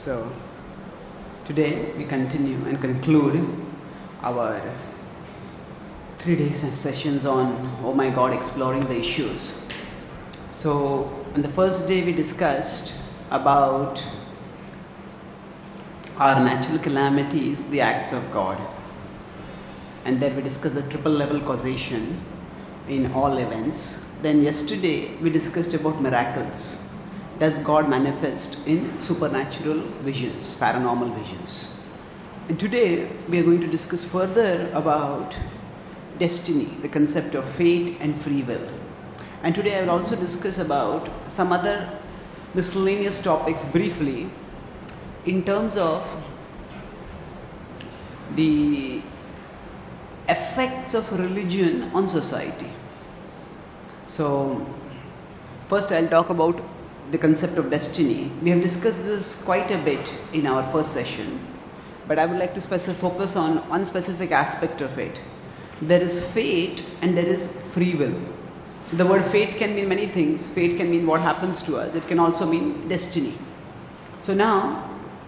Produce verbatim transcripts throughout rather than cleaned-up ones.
So, today we continue and conclude our three days and sessions on Oh My God, exploring the issues. So, on the first day we discussed about our natural calamities, the acts of God. And then we discussed the triple level causation in all events. Then yesterday we discussed about miracles. Does God manifest in supernatural visions, paranormal visions? And today we are going to discuss further about destiny, the concept of fate and free will. And today I will also discuss about some other miscellaneous topics briefly in terms of the effects of religion on society. So, first I'll talk about the concept of destiny. We have discussed this quite a bit in our first session, but I would like to specific focus on one specific aspect of it. There is fate and there is free will. So the word fate can mean many things. Fate can mean what happens to us. It can also mean destiny. So now,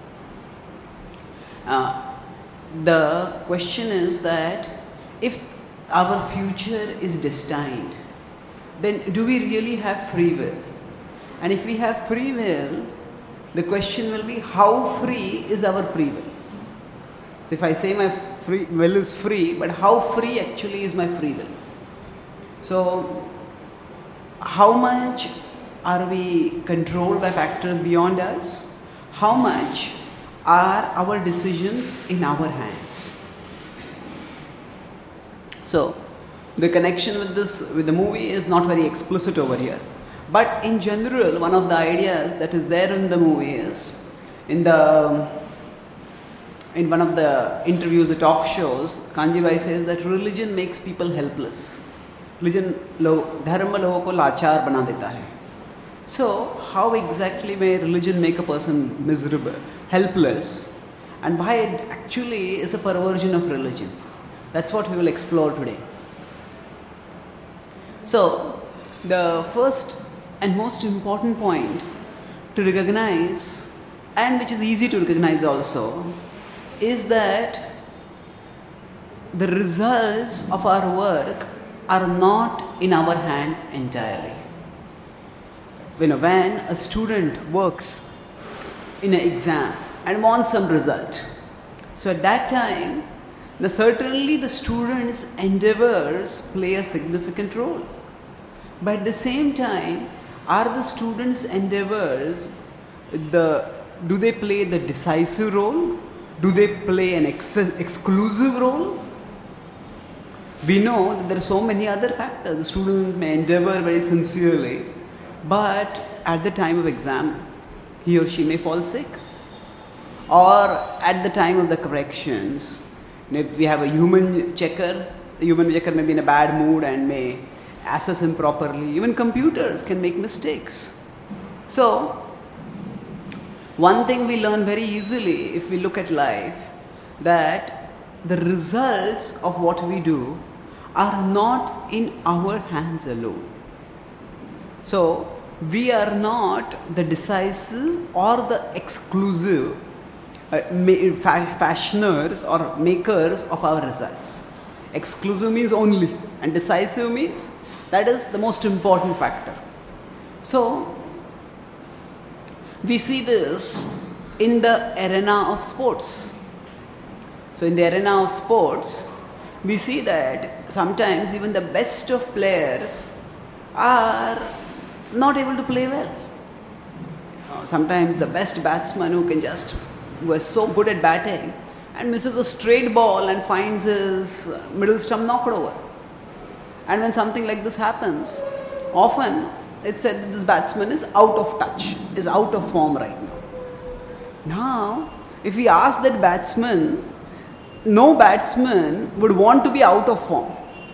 uh, the question is that if our future is destined, then do we really have free will? And if we have free will, the question will be, how free is our free will? So if I say my free will is free, but how free actually is my free will? So how much are we controlled by factors beyond us? How much are our decisions in our hands? So the connection with this, with the movie is not very explicit over here. But in general, one of the ideas that is there in the movie is, in the in one of the interviews, the talk shows, Kanjibai says that religion makes people helpless. Religion, dharma logo ko lachar bana deta hai. So, how exactly may religion make a person miserable, helpless, and why it actually is a perversion of religion? That's what we will explore today. So, the first and most important point to recognize, and which is easy to recognize also, is that the results of our work are not in our hands entirely. You know, when a student works in an exam and wants some result, so at that time, the, certainly the student's endeavors play a significant role. But at the same time, are the students' endeavors, the, do they play the decisive role? Do they play an ex exclusive role? We know that there are so many other factors. The student may endeavor very sincerely, but at the time of exam, he or she may fall sick. Or at the time of the corrections, if we have a human checker, the human checker may be in a bad mood and may assess improperly. Even computers can make mistakes. So, one thing we learn very easily if we look at life, that the results of what we do are not in our hands alone. So, we are not the decisive or the exclusive uh, fashioners or makers of our results. Exclusive means only, and decisive means that is the most important factor. So, we see this in the arena of sports. So, in the arena of sports, we see that sometimes even the best of players are not able to play well. Uh, sometimes the best batsman who can just, who is so good at batting and misses a straight ball and finds his middle stump knocked over. And when something like this happens, often it's said that this batsman is out of touch, is out of form right now. Now, if we ask that batsman, no batsman would want to be out of form.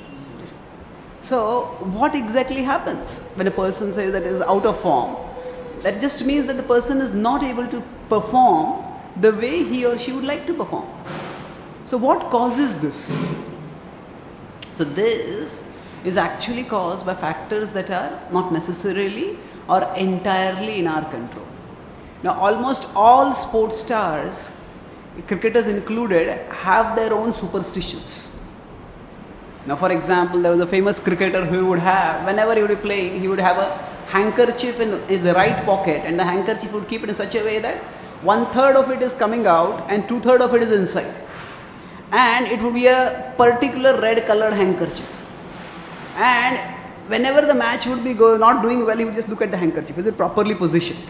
So, what exactly happens when a person says that is out of form? That just means that the person is not able to perform the way he or she would like to perform. So, what causes this? So, this is actually caused by factors that are not necessarily or entirely in our control. Now almost all sports stars, cricketers included, have their own superstitions. Now for example, there was a famous cricketer who would have, whenever he would be playing, he would have a handkerchief in his right pocket, and the handkerchief would keep it in such a way that one third of it is coming out and two third of it is inside. And it would be a particular red colored handkerchief. And whenever the match would be go, not doing well, he would just look at the handkerchief. Is it properly positioned?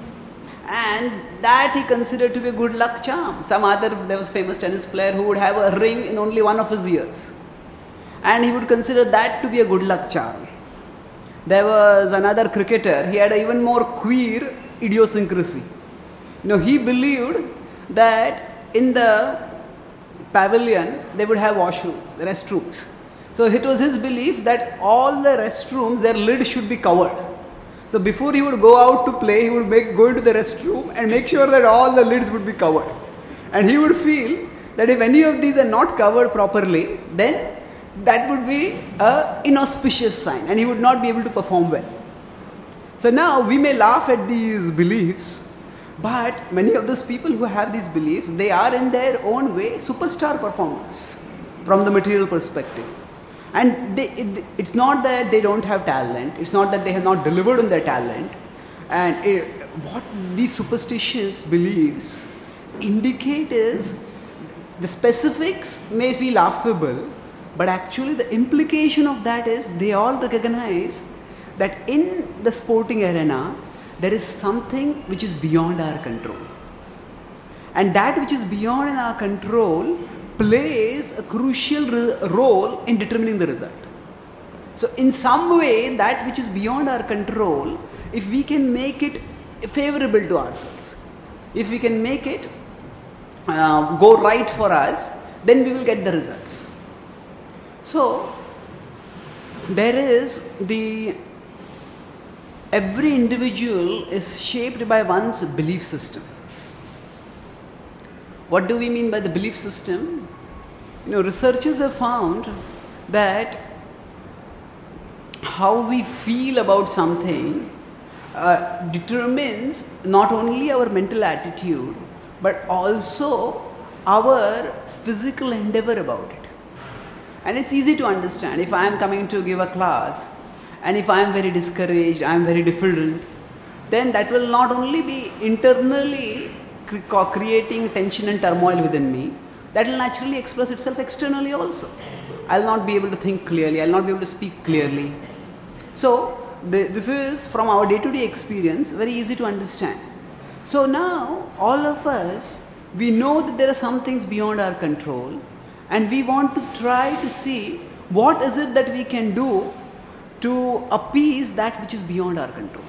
And that he considered to be a good luck charm. Some other, there was famous tennis player who would have a ring in only one of his ears. And he would consider that to be a good luck charm. There was another cricketer, he had an even more queer idiosyncrasy. You know, he believed that in the pavilion they would have washrooms, restrooms. So it was his belief that all the restrooms, their lid should be covered. So before he would go out to play, he would make, go into the restroom and make sure that all the lids would be covered. And he would feel that if any of these are not covered properly, then that would be an inauspicious sign and he would not be able to perform well. So now we may laugh at these beliefs, but many of those people who have these beliefs, they are in their own way superstar performers from the material perspective. And they, it, it's not that they don't have talent, it's not that they have not delivered on their talent. And it, what these superstitious beliefs indicate is, the specifics may feel laughable, but actually the implication of that is they all recognize that in the sporting arena there is something which is beyond our control. And that which is beyond our control plays a crucial role in determining the result. So in some way, that which is beyond our control, if we can make it favorable to ourselves, if we can make it uh, go right for us, then we will get the results. So there is the, every individual is shaped by one's belief system. What do we mean by the belief system? You know, researchers have found that how we feel about something uh, determines not only our mental attitude, but also our physical endeavor about it. And it's easy to understand. If I am coming to give a class, and if I am very discouraged, I am very diffident, then that will not only be internally creating tension and turmoil within me, that will naturally express itself externally also. I will not be able to think clearly, I will not be able to speak clearly. So, the, this is from our day-to-day experience, very easy to understand. So now, all of us, we know that there are some things beyond our control, and we want to try to see what is it that we can do to appease that which is beyond our control,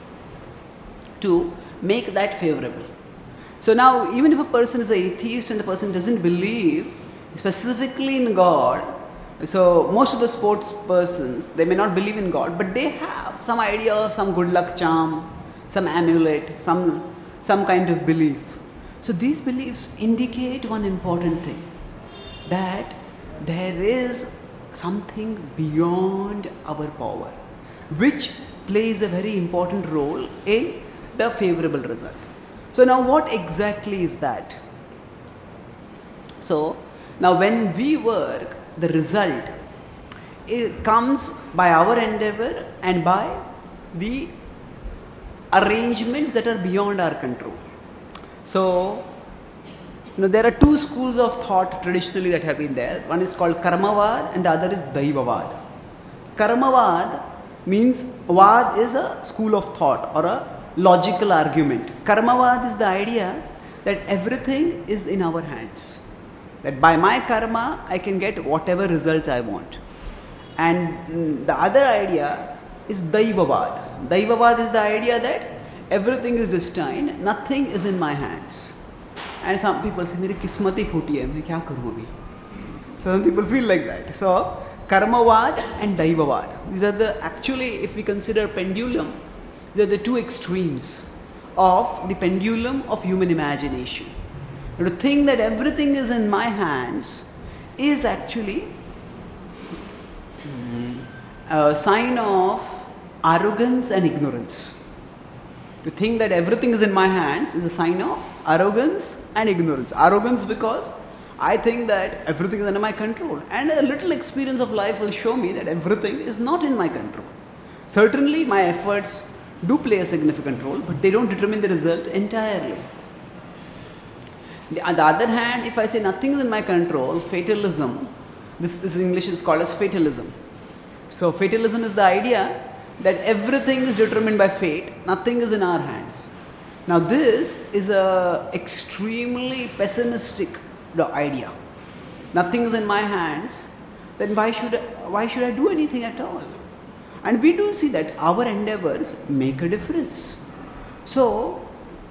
to make that favorable. So now, even if a person is an atheist and the person doesn't believe specifically in God, so most of the sports persons, they may not believe in God, but they have some idea of some good luck charm, some amulet, some, some kind of belief. So these beliefs indicate one important thing, that there is something beyond our power, which plays a very important role in the favorable result. So now what exactly is that? So now when we work, the result, it comes by our endeavor and by the arrangements that are beyond our control. So you know, there are two schools of thought traditionally that have been there. One is called Karmavad and the other is Daivavad. Karmavad means, Vad is a school of thought or a logical argument. Karmavad is the idea that everything is in our hands. That by my karma, I can get whatever results I want. And the other idea is Daivavad. Daivavad is the idea that everything is destined, nothing is in my hands. And some people say, "Meri kismati phuti hai, main kya karu abhi?" So some people feel like that. So Karmavad and Daivavad, these are the, actually if we consider pendulum, they are the two extremes of the pendulum of human imagination. To think that everything is in my hands is actually a sign of arrogance and ignorance. To think that everything is in my hands is a sign of arrogance and ignorance. Arrogance because I think that everything is under my control, and a little experience of life will show me that everything is not in my control. Certainly my efforts do play a significant role, but they don't determine the result entirely. On the other hand, if I say nothing is in my control, fatalism, this, this in English is called as fatalism. So fatalism is the idea that everything is determined by fate, nothing is in our hands. Now this is a extremely pessimistic idea. Nothing is in my hands, then why should I, why should I do anything at all? And we do see that our endeavors make a difference. So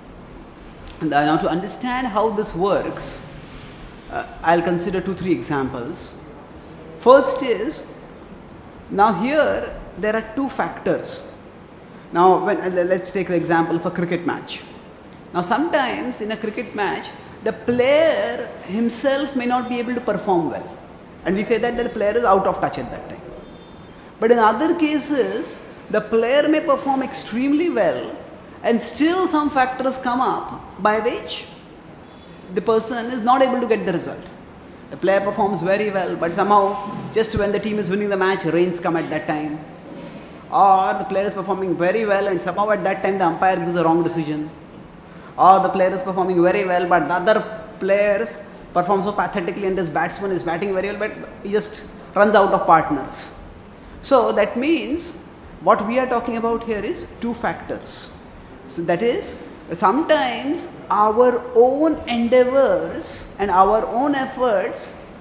now to understand how this works, uh, I'll consider two three examples. First is, now here there are two factors. Now when, uh, let's take the example of a cricket match. Now sometimes in a cricket match, the player himself may not be able to perform well, and we say that the player is out of touch at that time. But in other cases, the player may perform extremely well, and still some factors come up by which the person is not able to get the result. The player performs very well, but somehow just when the team is winning the match, rains come at that time. Or the player is performing very well, and somehow at that time the umpire gives a wrong decision. Or the player is performing very well, but the other players perform so pathetically, and this batsman is batting very well, but he just runs out of partners. So that means what we are talking about here is two factors. So that is, sometimes our own endeavors and our own efforts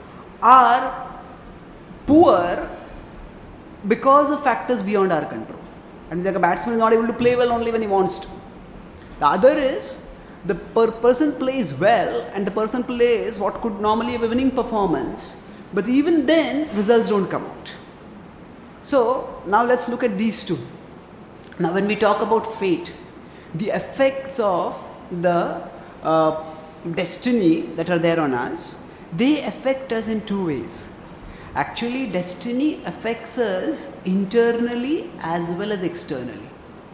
are poor because of factors beyond our control. And like a batsman is not able to play well only when he wants to. The other is, the per person plays well, and the person plays what could normally be a winning performance, but even then results don't come out. So now let's look at these two. Now when we talk about fate, the effects of the uh, destiny that are there on us, they affect us in two ways. Actually, destiny affects us internally as well as externally.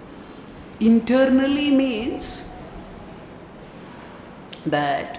Internally means that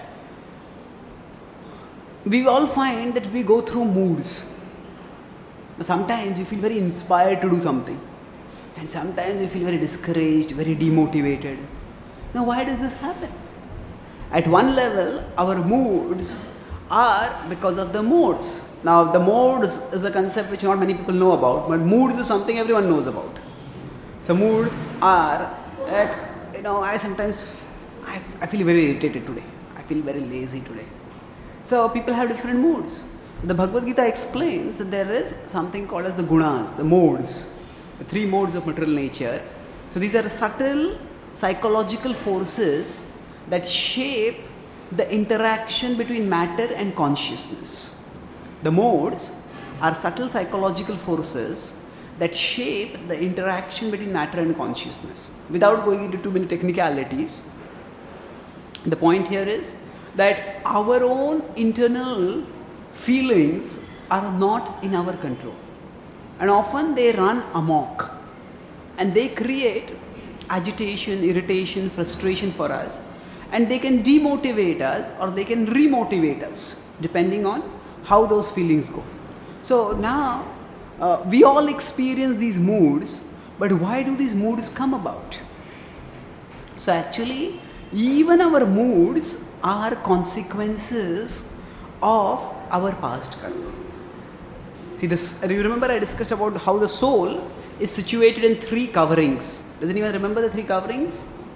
we all find that we go through moods. Sometimes you feel very inspired to do something, and sometimes you feel very discouraged, very demotivated. Now why does this happen? At one level, our moods are because of the modes. Now the modes is a concept which not many people know about, but moods is something everyone knows about. So moods are that, you know, I sometimes I, I feel very irritated today, I feel very lazy today. So people have different moods. So the Bhagavad Gita explains that there is something called as the gunas, the modes, the three modes of material nature. So these are subtle psychological forces that shape the interaction between matter and consciousness. The modes are subtle psychological forces that shape the interaction between matter and consciousness. Without going into too many technicalities, the point here is that our own internal feelings are not in our control, and often they run amok, and they create agitation, irritation, frustration for us, and they can demotivate us or they can remotivate us depending on how those feelings go. So now uh, we all experience these moods, but why do these moods come about? So actually, even our moods are consequences of our past karma. See this, you remember I discussed about how the soul is situated in three coverings. Does anyone remember the three coverings?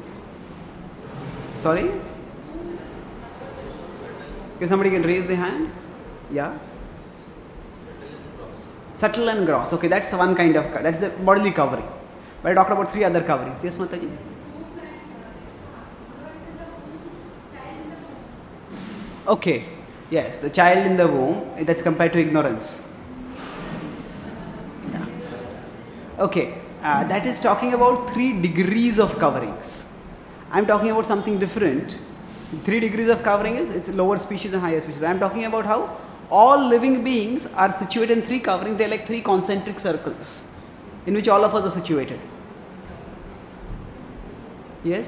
Sorry? Okay, somebody can raise their hand. Yeah? Subtle and gross. Okay, that's one kind of, that's the bodily covering. But I talked about three other coverings. Yes, Mataji? Okay. Yes, the child in the womb, that's compared to ignorance. Yeah. Okay, uh, that is talking about three degrees of coverings. I am talking about something different. Three degrees of covering is it's lower species and higher species. I am talking about how all living beings are situated in three coverings. They are like three concentric circles in which all of us are situated. Yes?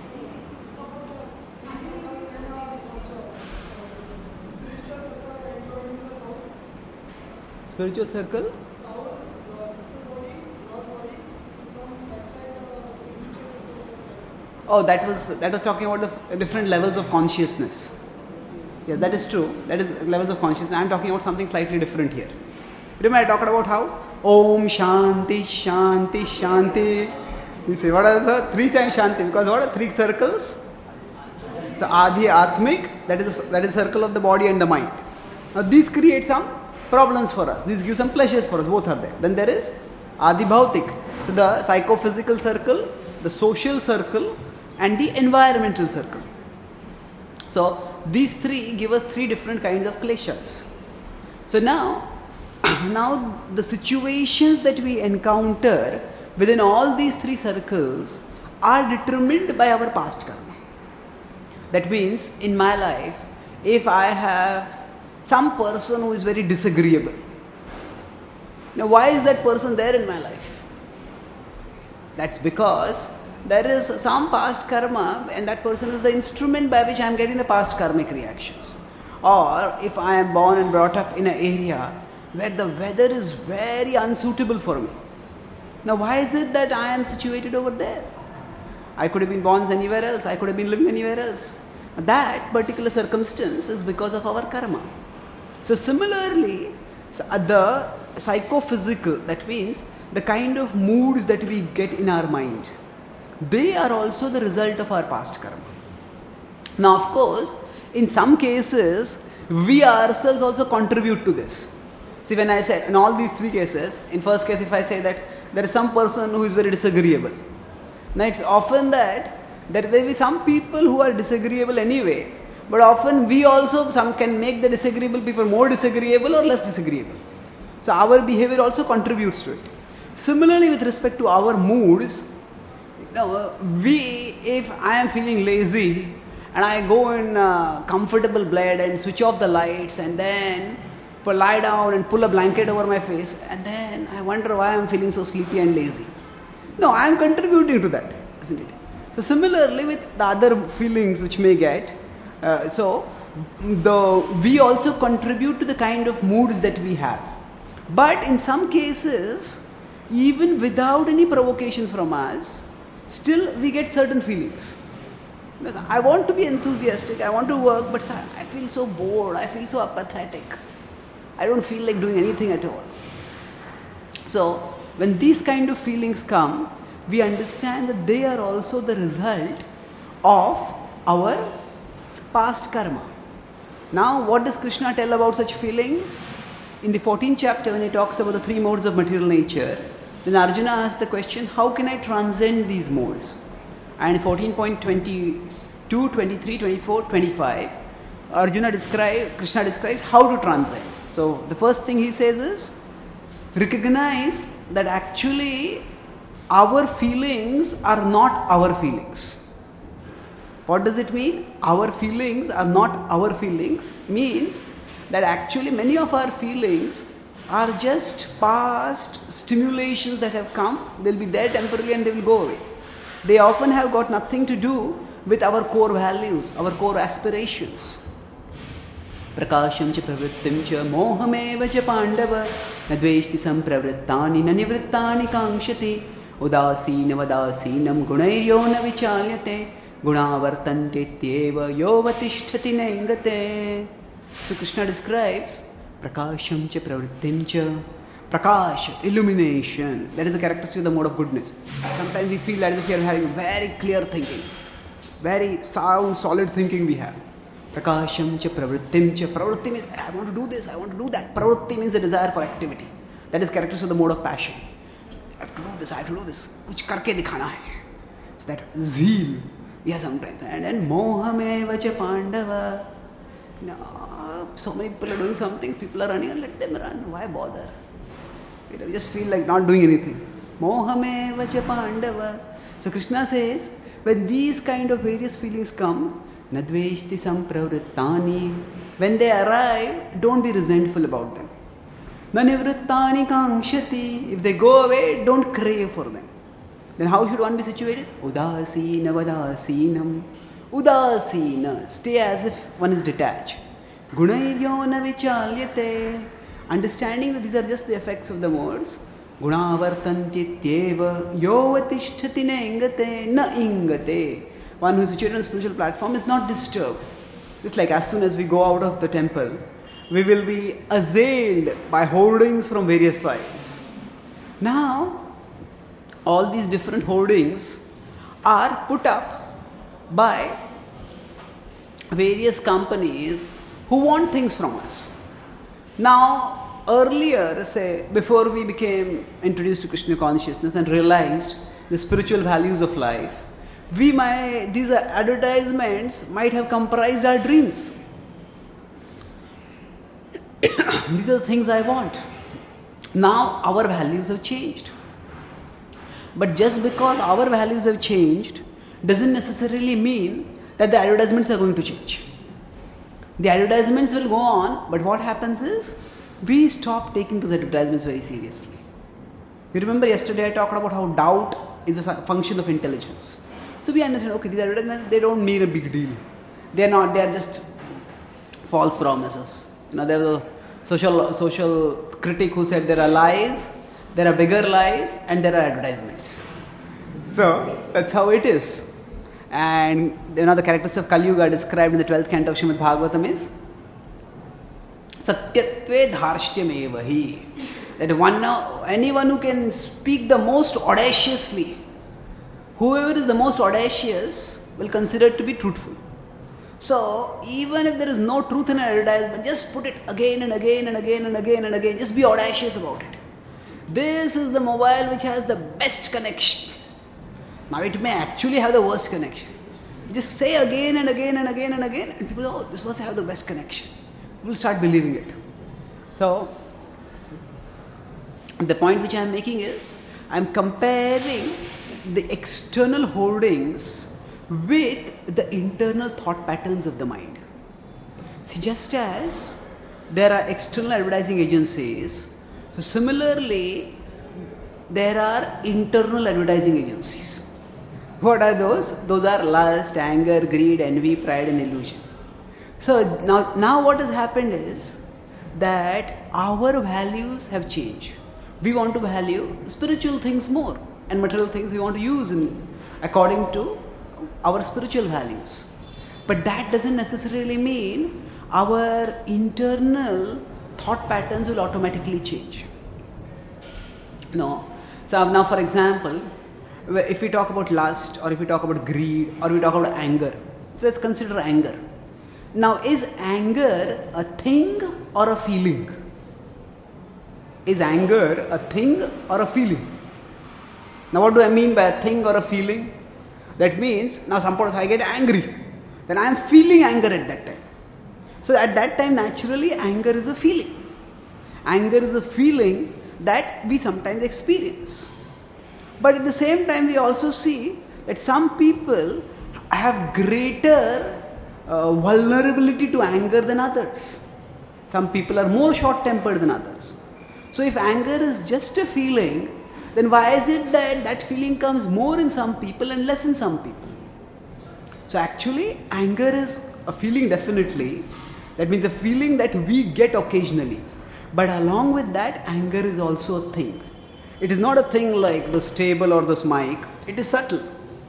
Spiritual circle? Oh, that was that was talking about the different levels of consciousness. Yes, that is true. That is levels of consciousness. I am talking about something slightly different here. Remember I talked about how Om Shanti Shanti Shanti. You say what are the three times Shanti? Because what are three circles? So Adi Atmik, that is the, that is circle of the body and the mind. Now these create some problems for us. These give some pleasures for us. Both are there. Then there is Adi Bhautik. So the psychophysical circle, the social circle, and the environmental circle. So these three give us three different kinds of kleshas. So now, now the situations that we encounter within all these three circles are determined by our past karma. That means in my life, if I have some person who is very disagreeable, now why is that person there in my life? That's because there is some past karma and that person is the instrument by which I am getting the past karmic reactions. Or if I am born and brought up in an area where the weather is very unsuitable for me. Now why is it that I am situated over there? I could have been born anywhere else, I could have been living anywhere else. That particular circumstance is because of our karma. So similarly, the psychophysical, that means the kind of moods that we get in our mind, they are also the result of our past karma. Now of course, in some cases, we ourselves also contribute to this. See, when I said, in all these three cases, in first case if I say that there is some person who is very disagreeable. Now it's often that there will be some people who are disagreeable anyway, but often we also some can make the disagreeable people more disagreeable or less disagreeable. So our behavior also contributes to it. Similarly, with respect to our moods, you know, we, if I am feeling lazy and I go in a comfortable bed and switch off the lights and then for lie down and pull a blanket over my face and then I wonder why I am feeling so sleepy and lazy. No, I am contributing to that, isn't it? So similarly with the other feelings which may get, uh, so the we also contribute to the kind of moods that we have. But in some cases, even without any provocation from us, still we get certain feelings. Because I want to be enthusiastic, I want to work, but I feel so bored, I feel so apathetic. I don't feel like doing anything at all. So when these kind of feelings come, we understand that they are also the result of our past karma. Now what does Krishna tell about such feelings? In the fourteenth chapter, when he talks about the three modes of material nature, then Arjuna asks the question, how can I transcend these modes? And fourteen point two two, twenty-three, twenty-four, twenty-five, Arjuna describes, Krishna describes how to transcend. So the first thing he says is, recognize that actually our feelings are not our feelings. What does it mean? Our feelings are not our feelings means that actually many of our feelings are just past stimulations that have come. They will be there temporarily and they will go away. They often have got nothing to do with our core values, our core aspirations. Prakasham cha pravrittim cha mohameva cha pandava nadveshti sampravrittani na nivrittani kamshati udasina vadasinam gunaiyo na vichalyate gunavartante tyeva yovatishtati naingate. So Krishna describes prakasham cha pravrittim cha, prakash, illumination. That is the characteristic of the mode of goodness. Sometimes we feel as if we are having very clear thinking, very sound, solid thinking we have. Prakasham cha pravrittim cha. Pravritti means I want to do this, I want to do that. Pravritti means the desire for activity. That is characteristic of the mode of passion. I have to do this, I have to do this. Kuch karke dikhana hai. So that zeal we have sometimes. And then mohameva cha pandava. No, so many people are doing something, people are running, and let them run. Why bother? You know, you just feel like not doing anything. Mohameva cha pandava. So Krishna says, when these kind of various feelings come, nadveshti sampravrittani, when they arrive, don't be resentful about them. Nanivrittani kamshati, if they go away, don't crave for them. Then how should one be situated? Udasina vadasinam. Udasina. Stay as if one is detached. Gunairyo vichalyate. Understanding that these are just the effects of the modes. Gunavartantityeva yovatishtati na ingate na ingate. One who is situated on a spiritual platform is not disturbed. It's like as soon as we go out of the temple, we will be assailed by hoardings from various sides. Now, all these different hoardings are put up by various companies who want things from us. Now, earlier, say, before we became introduced to Krishna consciousness and realized the spiritual values of life, we might, these advertisements might have comprised our dreams. These are the things I want. Now our values have changed. But just because our values have changed doesn't necessarily mean that the advertisements are going to change. The advertisements will go on, but what happens is we stop taking those advertisements very seriously. You remember yesterday I talked about how doubt is a function of intelligence. So we understand, okay, these advertisements, they don't mean a big deal. They are not, they are just false promises. You know, there was a social, social critic who said there are lies, there are bigger lies, and there are advertisements. So that's how it is. And you know, the characters of Kali Yuga described in the twelfth canto of Srimad Bhagavatam is Satyatve Dharshyamevahi. That one, anyone who can speak the most audaciously, whoever is the most audacious will consider it to be truthful. So, even if there is no truth in an advertisement, just put it again and again and again and again and again. Just be audacious about it. This is the mobile which has the best connection. Now, it may actually have the worst connection. Just say again and again and again and again, and people, oh, this must have the best connection. People start believing it. So, the point which I am making is, I am comparing the external hoardings with the internal thought patterns of the mind. See, just as there are external advertising agencies, so similarly there are internal advertising agencies. What are those? Those are lust, anger, greed, envy, pride and illusion. So now, now what has happened is that our values have changed. We want to value spiritual things more, and material things we want to use in, according to our spiritual values. But that doesn't necessarily mean our internal thought patterns will automatically change. No. So now, for example, if we talk about lust, or if we talk about greed, or we talk about anger, so let's consider anger. Now, is anger a thing or a feeling? Is anger a thing or a feeling? Now, what do I mean by a thing or a feeling? That means, now suppose I get angry, then I am feeling anger at that time. So at that time, naturally, anger is a feeling. Anger is a feeling that we sometimes experience. But at the same time, we also see that some people have greater uh, vulnerability to anger than others. Some people are more short-tempered than others. So if anger is just a feeling, then why is it that that feeling comes more in some people and less in some people? So actually, anger is a feeling definitely. That means a feeling that we get occasionally. But along with that, anger is also a thing. It is not a thing like this table or this mic. It is subtle.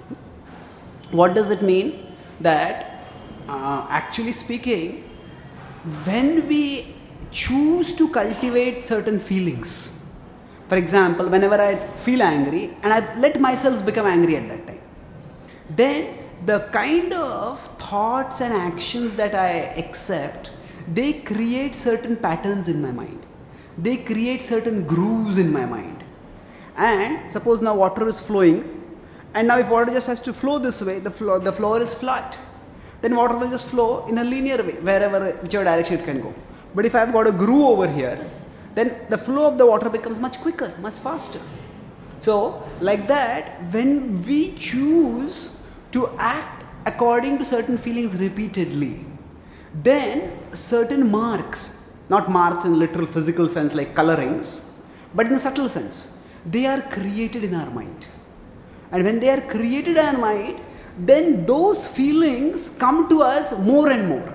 What does it mean? That uh, actually speaking, when we choose to cultivate certain feelings, for example, whenever I feel angry and I let myself become angry at that time, then the kind of thoughts and actions that I accept, they create certain patterns in my mind. They create certain grooves in my mind. And suppose now water is flowing, and now if water just has to flow this way, the floor, the floor is flat, then water will just flow in a linear way, wherever, whichever direction it can go. But if I have got a groove over here, then the flow of the water becomes much quicker, much faster. So, like that, when we choose to act according to certain feelings repeatedly, then certain marks, not marks in literal physical sense like colorings, but in a subtle sense, they are created in our mind. And when they are created in our mind, then those feelings come to us more and more.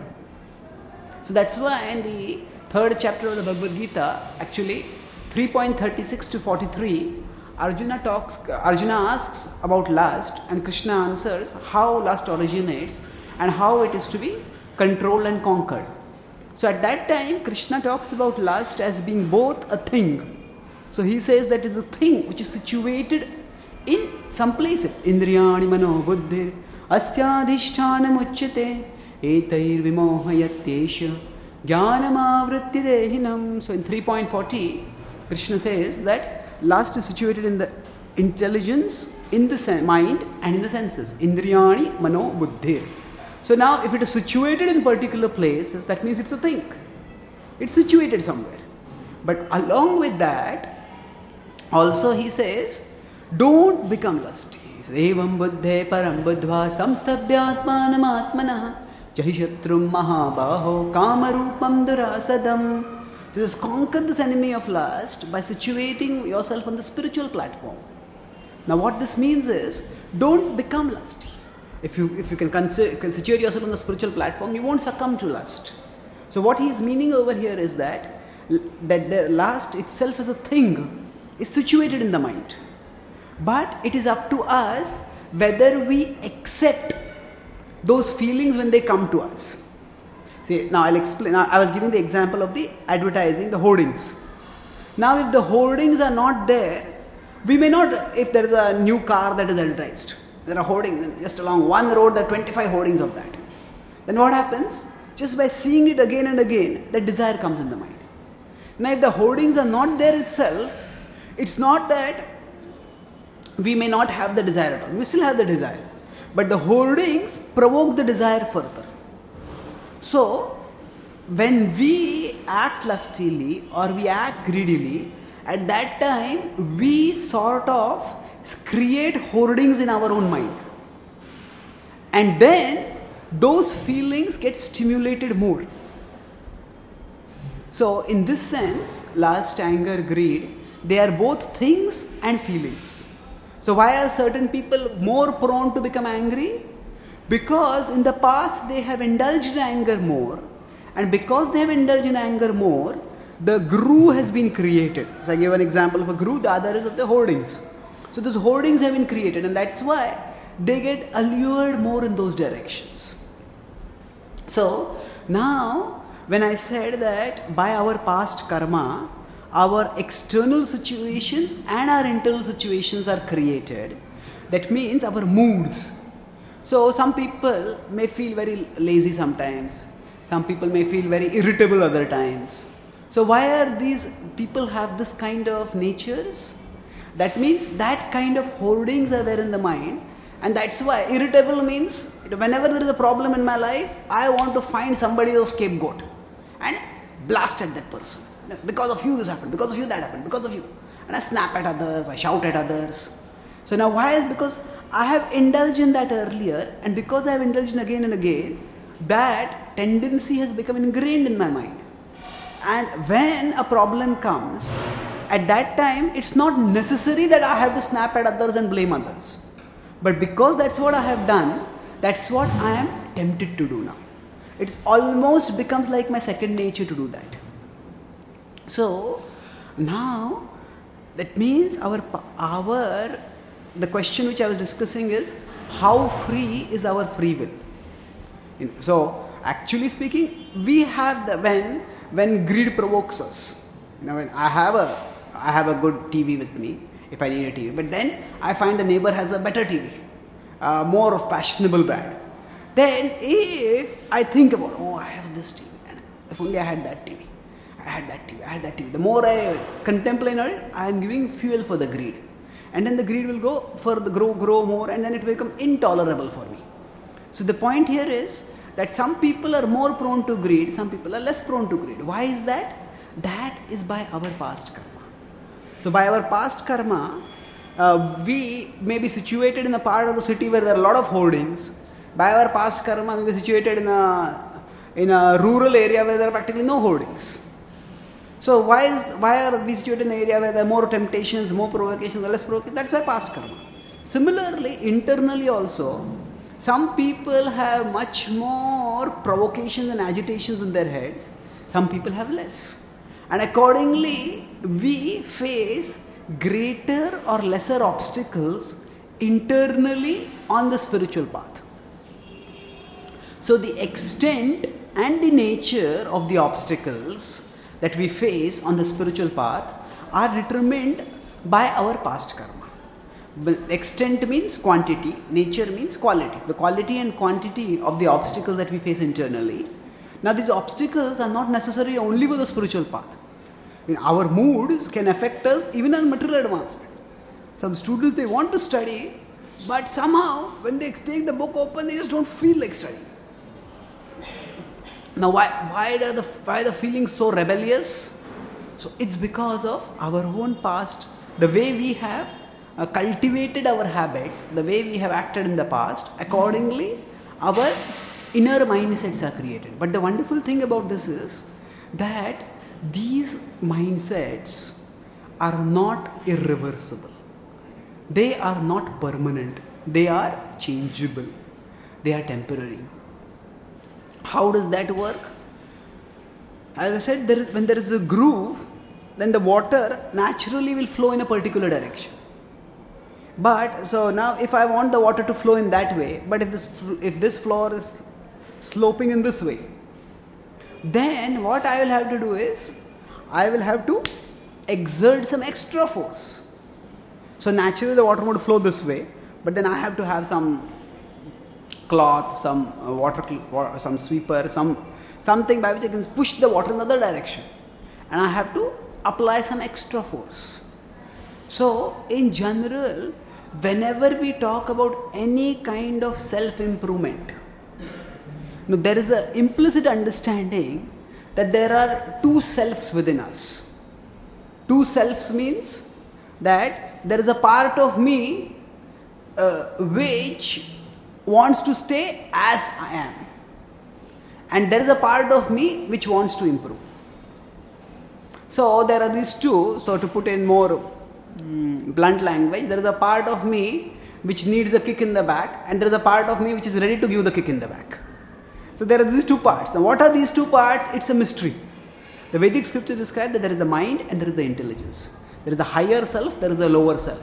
So that's why in the third chapter of the Bhagavad Gita, actually three point three six to forty-three, Arjuna talks, Arjuna asks about lust, and Krishna answers how lust originates and how it is to be controlled and conquered. So at that time, Krishna talks about lust as being both a thing. So he says that it is a thing which is situated in some places. Indriyani mano buddhir astyadhishthana muchyate etair vimohayatyesha jnanam avritti dehinam. So in three point forty, Krishna says that lust is situated in the intelligence, in the sen- mind and in the senses. Indriyani mano buddhir. So now if it is situated in particular places, that means it's a thing. It's situated somewhere. But along with that, also he says, don't become lusty. Evam buddhe param buddhva samstabhyatmanam atmanah jahishatrum mahabaho kamarupam durasadam. So just conquer this enemy of lust by situating yourself on the spiritual platform. Now what this means is, don't become lusty. If you, if you can, consider, can situate yourself on the spiritual platform, you won't succumb to lust. So what he is meaning over here is that, that the lust itself as a thing is situated in the mind. But it is up to us whether we accept those feelings when they come to us. See, now I'll explain. Now I was giving the example of the advertising, the hoardings. Now if the hoardings are not there, we may not, if there is a new car that is advertised, there are hoardings, just along one road there are twenty-five hoardings of that. Then what happens? Just by seeing it again and again, that desire comes in the mind. Now if the hoardings are not there itself, it's not that we may not have the desire at all. We still have the desire. But the hoardings provoke the desire further. So, when we act lustily or we act greedily, at that time we sort of create hoardings in our own mind. And then those feelings get stimulated more. So, in this sense, lust, anger, greed, they are both things and feelings. So why are certain people more prone to become angry? Because in the past they have indulged in anger more, and because they have indulged in anger more, the guru has been created. So I gave an example of a guru, the other is of the hoardings. So those hoardings have been created, and that's why they get allured more in those directions. So now when I said that by our past karma, our external situations and our internal situations are created. That means our moods. So some people may feel very lazy sometimes. Some people may feel very irritable other times. So why are these people have this kind of natures? That means that kind of hoardings are there in the mind. And that's why irritable means whenever there is a problem in my life, I want to find somebody as a scapegoat and blast at that person. Because of you this happened, because of you that happened, because of you. And I snap at others, I shout at others. So now why is because I have indulged in that earlier, and because I have indulged in again and again, that tendency has become ingrained in my mind. And when a problem comes, at that time it's not necessary that I have to snap at others and blame others. But because that's what I have done, that's what I am tempted to do now. It almost becomes like my second nature to do that. So now that means our our the question which I was discussing is how free is our free will. So actually speaking, we have the when when greed provokes us. You know, when I have a I have a good T V with me if I need a T V, but then I find the neighbor has a better T V, uh, more of fashionable brand. Then if I think about, oh, I have this T V, and if only I had that T V. I had that T V, I had that T V. The more I contemplate on it, I am giving fuel for the greed. And then the greed will go further, grow, grow more, and then it will become intolerable for me. So the point here is that some people are more prone to greed, some people are less prone to greed. Why is that? That is by our past karma. So by our past karma, uh, we may be situated in a part of the city where there are a lot of hoardings. By our past karma, we may be situated in a, in a rural area where there are practically no hoardings. So why, is, why are we situated in an area where there are more temptations, more provocations, or less provocations? That's our past karma. Similarly, internally also, some people have much more provocations and agitations in their heads, some people have less. And accordingly, we face greater or lesser obstacles internally on the spiritual path. So the extent and the nature of the obstacles that we face on the spiritual path are determined by our past karma. Extent means quantity, nature means quality. The quality and quantity of the obstacles that we face internally. Now these obstacles are not necessary only for the spiritual path. I mean, our moods can affect us even on material advancement. Some students, they want to study, but somehow when they take the book open, they just don't feel like studying. Now why, why, are the, why are the feelings so rebellious? So it's because of our own past, the way we have uh, cultivated our habits, the way we have acted in the past. Accordingly, our inner mindsets are created. But the wonderful thing about this is that these mindsets are not irreversible. They are not permanent. They are changeable. They are temporary. How does that work? As I said, there is, when there is a groove, then the water naturally will flow in a particular direction. But, so now if I want the water to flow in that way, but if this, if this floor is sloping in this way, then what I will have to do is, I will have to exert some extra force. So naturally the water would flow this way, but then I have to have some cloth, some uh, water, some sweeper, some something by which I can push the water in the other direction. And I have to apply some extra force. So in general, whenever we talk about any kind of self-improvement, now there is an implicit understanding that there are two selves within us. Two selves means that there is a part of me uh, which wants to stay as I am, and there is a part of me which wants to improve. So there are these two. So to put in more um, blunt language, there is a part of me which needs a kick in the back, and there is a part of me which is ready to give the kick in the back. So there are these two parts. Now what are these two parts? It's a mystery. The Vedic scriptures describe that there is the mind and there is the intelligence. There is the higher self, there is the lower self.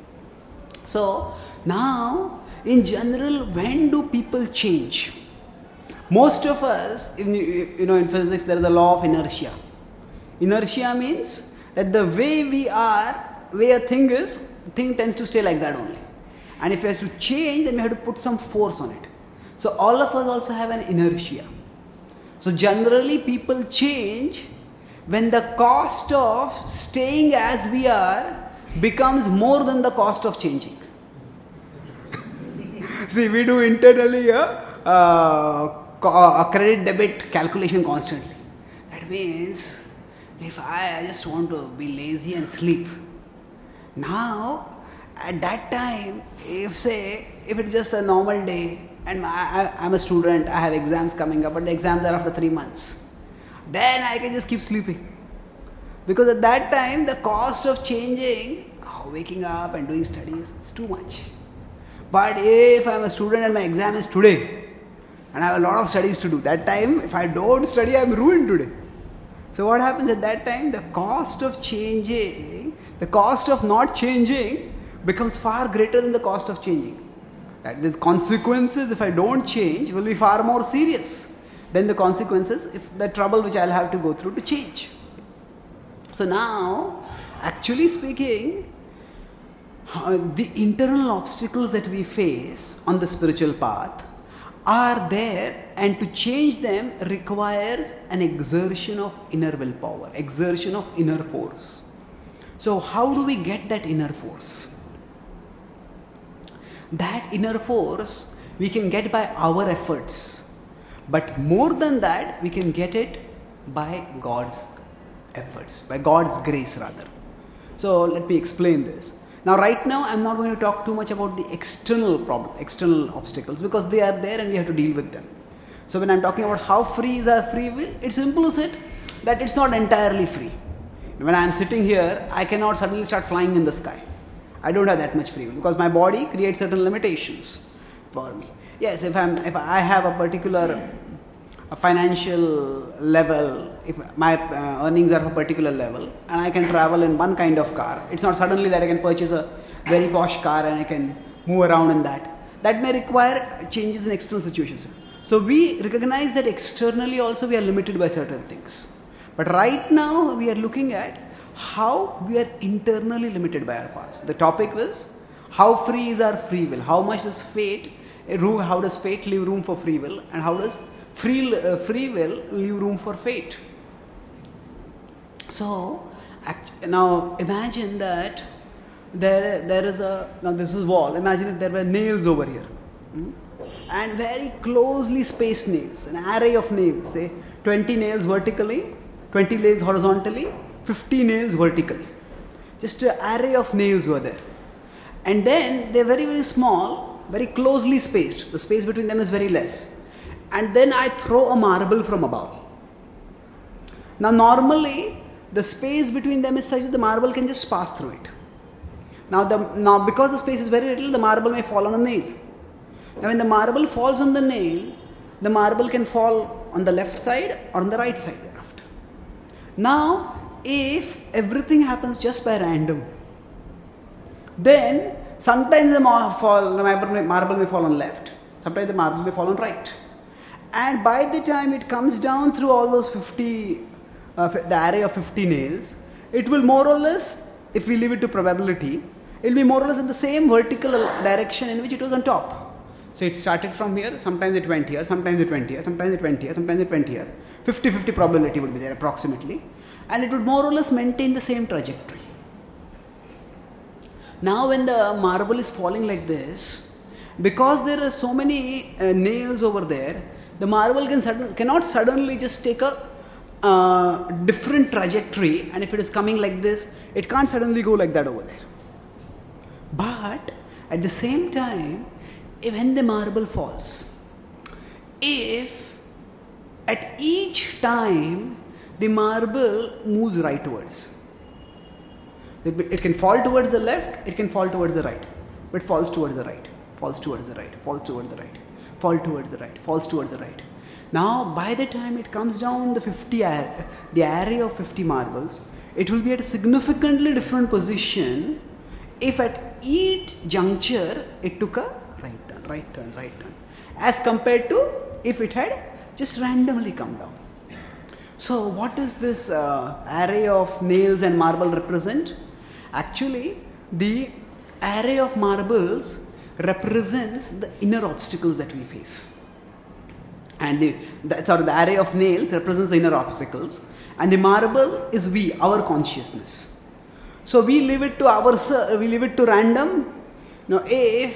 So now, in general, when do people change? Most of us, in, you know, in physics there is a law of inertia. Inertia means that the way we are, way a thing is, the thing tends to stay like that only. And if it has to change, then we have to put some force on it. So all of us also have an inertia. So generally people change when the cost of staying as we are becomes more than the cost of changing. See, we do internally a, uh, a credit debit calculation constantly. That means if I just want to be lazy and sleep, now at that time, if say, if it's just a normal day, and I, I, I'm a student, I have exams coming up, but the exams are after three months, then I can just keep sleeping. Because at that time, the cost of changing, oh, waking up and doing studies, is too much. But if I'm a student and my exam is today, and I have a lot of studies to do, that time, if I don't study, I'm ruined today. So what happens at that time? The cost of changing, the cost of not changing becomes far greater than the cost of changing. That the consequences, if I don't change, will be far more serious than the consequences, if the trouble which I'll have to go through to change. So now, actually speaking, uh, the internal obstacles that we face on the spiritual path are there, and to change them requires an exertion of inner willpower, exertion of inner force. So how do we get that inner force? That inner force we can get by our efforts, but more than that we can get it by God's efforts, by God's grace rather. So let me explain this. Now right now I am not going to talk too much about the external problem, external obstacles, because they are there and we have to deal with them. So when I am talking about how free is our free will, it's implicit that it's not entirely free. When I am sitting here, I cannot suddenly start flying in the sky. I don't have that much free will because my body creates certain limitations for me. Yes, if I'm if I have a particular a financial level, if my uh, earnings are of a particular level and I can travel in one kind of car, it's not suddenly that I can purchase a very posh car and I can move around in that. That may require changes in external situations. So we recognize that externally also we are limited by certain things. But right now we are looking at how we are internally limited by our past. The topic was how free is our free will, how much does fate, how does fate leave room for free will, and how does free, uh, free will leave room for fate. So now imagine that there, there is a, now this is wall, imagine if there were nails over here. Hmm? And very closely spaced nails, an array of nails, say twenty nails vertically, twenty nails horizontally, fifty nails vertically. Just an array of nails were there. And then they are very, very small, very closely spaced. The space between them is very less. And then I throw a marble from above. Now normally, the space between them is such that the marble can just pass through it. Now, the, now because the space is very little, the marble may fall on a nail. Now when the marble falls on the nail, the marble can fall on the left side or on the right side thereafter. Now, if everything happens just by random, then sometimes the, fall, the marble may fall on left, sometimes the marble may fall on right. And by the time it comes down through all those fifty, uh, the array of fifty nails, it will more or less, if we leave it to probability, it will be more or less in the same vertical direction in which it was on top. So it started from here, sometimes it went here, sometimes it went here, sometimes it went here, sometimes it went here. fifty fifty probability would be there approximately. And it would more or less maintain the same trajectory. Now when the marble is falling like this, because there are so many uh, nails over there, the marble can sudden, cannot suddenly just take a uh, different trajectory, and if it is coming like this, it can't suddenly go like that over there. But at the same time, when the marble falls, if at each time the marble moves rightwards, it, it can fall towards the left, it can fall towards the right, but falls towards the right, falls towards the right, falls towards the right, falls towards the right, falls towards the right. Now by the time it comes down the fifty ar the array of fifty marbles, it will be at a significantly different position if at each juncture it took a right turn, right turn, right turn, as compared to if it had just randomly come down. So what does this uh, array of nails and marble represent? Actually, the array of marbles represents the inner obstacles that we face. And the, the, sorry, the array of nails represents the inner obstacles, and the marble is we, our consciousness. So we leave it to our, we leave it to random. Now if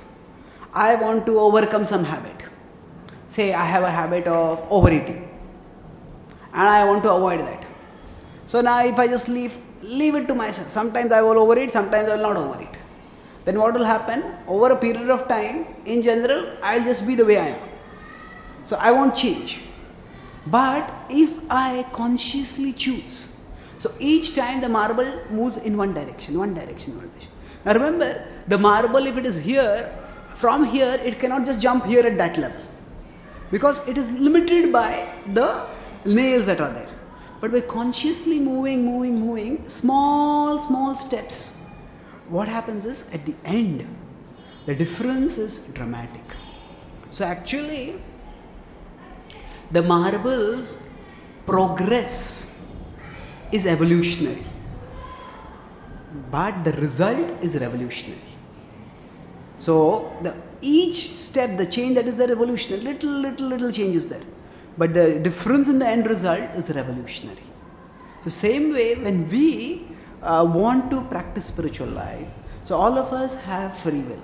I want to overcome some habit, say I have a habit of overeating, and I want to avoid that. So now if I just leave, leave it to myself, sometimes I will overeat, sometimes I will not overeat. Then what will happen? Over a period of time, in general, I will just be the way I am. So I won't change. But if I consciously choose, so each time the marble moves in one direction, one direction, one direction. Now remember, the marble, if it is here, from here it cannot just jump here at that level, because it is limited by the nails that are there. But by consciously moving, moving, moving, small, small steps, what happens is at the end, the difference is dramatic. So actually, the marble's progress is evolutionary, but the result is revolutionary. So the each step, the change that is there, evolutionary, little, little, little changes there, but the difference in the end result is revolutionary. So same way, when we uh, want to practice spiritual life, so all of us have free will,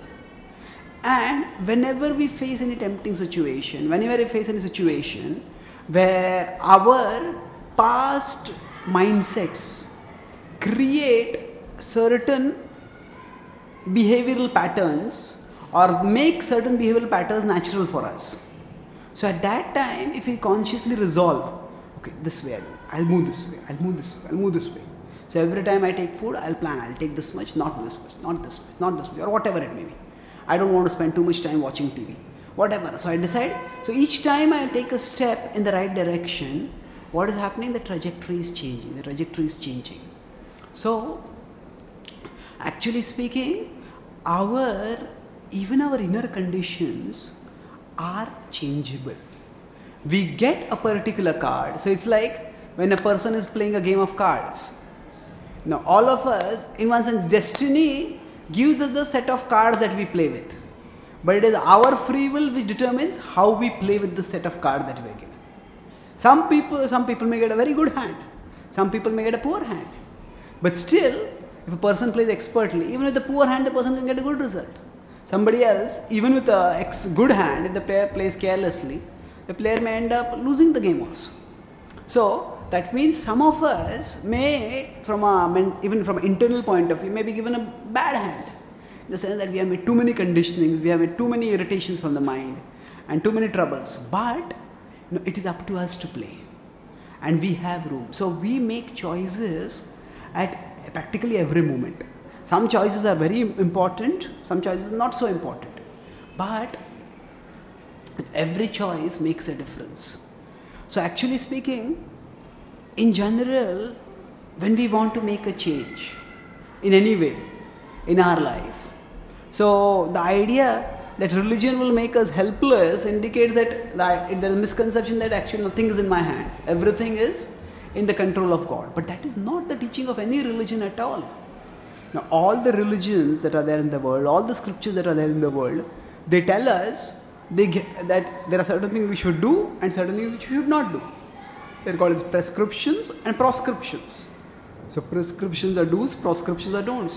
and whenever we face any tempting situation, whenever we face any situation where our past mindsets create certain behavioral patterns or make certain behavioral patterns natural for us. So at that time, if we consciously resolve, okay, this way I'll, I'll move this way, I'll move this way, I'll move this way. So every time I take food, I'll plan, I'll take this much, not this much, not this much, not this much, or whatever it may be. I don't want to spend too much time watching T V. Whatever. So I decide. So each time I take a step in the right direction, what is happening? The trajectory is changing. The trajectory is changing. So, actually speaking, our even our inner conditions are changeable. We get a particular card. So it's like when a person is playing a game of cards. Now all of us, in one sense, destiny gives us the set of cards that we play with. But it is our free will which determines how we play with the set of cards that we are given. Some people, some people may get a very good hand. Some people may get a poor hand. But still, if a person plays expertly, even with the poor hand, the person can get a good result. Somebody else, even with a ex good hand, if the player plays carelessly, the player may end up losing the game also. So, that means some of us may, from a, even from an internal point of view, may be given a bad hand. In the sense that we have made too many conditionings, we have made too many irritations from the mind, and too many troubles. But, you know, it is up to us to play. And we have room. So, we make choices at practically every moment. Some choices are very important, some choices are not so important. But, every choice makes a difference. So, actually speaking, in general, when we want to make a change in any way in our life, so the idea that religion will make us helpless indicates that there is a misconception that actually nothing is in my hands. Everything is in the control of God. But that is not the teaching of any religion at all. Now, all the religions that are there in the world, all the scriptures that are there in the world, they tell us they get, that there are certain things we should do and certain things which we should not do. They are called as prescriptions and proscriptions. So prescriptions are do's, proscriptions are don'ts.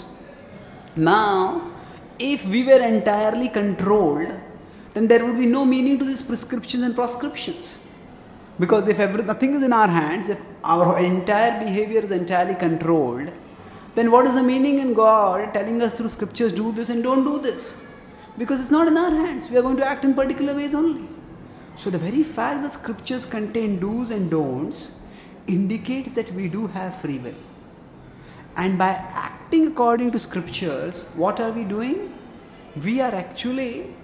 Now, if we were entirely controlled, then there would be no meaning to these prescriptions and proscriptions. Because if every, nothing is in our hands, if our entire behavior is entirely controlled, then what is the meaning in God telling us through scriptures, do this and don't do this? Because it's not in our hands. We are going to act in particular ways only. So the very fact that scriptures contain do's and don'ts indicates that we do have free will. And by acting according to scriptures, what are we doing? We are actually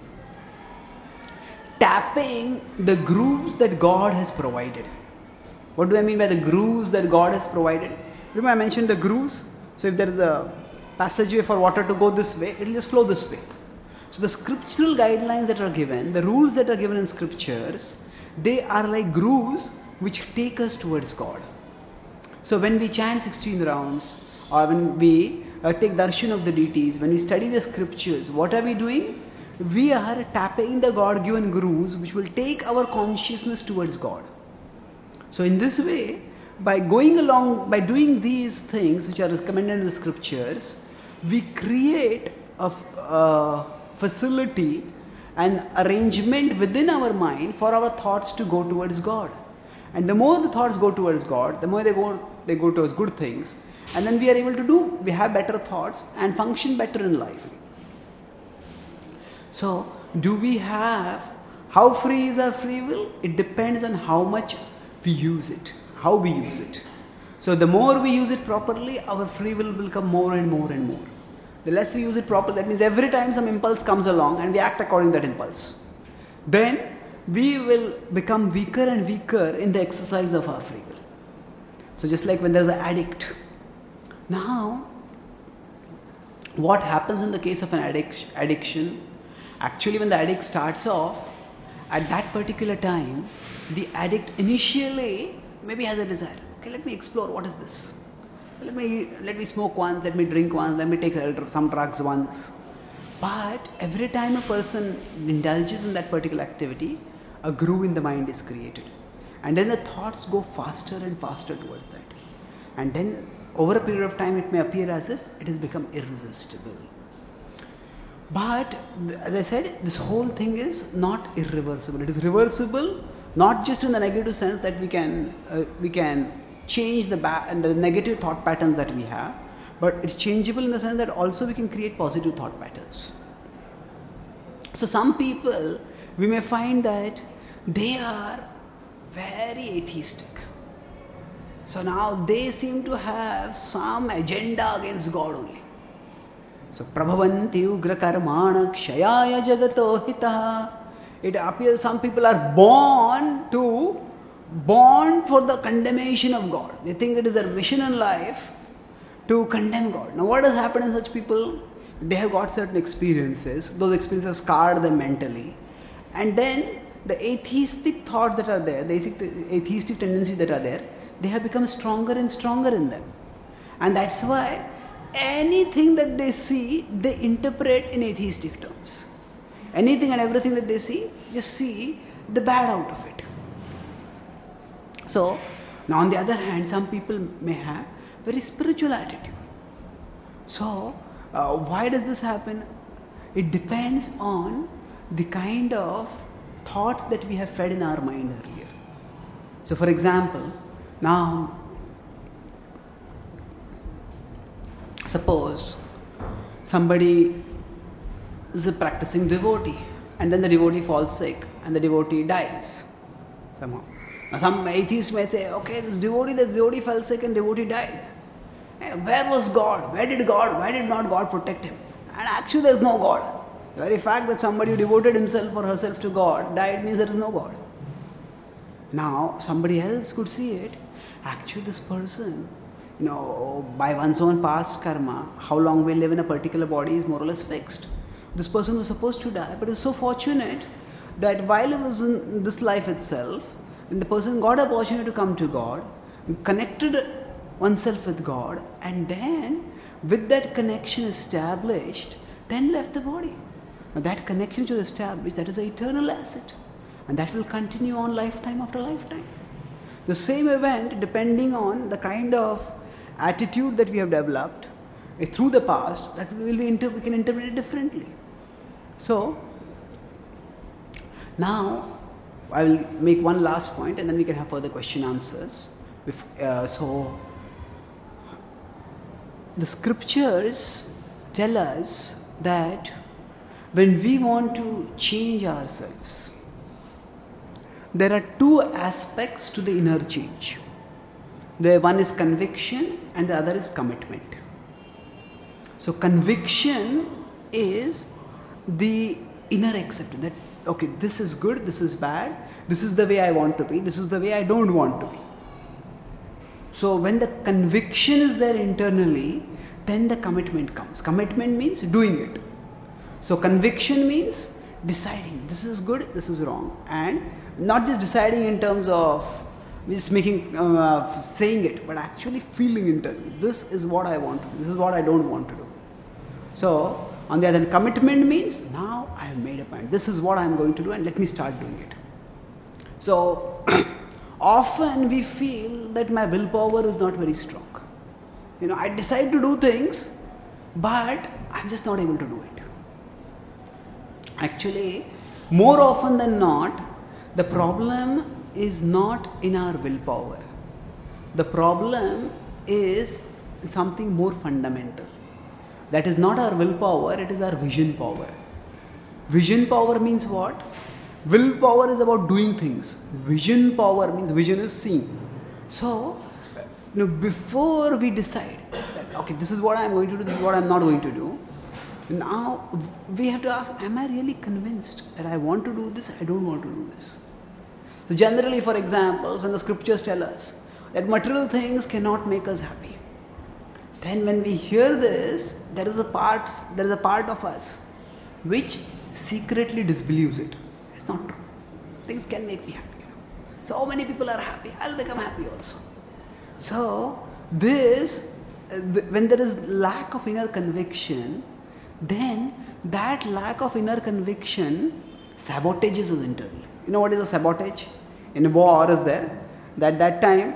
tapping the grooves that God has provided. What do I mean by the grooves that God has provided? Remember I mentioned the grooves. So if there is a passageway for water to go this way, it will just flow this way. So the scriptural guidelines that are given, the rules that are given in scriptures, they are like grooves which take us towards God. So when we chant sixteen rounds, or when we uh, take darshan of the deities, when we study the scriptures, what are we doing? We are tapping the God-given grooves which will take our consciousness towards God. So in this way, by going along, by doing these things which are recommended in the scriptures, we create a uh, facility, an arrangement within our mind for our thoughts to go towards God. And the more the thoughts go towards God, the more they go, they go towards good things. And then we are able to do, we have better thoughts and function better in life. So, do we have, how free is our free will? It depends on how much we use it, how we use it. So, the more we use it properly, our free will will come more and more and more. The less we use it properly, that means every time some impulse comes along and we act according to that impulse, then we will become weaker and weaker in the exercise of our free will. So just like when there is an addict. Now, what happens in the case of an addic addiction? Actually, when the addict starts off, at that particular time, the addict initially maybe has a desire. Okay, let me explore, what is this? Let me, let me smoke once, let me drink once, let me take some drugs once. But every time a person indulges in that particular activity, a groove in the mind is created. And then the thoughts go faster and faster towards that. And then over a period of time it may appear as if it has become irresistible. But as I said, this whole thing is not irreversible. It is reversible not just in the negative sense that we can, uh, we can change the, the negative thought patterns that we have, but it's changeable in the sense that also we can create positive thought patterns. So some people, we may find that they are very atheistic. So now they seem to have some agenda against God only. So prabhavanti ugra karmana kshayaya jagato hitaha. It appears some people are born to, born for the condemnation of God. They think it is their mission in life to condemn God. Now what has happened in such people? They have got certain experiences. Those experiences scarred them mentally. And then the atheistic thoughts that are there, the atheistic tendencies that are there, they have become stronger and stronger in them. And that's why anything that they see, they interpret in atheistic terms. Anything and everything that they see, just see the bad out of it. So, now on the other hand, some people may have very spiritual attitude. So, uh, why does this happen? It depends on the kind of thoughts that we have fed in our mind earlier. So, for example, now, suppose somebody is a practicing devotee and then the devotee falls sick and the devotee dies somehow. Now some atheists may say, okay, this devotee, this devotee fell sick and devotee died. Where was God? Where did God? Why did not God protect him? And actually there is no God. The very fact that somebody who devoted himself or herself to God died means there is no God. Now somebody else could see it. Actually this person, you know, by one's own past karma, how long we live in a particular body is more or less fixed. This person was supposed to die, but is so fortunate that while he was in this life itself, when the person got an opportunity to come to God, connected oneself with God, and then with that connection established, then left the body. Now that connection which is established, that is an eternal asset, and that will continue on lifetime after lifetime. The same event, depending on the kind of attitude that we have developed uh, through the past, that will be inter- we can interpret it differently. So, now I will make one last point and then we can have further question answers. If, uh, so, the scriptures tell us that when we want to change ourselves, there are two aspects to the inner change. The one is conviction and the other is commitment. So conviction is the inner acceptance that, okay, this is good, this is bad, this is the way I want to be, this is the way I don't want to be. So when the conviction is there internally, then the commitment comes. Commitment means doing it. So conviction means deciding this is good, this is wrong, and not just deciding in terms of just making, uh, saying it, but actually feeling internally. This is what I want to do, this is what I don't want to do. So on the other hand, commitment means now I have made up mind. This is what I am going to do, and let me start doing it. So often we feel that my willpower is not very strong. You know, I decide to do things, but I'm just not able to do it. Actually, more often than not, the problem is not in our willpower. The problem is something more fundamental. That is not our willpower, it is our vision power. Vision power means what? Willpower is about doing things. Vision power means vision is seeing. So, you know, before we decide that, okay, this is what I am going to do, this is what I am not going to do, now we have to ask, am I really convinced that I want to do this, I don't want to do this? So generally, for example, when the scriptures tell us that material things cannot make us happy, then when we hear this, there is a part, there is a part of us which secretly disbelieves it. It's not true. Things can make me happy. So many people are happy, I'll become happy also. So this, when there is lack of inner conviction, then that lack of inner conviction sabotages us internally. You know what is a sabotage? In a war is there, that that time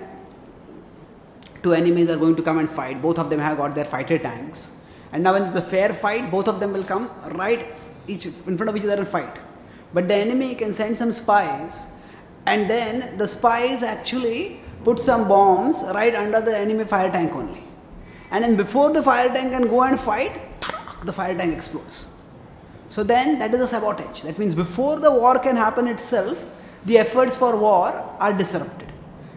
two enemies are going to come and fight. Both of them have got their fighter tanks. And now when it's a fair fight, both of them will come right each in front of each other and fight. But the enemy can send some spies, and then the spies actually put some bombs right under the enemy fire tank only. And then before the fire tank can go and fight, the fire tank explodes. So then that is a sabotage. That means before the war can happen itself, the efforts for war are disrupted.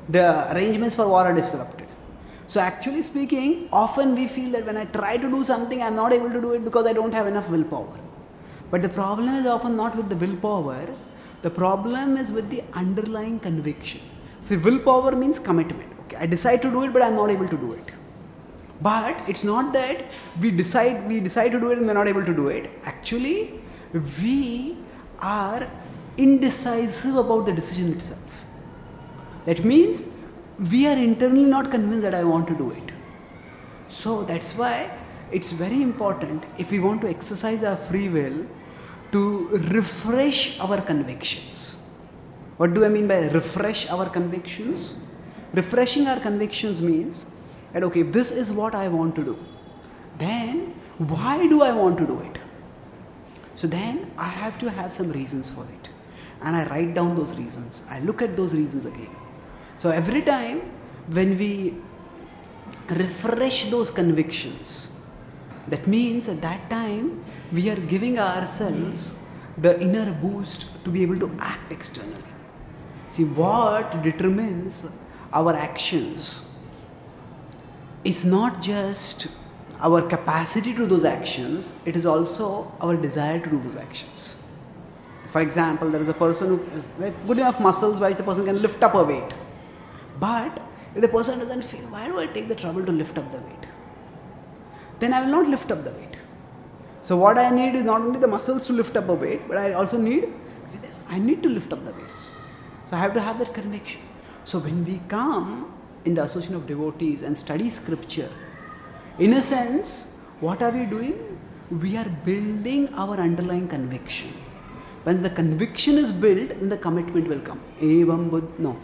the arrangements for war are disrupted. So actually speaking, often we feel that when I try to do something, I am not able to do it because I don't have enough willpower. But the problem is often not with the willpower, the problem is with the underlying conviction. See, willpower means commitment. Okay, I decide to do it, but I am not able to do it. But it's not that we decide we decide to do it and we are not able to do it. Actually, we are indecisive about the decision itself. That means we are internally not convinced that I want to do it. So that's why it's very important, if we want to exercise our free will, to refresh our convictions. What do I mean by refresh our convictions? Refreshing our convictions means that, okay, if this is what I want to do, then why do I want to do it? So then I have to have some reasons for it. And I write down those reasons. I look at those reasons again. So every time when we refresh those convictions, that means at that time we are giving ourselves the inner boost to be able to act externally. See, what determines our actions is not just our capacity to do those actions, it is also our desire to do those actions. For example, there is a person who has good enough muscles by which the person can lift up a weight. But if the person doesn't feel, why do I take the trouble to lift up the weight? Then I will not lift up the weight. So what I need is not only the muscles to lift up a weight, but I also need, I need to lift up the weights. So I have to have that conviction. So when we come in the association of devotees and study scripture, in a sense, what are we doing? We are building our underlying conviction. When the conviction is built, then the commitment will come. Evam buddh, no.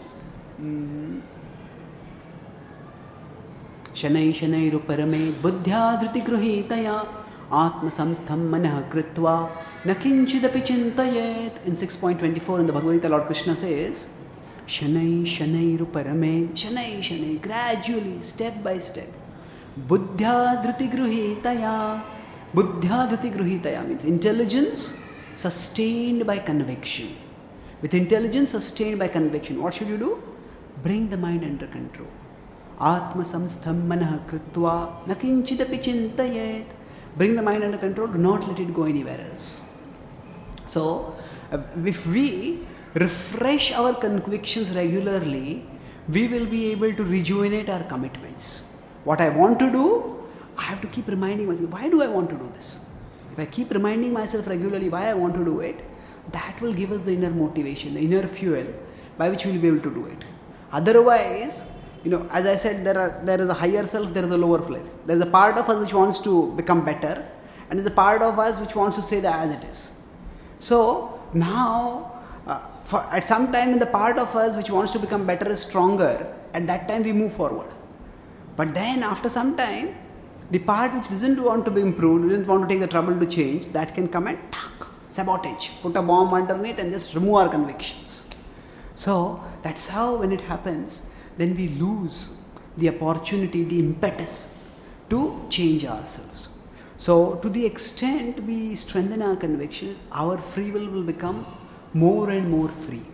Shanai shanairu parame buddhya dhriti gruhitaya atma samstham manah kritva nakinchidapi chintayet. In six point twenty-four in the Bhagavad Gita, Lord Krishna says, Shanai shanairu parame, Shanai shanai, gradually, step by step. Buddhya dhriti gruhitaya. Buddhya dhriti gruhitaya means intelligence sustained by conviction. With intelligence sustained by conviction, what should you do? Bring the mind under control. Atma samstham manah kritva nakinchidapi chintayet. Bring the mind under control, do not let it go anywhere else. So, if we refresh our convictions regularly, we will be able to rejuvenate our commitments. What I want to do, I have to keep reminding myself, why do I want to do this? If I keep reminding myself regularly why I want to do it, that will give us the inner motivation, the inner fuel by which we will be able to do it. Otherwise, you know, as I said, there are there is a higher self, there is a lower place. There is a part of us which wants to become better, and there is a part of us which wants to stay there as it is. So now, uh, for, at some time in the part of us which wants to become better is stronger, at that time we move forward. But then after some time, the part which doesn't want to be improved, doesn't want to take the trouble to change, that can come and tuck, sabotage, put a bomb underneath and just remove our convictions. So that's how when it happens, then we lose the opportunity, the impetus to change ourselves. So to the extent we strengthen our conviction, our free will will become more and more free.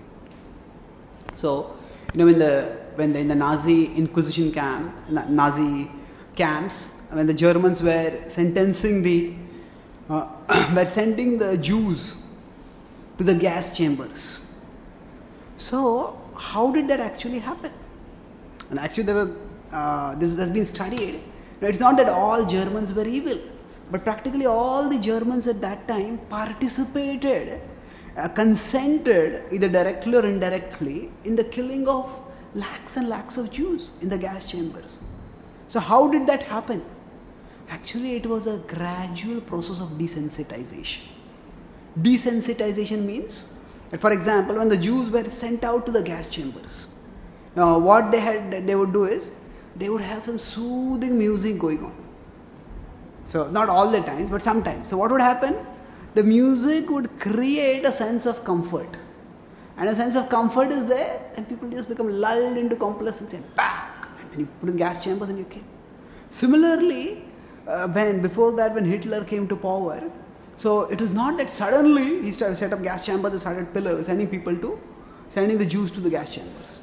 So, you know, when the when the, in the Nazi Inquisition camp, Nazi camps, when the Germans were sentencing the, uh, were sending the Jews to the gas chambers. So, how did that actually happen? And actually, there were, uh, this has been studied. Now, it's not that all Germans were evil, but practically all the Germans at that time participated, uh, consented, either directly or indirectly, in the killing of lakhs and lakhs of Jews in the gas chambers. So, how did that happen? Actually, it was a gradual process of desensitization. Desensitization means that, for example, when the Jews were sent out to the gas chambers, now what they had, they would do is, they would have some soothing music going on. So, not all the times, but sometimes. So, what would happen? The music would create a sense of comfort. And a sense of comfort is there, and people just become lulled into complacency and back. And you put in gas chambers and you kill. Similarly, uh, when before that, when Hitler came to power, so it is not that suddenly he started set up gas chambers and started pillars, sending people to, sending the Jews to the gas chambers.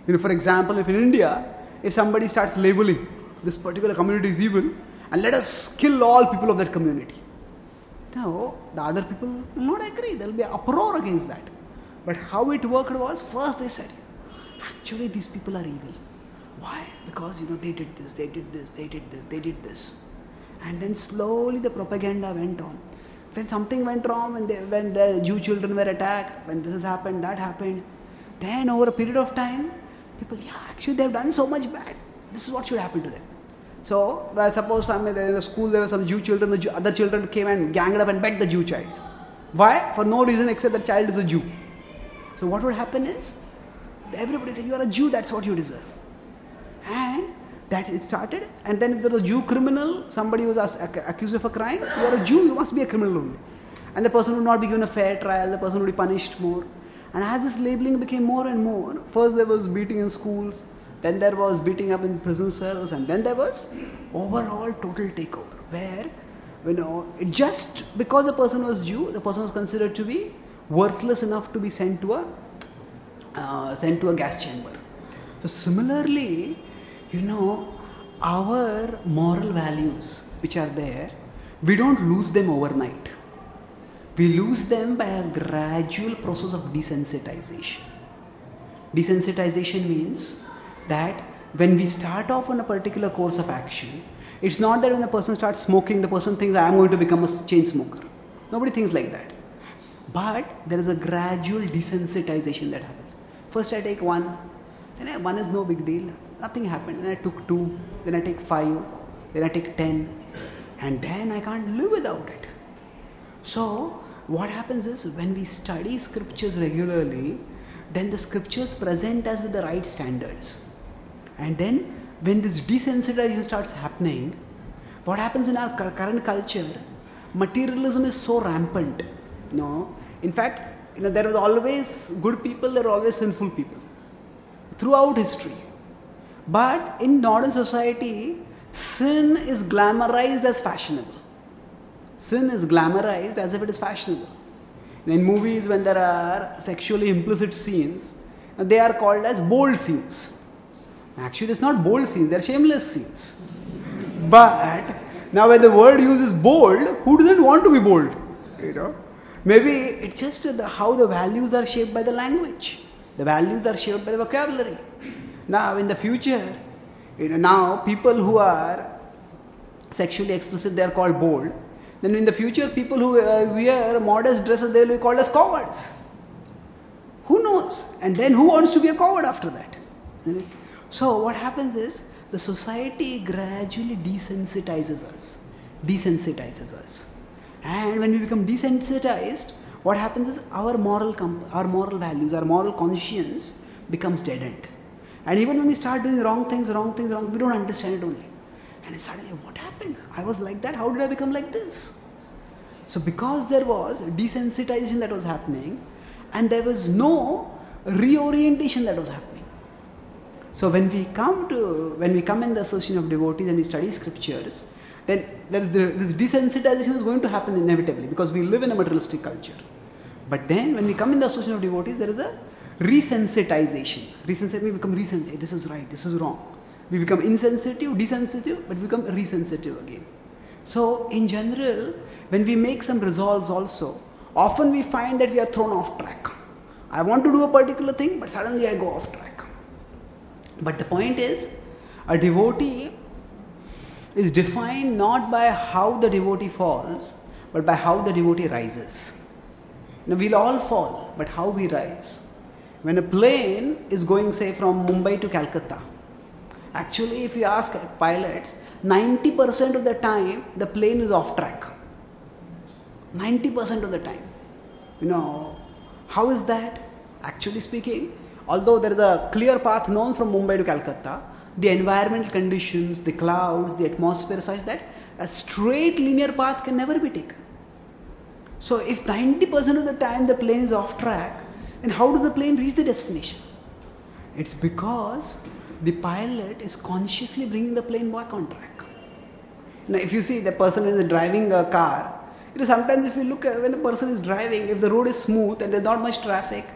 You know, for example, if in India, if somebody starts labeling this particular community is evil, and let us kill all people of that community. Now, the other people will not agree. There will be an uproar against that. But how it worked was, first they said, actually these people are evil. Why? Because, you know, they did this, they did this, they did this, they did this. And then slowly the propaganda went on. When something went wrong, when, they, when the Jew children were attacked, when this has happened, that happened, then over a period of time, people, yeah, actually they have done so much bad. This is what should happen to them. So, well, suppose some, in the school there were some Jew children, the Jew, other children came and ganged up and beat the Jew child. Why? For no reason except the child is a Jew. So what would happen is, everybody said, you are a Jew, that's what you deserve. And that it started, and then if there was a Jew criminal, somebody was accused of a crime, you are a Jew, you must be a criminal only. And the person would not be given a fair trial, the person would be punished more. And as this labeling became more and more, first there was beating in schools, then there was beating up in prison cells, and then there was overall total takeover, where, you know, it just because the person was Jew, the person was considered to be worthless enough to be sent to a uh, sent to a gas chamber. So similarly, you know, our moral values which are there, we don't lose them overnight. We lose them by a gradual process of desensitization. Desensitization means that when we start off on a particular course of action, it's not that when a person starts smoking, the person thinks, I am going to become a chain smoker. Nobody thinks like that. But there is a gradual desensitization that happens. First I take one, then I, one is no big deal, nothing happened. Then I took two, then I take five, then I take ten, and then I can't live without it. So what happens is, when we study scriptures regularly, then the scriptures present us with the right standards. And then when this desensitization starts happening, what happens in our current culture, materialism is so rampant. You know, in fact, you know, there was always good people, there were always sinful people throughout history. But in modern society, sin is glamorized as fashionable. Sin is glamorized as if it is fashionable. In movies, when there are sexually implicit scenes, they are called as bold scenes. Actually, it's not bold scenes, they're shameless scenes. But now when the word uses bold, who doesn't want to be bold? You know, maybe it's just the, how the values are shaped by the language. The values are shaped by the vocabulary. Now in the future, you know, now people who are sexually explicit, they are called bold. Then in the future, people who uh, wear modest dresses, they will be called as cowards. Who knows? And then who wants to be a coward after that? So what happens is, the society gradually desensitizes us. Desensitizes us. And when we become desensitized, what happens is our moral, our moral values, our moral conscience becomes deadened. And even when we start doing wrong things, wrong things, wrong, we don't understand it only. And then suddenly, what happened? I was like that, how did I become like this? So because there was desensitization that was happening, and there was no reorientation that was happening. So when we come to, when we come in the association of devotees and we study scriptures, then there is the, this desensitization is going to happen inevitably, because we live in a materialistic culture. But then when we come in the association of devotees, there is a resensitization. Resensitization, we become resensitive. This is right, this is wrong. We become insensitive, desensitive, but we become resensitive again. So in general, when we make some resolves also, often we find that we are thrown off track. I want to do a particular thing, but suddenly I go off track. But the point is, a devotee is defined not by how the devotee falls, but by how the devotee rises. Now we'll all fall, but how we rise. When a plane is going, say, from Mumbai to Calcutta, actually if you ask pilots, ninety percent of the time the plane is off track. ninety percent of the time. You know, how is that? Actually speaking, although there is a clear path known from Mumbai to Calcutta, the environmental conditions, the clouds, the atmosphere such that a straight linear path can never be taken. So if ninety percent of the time the plane is off track, then how does the plane reach the destination? It's because the pilot is consciously bringing the plane back on track. Now if you see the person is driving a car, you know, sometimes if you look at when the person is driving, if the road is smooth and there's not much traffic,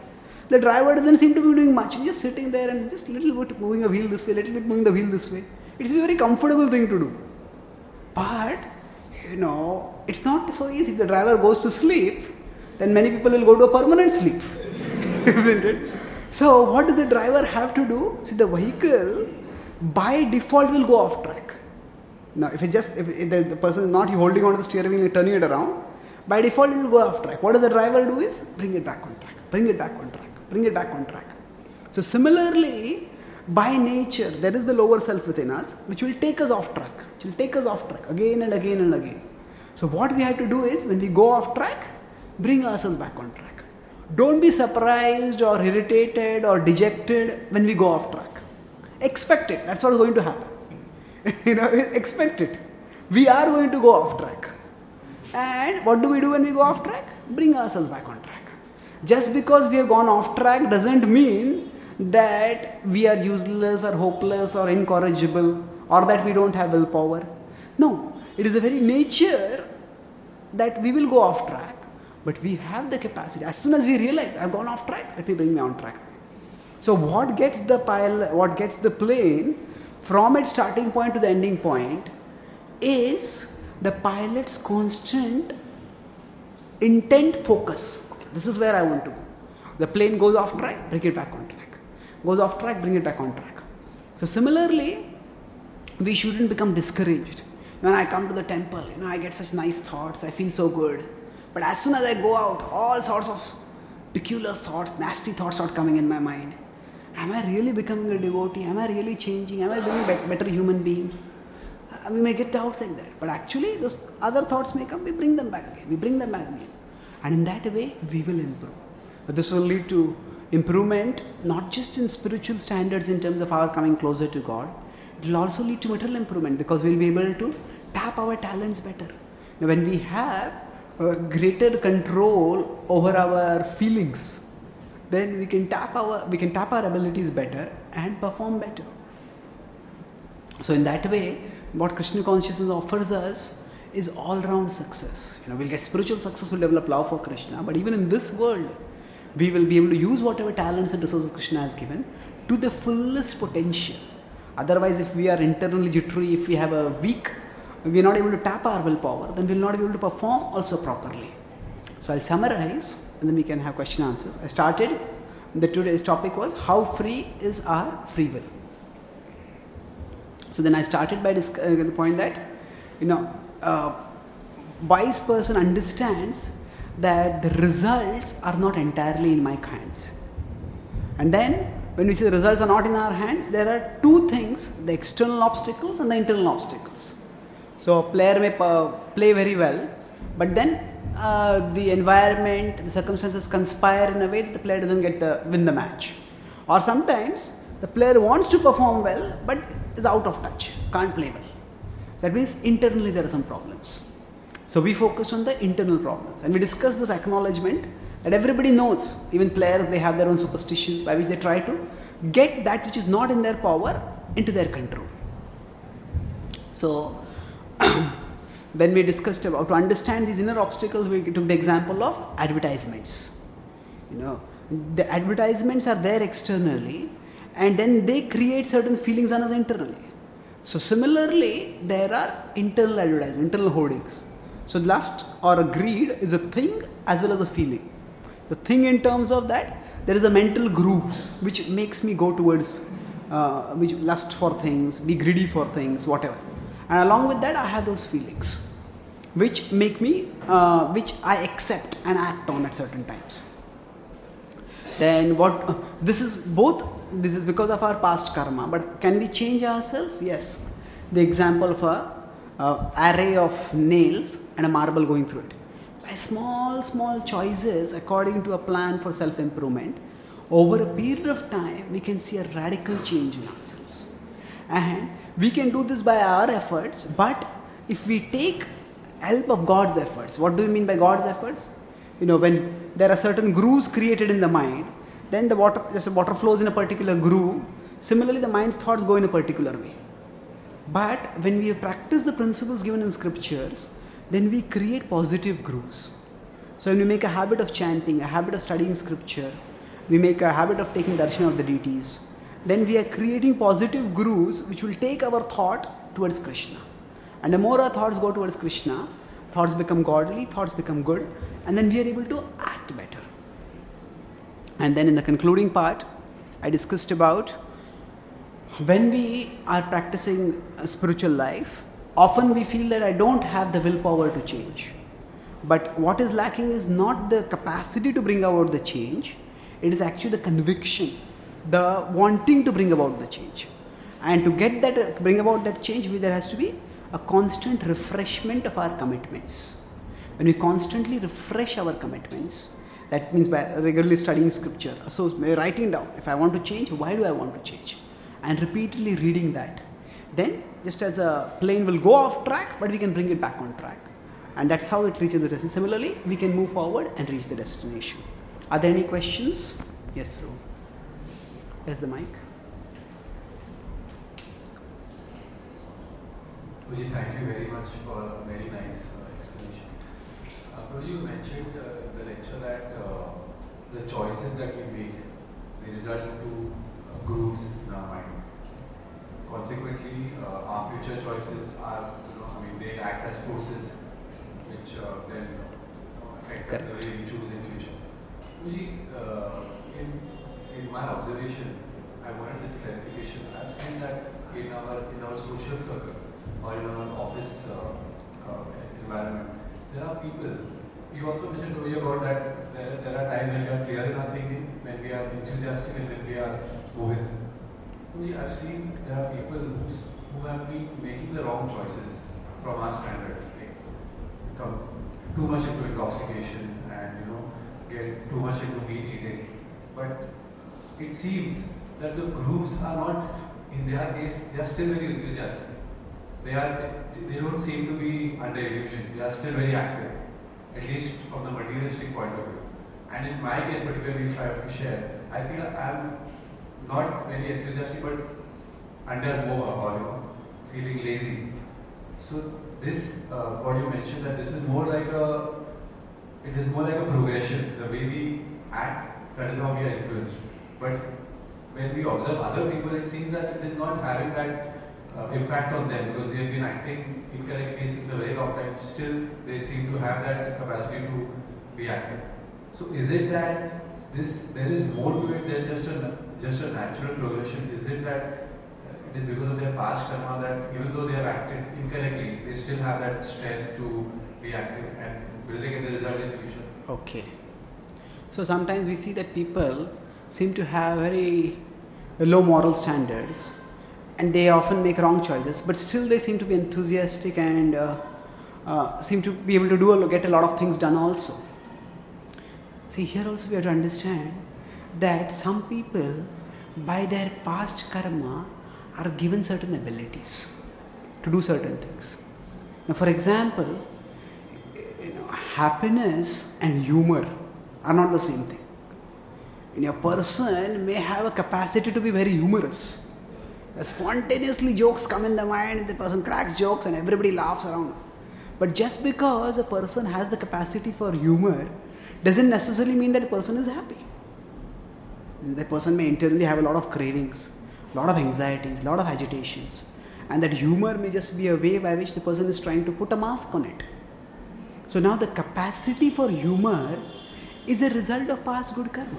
The driver doesn't seem to be doing much. He's just sitting there and just little bit moving a wheel this way, little bit moving the wheel this way. It's a very comfortable thing to do. But, you know, it's not so easy. If the driver goes to sleep, then many people will go to a permanent sleep. Isn't it? So, what does the driver have to do? See, the vehicle by default will go off track. Now, if it just if, if the, the person is not holding on to the steering wheel and turning it around, by default it will go off track. What does the driver do is bring it back on track, bring it back on track, bring it back on track. So similarly, by nature, there is the lower self within us which will take us off track, which will take us off track again and again and again. So what we have to do is, when we go off track, bring ourselves back on track. Don't be surprised or irritated or dejected when we go off track. Expect it. That's what is going to happen. You know, expect it. We are going to go off track. And what do we do when we go off track? Bring ourselves back on track. Just because we have gone off track doesn't mean that we are useless or hopeless or incorrigible or that we don't have willpower. No, it is the very nature that we will go off track, but we have the capacity. As soon as we realize I've gone off track, let me bring me on track. So what gets the pile, what gets the plane from its starting point to the ending point is the pilot's constant intent focus. This is where I want to go. The plane goes off track, bring it back on track. Goes off track, bring it back on track. So similarly, we shouldn't become discouraged. When I come to the temple, you know, I get such nice thoughts, I feel so good. But as soon as I go out, all sorts of peculiar thoughts, nasty thoughts start coming in my mind. Am I really becoming a devotee? Am I really changing? Am I becoming a better human being? Uh, we may get doubts like that. But actually, those other thoughts may come, we bring them back again. We bring them back again. And in that way, we will improve. But this will lead to improvement, not just in spiritual standards in terms of our coming closer to God. It will also lead to material improvement because we will be able to tap our talents better. Now, when we have a greater control over our feelings, then we can tap our we can tap our abilities better and perform better. So in that way, what Krishna consciousness offers us is all-round success. You know, we'll get spiritual success, we'll develop love for Krishna, but even in this world, we will be able to use whatever talents and resources Krishna has given to the fullest potential. Otherwise, if we are internally jittery, if we have a weak, we are not able to tap our willpower, then we will not be able to perform also properly. So I'll summarize and then we can have question answers. I started, the today's topic was how free is our free will. So then I started by disc- uh, the point that, you know, uh, wise person understands that the results are not entirely in my hands. And then when we say the results are not in our hands, there are two things, the external obstacles and the internal obstacles. So a player may uh, play very well, but then uh, the environment, the circumstances conspire in a way that the player doesn't get the, win the match. Or sometimes the player wants to perform well, but is out of touch, can't play well. That means internally there are some problems. So we focus on the internal problems, and we discuss this acknowledgement that everybody knows, even players, they have their own superstitions by which they try to get that which is not in their power into their control. So when we discussed about to understand these inner obstacles, we took the example of advertisements. You know, the advertisements are there externally, and then they create certain feelings on us internally. So similarly, there are internal advertisements, internal hoardings. So lust or a greed is a thing as well as a feeling. So thing in terms of that, there is a mental groove which makes me go towards, uh, which lust for things, be greedy for things, whatever. And along with that, I have those feelings which make me, uh, which I accept and act on at certain times. Then what, uh, this is both, this is because of our past karma, but can we change ourselves? Yes. The example of a uh, array of nails and a marble going through it. By small, small choices according to a plan for self-improvement, over a period of time, we can see a radical change in ourselves. And we can do this by our efforts, but if we take help of God's efforts, what do we mean by God's efforts? You know, when there are certain grooves created in the mind, then the water, just the water flows in a particular groove. Similarly, the mind's thoughts go in a particular way. But when we practice the principles given in scriptures, then we create positive grooves. So when we make a habit of chanting, a habit of studying scripture, we make a habit of taking darshan of the deities, then we are creating positive gurus which will take our thought towards Krishna. And the more our thoughts go towards Krishna, thoughts become godly, thoughts become good, and then we are able to act better. And then in the concluding part, I discussed about when we are practicing a spiritual life, often we feel that I don't have the willpower to change. But what is lacking is not the capacity to bring about the change, it is actually the conviction, the wanting to bring about the change. And to get that, uh, bring about that change, there has to be a constant refreshment of our commitments. When we constantly refresh our commitments, that means by regularly studying scripture, so writing down, if I want to change, why do I want to change? And repeatedly reading that. Then, just as a plane will go off track, but we can bring it back on track. And that's how it reaches the destination. Similarly, we can move forward and reach the destination. Are there any questions? Yes, Ru. Where's the mic? Puji, thank you very much for a very nice uh, explanation. Uh, Puji, you mentioned uh, in the lecture that uh, the choices that we make, they result into uh, grooves in our mind. Consequently, uh, our future choices are, you know, I mean, they act as forces which uh, then affect Correct. the way we choose in future. Puji, uh, in, in my observation, I wanted this clarification. I've seen that in our in our social circle or in our office uh, uh, environment, there are people. You also mentioned earlier about that there, there are times when we are clear in our thinking, when we are enthusiastic, and when we are moving. Puji, I've seen there are people who's, who have been making the wrong choices from our standards. Come too much into intoxication and, you know, get too much into meat eating. But it seems that the grooves are not, in their case, they are still very enthusiastic. They are, they don't seem to be under illusion. They are still very active, at least from the materialistic point of view. And in my case, particularly, if I have to share, I feel I am not very enthusiastic, but under more, or, you know, feeling lazy. So this, uh, what you mentioned, that this is more like a, it is more like a progression, the way we act, that is how we are influenced. But when we observe other people, it seems that it is not having that uh, impact on them, because they have been acting incorrectly since a very long time. Still, they seem to have that capacity to be active. So is it that this, there is more to it than just a, just a natural progression? Is it that it is because of their past karma that even though they have acted incorrectly, they still have that strength to be active and building in the result in the future? Okay. So sometimes we see that people seem to have very low moral standards and they often make wrong choices, but still they seem to be enthusiastic and uh, uh, seem to be able to do a, get a lot of things done also. See, here also we have to understand that some people, by their past karma, are given certain abilities to do certain things. Now, for example, you know, happiness and humor are not the same thing. And a person may have a capacity to be very humorous. Spontaneously jokes come in the mind, the person cracks jokes and everybody laughs around. But just because a person has the capacity for humor doesn't necessarily mean that the person is happy. The person may internally have a lot of cravings, a lot of anxieties, a lot of agitations, and that humor may just be a way by which the person is trying to put a mask on it. So now the capacity for humor is a result of past good karma.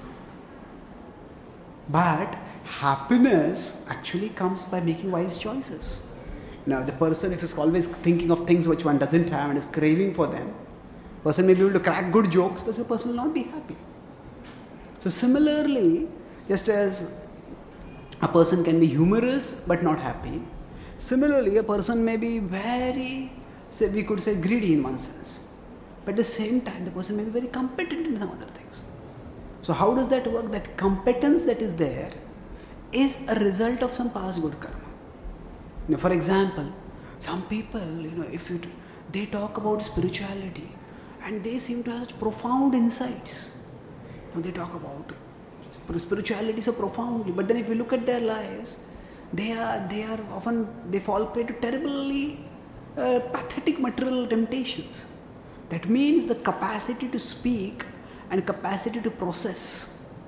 But happiness actually comes by making wise choices. Now the person, if is always thinking of things which one doesn't have and is craving for them, person may be able to crack good jokes, but the person will not be happy. So similarly, just as a person can be humorous but not happy, similarly a person may be very, say, we could say greedy in one sense, but at the same time the person may be very competent in some other things. So how does that work? That competence that is there is a result of some past good karma. You know, for example, some people, you know, if you, they talk about spirituality and they seem to have such profound insights. You know, they talk about spirituality so profoundly, but then if you look at their lives, they are they are often they fall prey to terribly uh, pathetic material temptations. That means the capacity to speak and capacity to process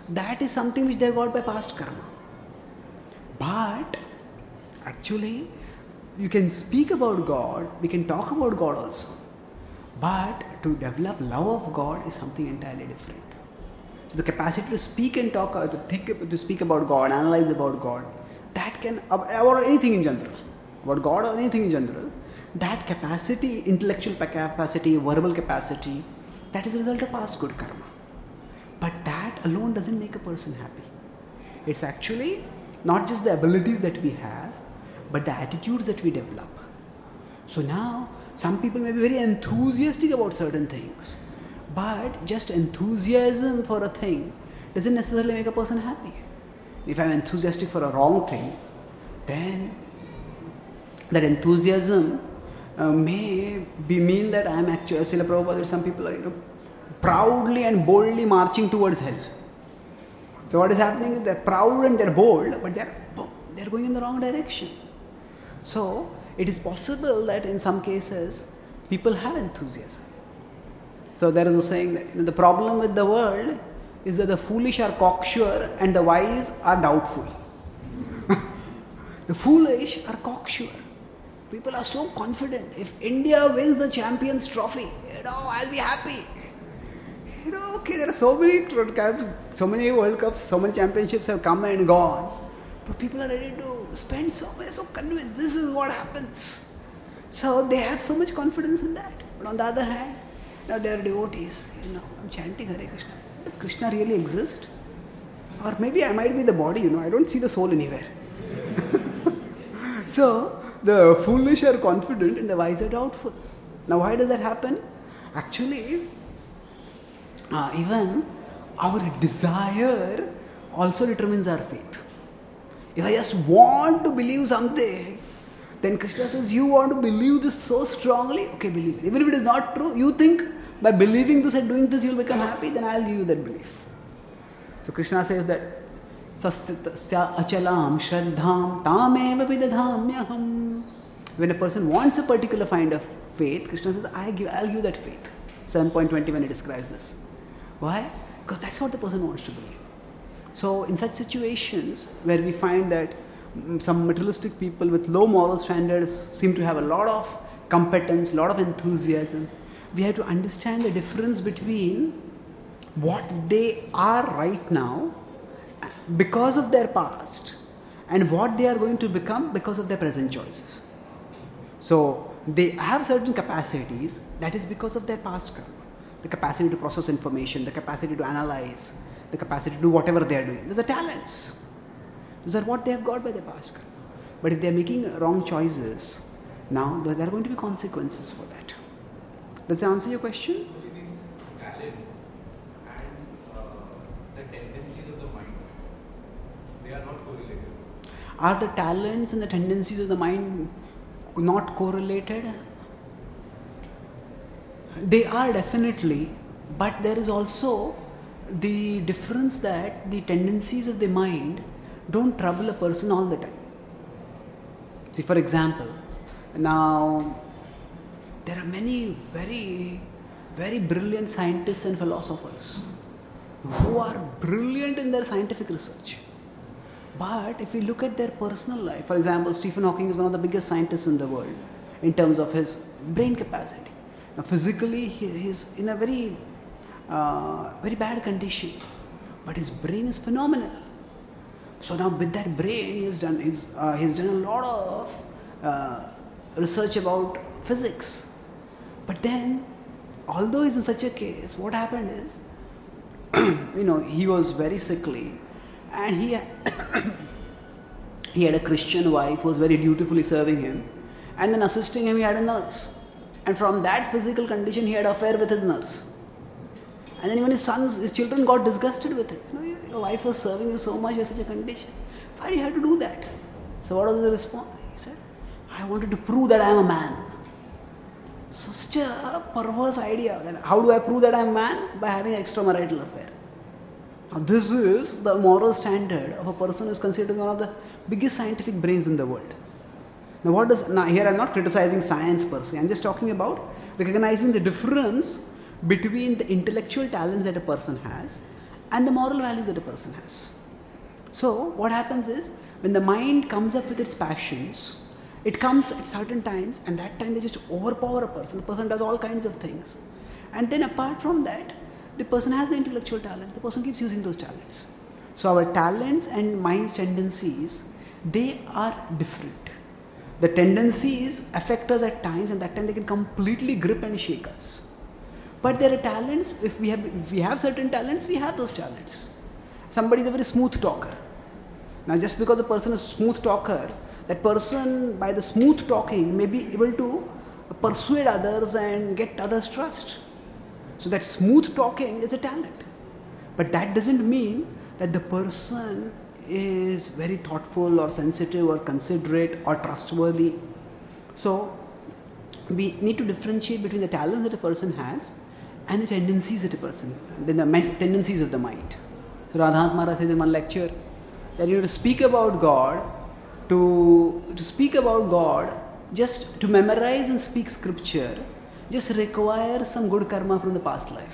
that is something which they got by past karma. But actually, you can speak about God, we can talk about God also. But to develop love of God is something entirely different. So the capacity to speak and talk, or to think, to speak about God, analyze about God, that can, or anything in general, about God or anything in general, that capacity, intellectual capacity, verbal capacity, that is the result of past good karma. But that alone doesn't make a person happy. It's actually not just the abilities that we have, but the attitudes that we develop. So now, some people may be very enthusiastic about certain things, but just enthusiasm for a thing doesn't necessarily make a person happy. If I'm enthusiastic for a wrong thing, then that enthusiasm uh, may be mean that I'm actually, Srila Prabhupada, some people are, you know, proudly and boldly marching towards hell. So what is happening is they're proud and they're bold, but they're, they're going in the wrong direction. So it is possible that in some cases people have enthusiasm. So there is a saying that, you know, the problem with the world is that the foolish are cocksure and the wise are doubtful. The foolish are cocksure. People are so confident. If India wins the Champions Trophy, you know, I'll be happy. You know, okay, there are so many, so many World Cups, so many championships have come and gone. But people are ready to spend so much, so convinced this is what happens. So they have so much confidence in that. But on the other hand, now they are devotees. You know, I'm chanting Hare Krishna. Does Krishna really exist? Or maybe I might be the body, you know, I don't see the soul anywhere. So the foolish are confident and the wise are doubtful. Now why does that happen? Actually, uh, even our desire also determines our faith. If I just want to believe something, then Krishna says, you want to believe this so strongly, okay, believe it. Even if it is not true, you think by believing this and doing this you will become happy, then I will give you that belief. So Krishna says that, Sasya achalam shraddham tameva vidadhamyaham. When a person wants a particular kind of faith, Krishna says, I give, I'll give that faith. seven point two zero when he describes this. Why? Because that's what the person wants to believe. So in such situations where we find that some materialistic people with low moral standards seem to have a lot of competence, a lot of enthusiasm, we have to understand the difference between what they are right now because of their past and what they are going to become because of their present choices. So they have certain capacities, that is because of their past karma. The capacity to process information, the capacity to analyze, the capacity to do whatever they are doing. Those are talents. Those are what they have got by their past karma. But if they are making wrong choices, now there are going to be consequences for that. Does that answer your question? These talents and uh, the tendencies of the mind, they are not correlated. Are the talents and the tendencies of the mind not correlated? They are definitely, but there is also the difference that the tendencies of the mind don't trouble a person all the time. See, for example, now there are many very, very brilliant scientists and philosophers who are brilliant in their scientific research. But if we look at their personal life, for example, Stephen Hawking is one of the biggest scientists in the world in terms of his brain capacity. Now physically he is in a very, uh, very bad condition, but his brain is phenomenal. So now with that brain, he has done, he's, uh, he's done a lot of uh, research about physics. But then, although he's in such a case, what happened is, you know, he was very sickly, and he had, he had a Christian wife who was very dutifully serving him, and then assisting him he had a nurse. And from that physical condition he had an affair with his nurse. And then even his sons, his children got disgusted with it. You know, your wife was serving you so much in such a condition. Why do you have to do that? So what was the response? He said, I wanted to prove that I am a man. Such a perverse idea. That how do I prove that I am a man? By having an extramarital affair. Now this is the moral standard of a person who is considered one of the biggest scientific brains in the world. Now what does, now here I am not criticizing science per se, I am just talking about recognizing the difference between the intellectual talents that a person has and the moral values that a person has. So what happens is, when the mind comes up with its passions, it comes at certain times, and that time they just overpower a person. The person does all kinds of things. And then apart from that, the person has the intellectual talent. The person keeps using those talents. So our talents and mind's tendencies, they are different. The tendencies affect us at times, and that time they can completely grip and shake us. But there are talents. If we have, if we have certain talents, we have those talents. Somebody is a very smooth talker. Now, just because the person is a smooth talker, that person, by the smooth talking, may be able to persuade others and get others' trust. So that smooth talking is a talent. But that doesn't mean that the person is very thoughtful or sensitive or considerate or trustworthy. So we need to differentiate between the talents that a person has and the tendencies that a person, the tendencies of the mind. So Radhanath Maharaj says in one lecture that you know, to speak about God, to, to speak about God, just to memorize and speak scripture, just requires some good karma from the past life.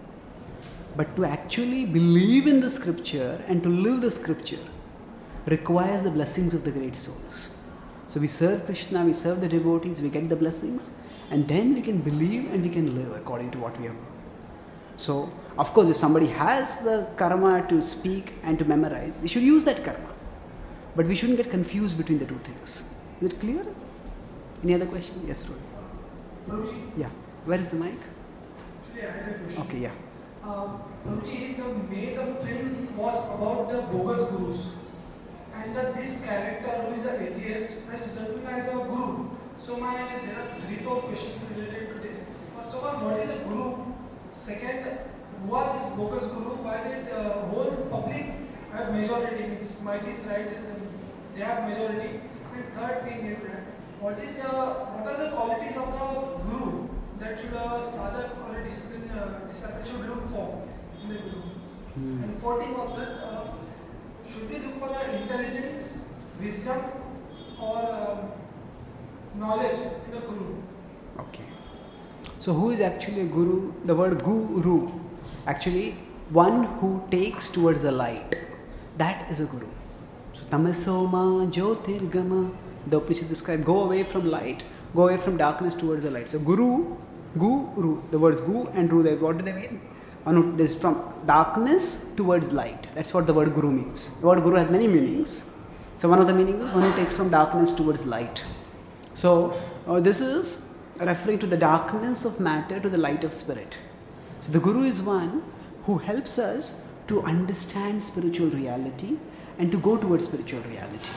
But to actually believe in the scripture and to live the scripture requires the blessings of the great souls. So we serve Krishna, we serve the devotees, we get the blessings, and then we can believe and we can live according to what we have. So, of course, if somebody has the karma to speak and to memorize, they should use that karma. But we shouldn't get confused between the two things. Is it clear? Any other question? Yes, Rohit. Yeah. Where is the mic? Actually, I have a question. Okay, yeah. Um, Prabhuji, the made of film was about the bogus gurus, and that this character who is an atheist is recognized as a guru. So my there are three four questions related to this. First of all, what is a guru? Second, who are these bogus guru? Why did the uh, whole public have majority? Means mighties, right? They have majority. And third thing is that what is the what are the qualities of the guru that should a sadhak or a discipline uh, disciple should look for in the guru? Hmm. And fourth thing was that uh, should we look for the intelligence, wisdom, or um, knowledge in the guru? Okay. So who is actually a guru? The word guru, actually one who takes towards the light. That is a guru. So tamasoma jyotirgama, the Upanishad describes, go away from light, go away from darkness towards the light. So guru, guru, the words gu and ru, what do they mean? One is from darkness towards light. That's what the word guru means. The word guru has many meanings. So one of the meanings is one who takes from darkness towards light. So uh, this is referring to the darkness of matter to the light of spirit. So the guru is one who helps us to understand spiritual reality and to go towards spiritual reality.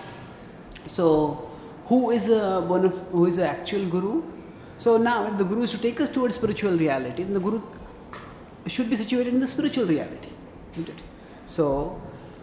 So who is a one of who is the actual guru? So now if the guru is to take us towards spiritual reality, then the guru should be situated in the spiritual reality, isn't it? So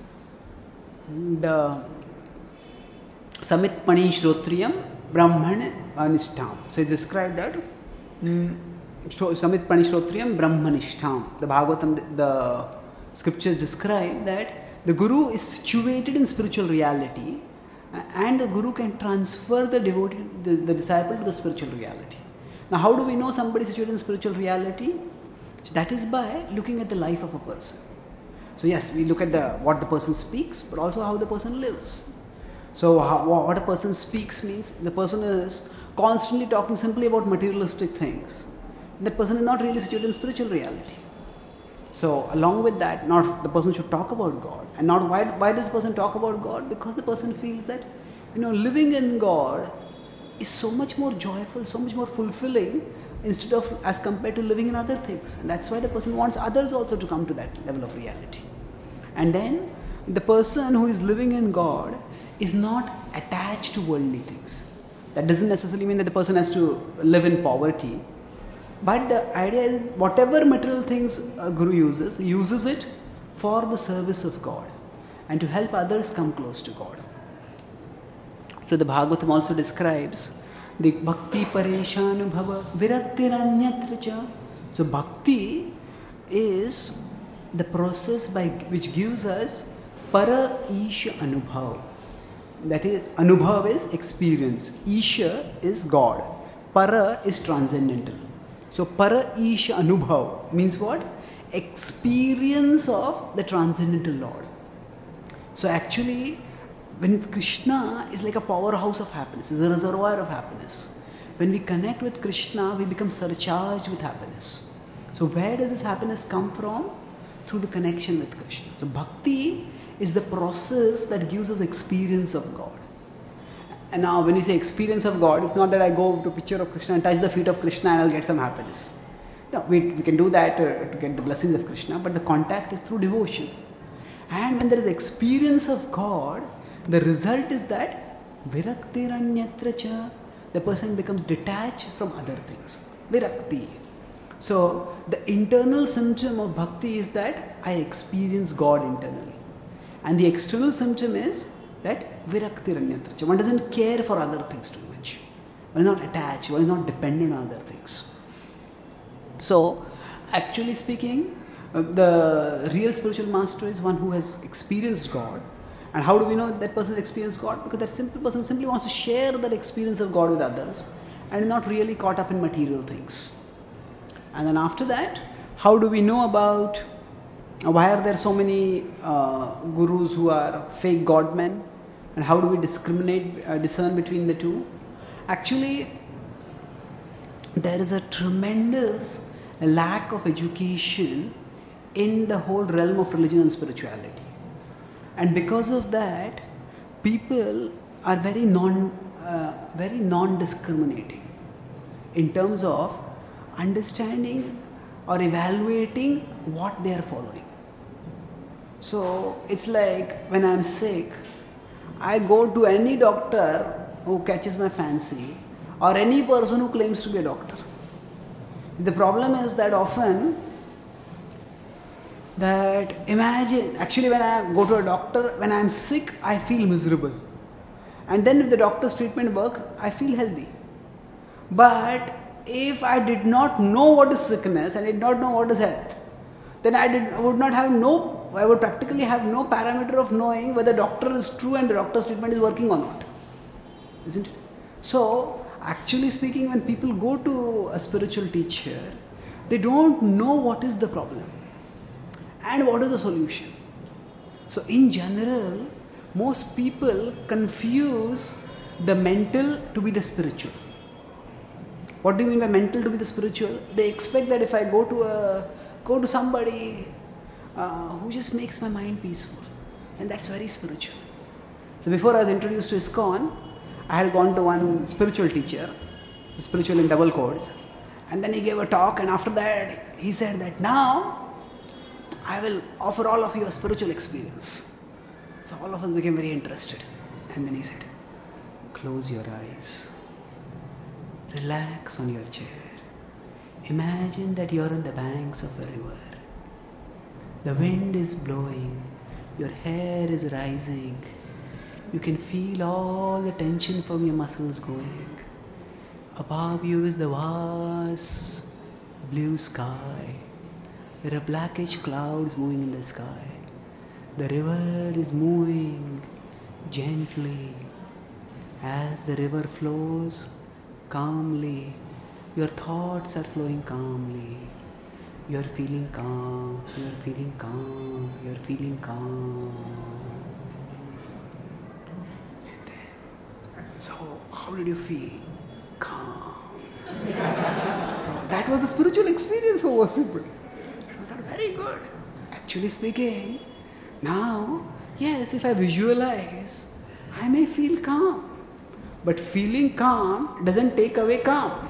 the Samit Pani Shrotriyam Brahman Anishtam. So it's described that mm, Samit Pani Shrotriyam Brahmanishtam. The Bhagavatam, the scriptures describe that the guru is situated in spiritual reality, and the guru can transfer the devotee, the, the disciple to the spiritual reality. Now, how do we know somebody is situated in spiritual reality? So that is by looking at the life of a person. So yes, we look at the what the person speaks, but also how the person lives. So how, what a person speaks means the person is constantly talking simply about materialistic things. That person is not really situated in spiritual reality. So along with that, not the person should talk about God. And not why, why does the person talk about God? Because the person feels that, you know, living in God is so much more joyful, so much more fulfilling instead of as compared to living in other things. And that's why the person wants others also to come to that level of reality. And then the person who is living in God is not attached to worldly things. That doesn't necessarily mean that the person has to live in poverty. But the idea is whatever material things a guru uses, he uses it for the service of God and to help others come close to God. So the Bhagavatam also describes the bhakti pareshanubhava virattiranyatra. So bhakti is the process by which gives us para isha anubhav. That is, anubhav is experience. Isha is God. Para is transcendental. So para isha anubhav means what? experience of the transcendental Lord. So actually, when Krishna is like a powerhouse of happiness, is a reservoir of happiness. When we connect with Krishna, we become surcharged with happiness. So where does this happiness come from? Through the connection with Krishna. So bhakti is the process that gives us experience of God. And now when you say experience of God, it's not that I go to a picture of Krishna and touch the feet of Krishna and I'll get some happiness. No, we, we can do that uh, to get the blessings of Krishna, but the contact is through devotion. And when there is experience of God, the result is that viraktiranyatra cha, the person becomes detached from other things. Virakti. So the internal symptom of bhakti is that I experience God internally. And the external symptom is that viraktiranyatra cha. One doesn't care for other things too much. One is not attached, one is not dependent on other things. So, actually speaking, uh, the real spiritual master is one who has experienced God. And how do we know that person has experienced God? Because that simple person simply wants to share that experience of God with others and is not really caught up in material things. And then after that, how do we know about uh, why are there so many uh, gurus who are fake godmen? And how do we discriminate, uh, discern between the two? Actually, there is a tremendous lack of education in the whole realm of religion and spirituality. And because of that, people are very non, uh, very non-discriminating in terms of understanding or evaluating what they are following. So it's like when I'm sick, I go to any doctor who catches my fancy or any person who claims to be a doctor. The problem is that often that imagine, actually when I go to a doctor, when I am sick, I feel miserable. And then if the doctor's treatment works, I feel healthy. But if I did not know what is sickness and did not know what is health, then I, did, I would not have no, I would practically have no parameter of knowing whether the doctor is true and the doctor's treatment is working or not. Isn't it? So, actually speaking, when people go to a spiritual teacher, they don't know what is the problem and what is the solution. So in general, most people confuse the mental to be the spiritual. What do you mean by mental to be the spiritual? They expect that if I go to a go to somebody uh, who just makes my mind peaceful, and that's very spiritual. So before I was introduced to ISKCON, I had gone to one spiritual teacher, spiritual in double quotes, and then he gave a talk, and after that he said that now I will offer all of you a spiritual experience. So all of us became very interested, and then he said, close your eyes, relax on your chair, imagine that you are on the banks of a river, the wind is blowing, your hair is rising, you can feel all the tension from your muscles going. Above you is the vast blue sky. There are blackish clouds moving in the sky. The river is moving gently. As the river flows calmly, your thoughts are flowing calmly. You are feeling calm, you are feeling calm, you are feeling calm. So, how did you feel? Calm. So, that was the spiritual experience for most people. It was very good. Actually speaking, now, yes, if I visualize, I may feel calm. But feeling calm doesn't take away calm.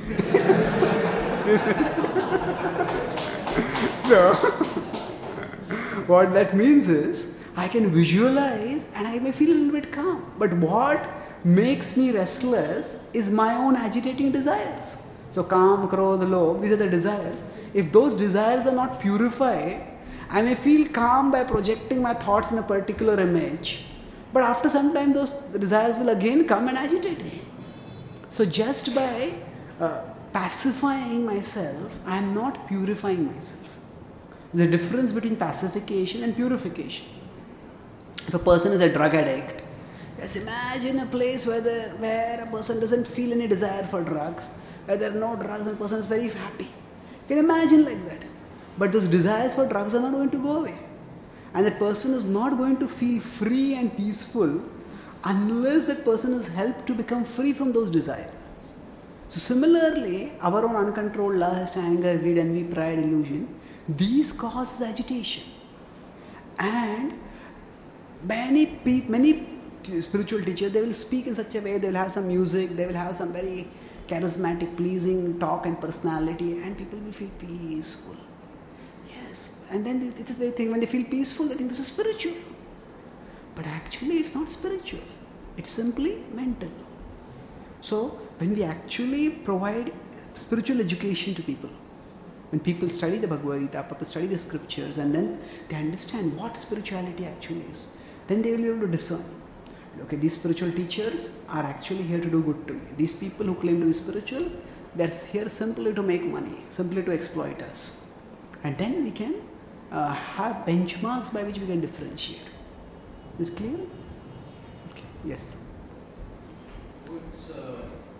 So, what that means is, I can visualize and I may feel a little bit calm. But what makes me restless is my own agitating desires. So Kam, Krodh, Lobh, these are the desires. If those desires are not purified, I may feel calm by projecting my thoughts in a particular image. But after some time those desires will again come and agitate me. So just by uh, pacifying myself, I am not purifying myself. There's a difference between pacification and purification. If a person is a drug addict, let's imagine a place where, the, where a person doesn't feel any desire for drugs, where there are no drugs and the person is very happy. You can imagine like that. But those desires for drugs are not going to go away. And that person is not going to feel free and peaceful unless that person is helped to become free from those desires. So similarly, our own uncontrolled lust, anger, greed, envy, pride, illusion, these causes agitation. And many pe- many spiritual teachers, they will speak in such a way, they will have some music, they will have some very charismatic, pleasing talk and personality, and people will feel peaceful. Yes, and then it is they think when they feel peaceful, they think this is spiritual. But actually, it's not spiritual. It's simply mental. So, when we actually provide spiritual education to people, when people study the Bhagavad Gita, people study the scriptures, and then they understand what spirituality actually is, then they will be able to discern. Okay, these spiritual teachers are actually here to do good to me. These people who claim to be spiritual, they're here simply to make money, simply to exploit us. And then we can uh, have benchmarks by which we can differentiate. Is it clear? Okay. Yes. It's, uh,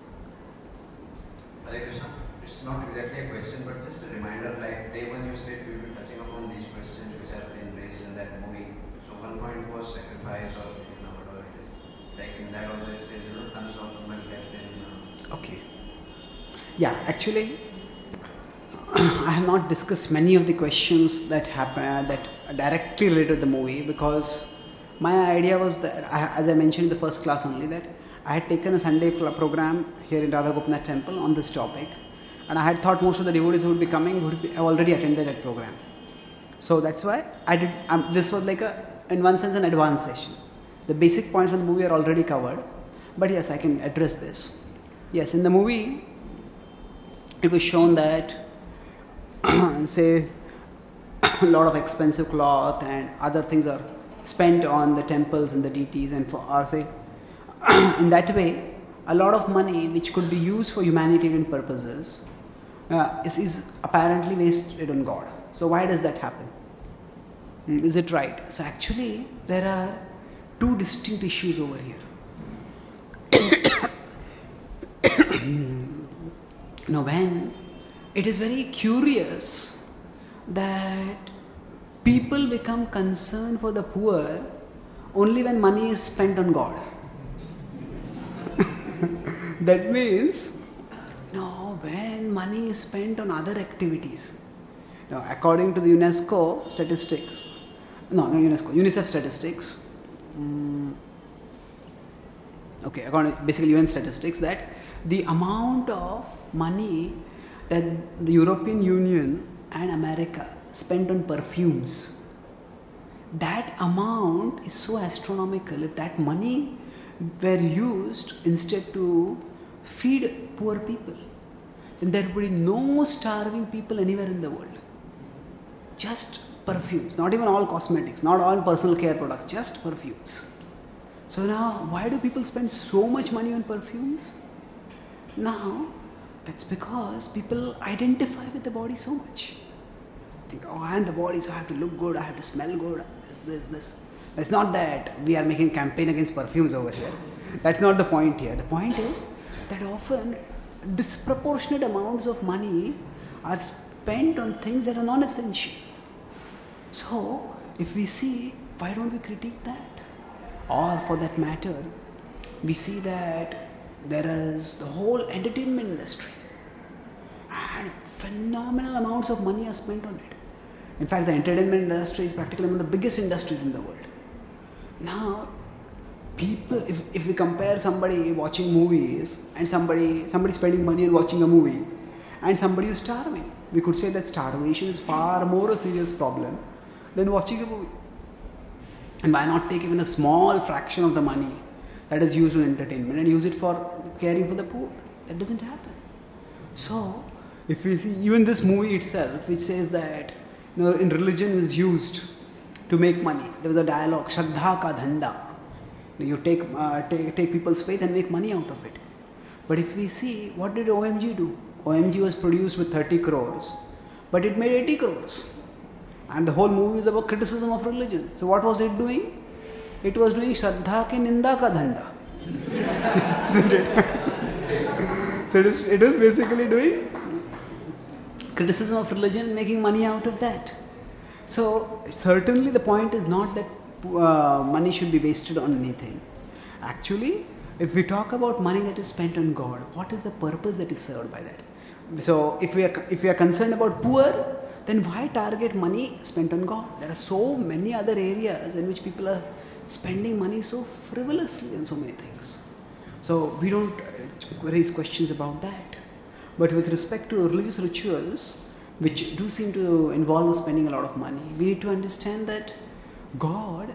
Hare Krishna. It's not exactly a question, but just a reminder. Like day one, you said we will be touching upon these questions which have been raised in that movie. So one point was sacrifice, or you know whatever it is. Like in that also it says, you know, tons of money has been. Uh, okay. Yeah, actually, I have not discussed many of the questions that happen uh, that are directly related to the movie, because my idea was that, I, as I mentioned in the first class only, that I had taken a Sunday program here in Radha Gopinath Temple on this topic, and I had thought most of the devotees who would be coming would be, have already attended that program. So that's why I did. Um, this was like a, in one sense, an advanced session. The basic points from the movie are already covered, but yes, I can address this. Yes, in the movie, it was shown that, say, a lot of expensive cloth and other things are spent on the temples and the deities, and for, or say, in that way, a lot of money which could be used for humanitarian purposes uh, is, is apparently wasted on God. So why does that happen? Mm, is it right? So actually, there are two distinct issues over here. Now, when it is very curious that people become concerned for the poor only when money is spent on God. That means, no, when money is spent on other activities. Now, according to the UNESCO statistics, no, no UNESCO, UNICEF statistics, um, okay, according to basically U N statistics, that the amount of money that the European Union and America spent on perfumes, that amount is so astronomical. If that money were used instead to feed poor people, then there would be no starving people anywhere in the world. Just perfumes, not even all cosmetics, not all personal care products, just perfumes. So now, why do people spend so much money on perfumes? Now, that's because people identify with the body so much. Think, oh, I am the body, so I have to look good, I have to smell good, this, this, this. It's not that we are making a campaign against perfumes over here. That's not the point here. The point is that often disproportionate amounts of money are spent on things that are non-essential. So, if we see, why don't we critique that? Or for that matter, we see that there is the whole entertainment industry, and phenomenal amounts of money are spent on it. In fact, the entertainment industry is practically one of the biggest industries in the world. Now, people, if, if we compare somebody watching movies and somebody somebody spending money on watching a movie and somebody who's starving, we could say that starvation is far more a serious problem than watching a movie. And why not take even a small fraction of the money that is used on entertainment and use it for caring for the poor? That doesn't happen. So, if we see even this movie itself, which says that, you know, in religion is used to make money. There was a dialogue, Shraddha ka dhanda. You take, uh, take, take people's faith and make money out of it. But if we see, what did O M G do? O M G was produced with thirty crores, but it made eighty crores. And the whole movie is about criticism of religion. So what was it doing? It was doing Shraddha ki ninda ka dhanda. So it is, it is basically doing criticism of religion and making money out of that. So certainly the point is not that uh, money should be wasted on anything. Actually, if we talk about money that is spent on God, what is the purpose that is served by that? So if we are if we are concerned about poor, then why target money spent on God? There are so many other areas in which people are spending money so frivolously on so many things. So we don't raise questions about that. But with respect to religious rituals, which do seem to involve spending a lot of money, we need to understand that God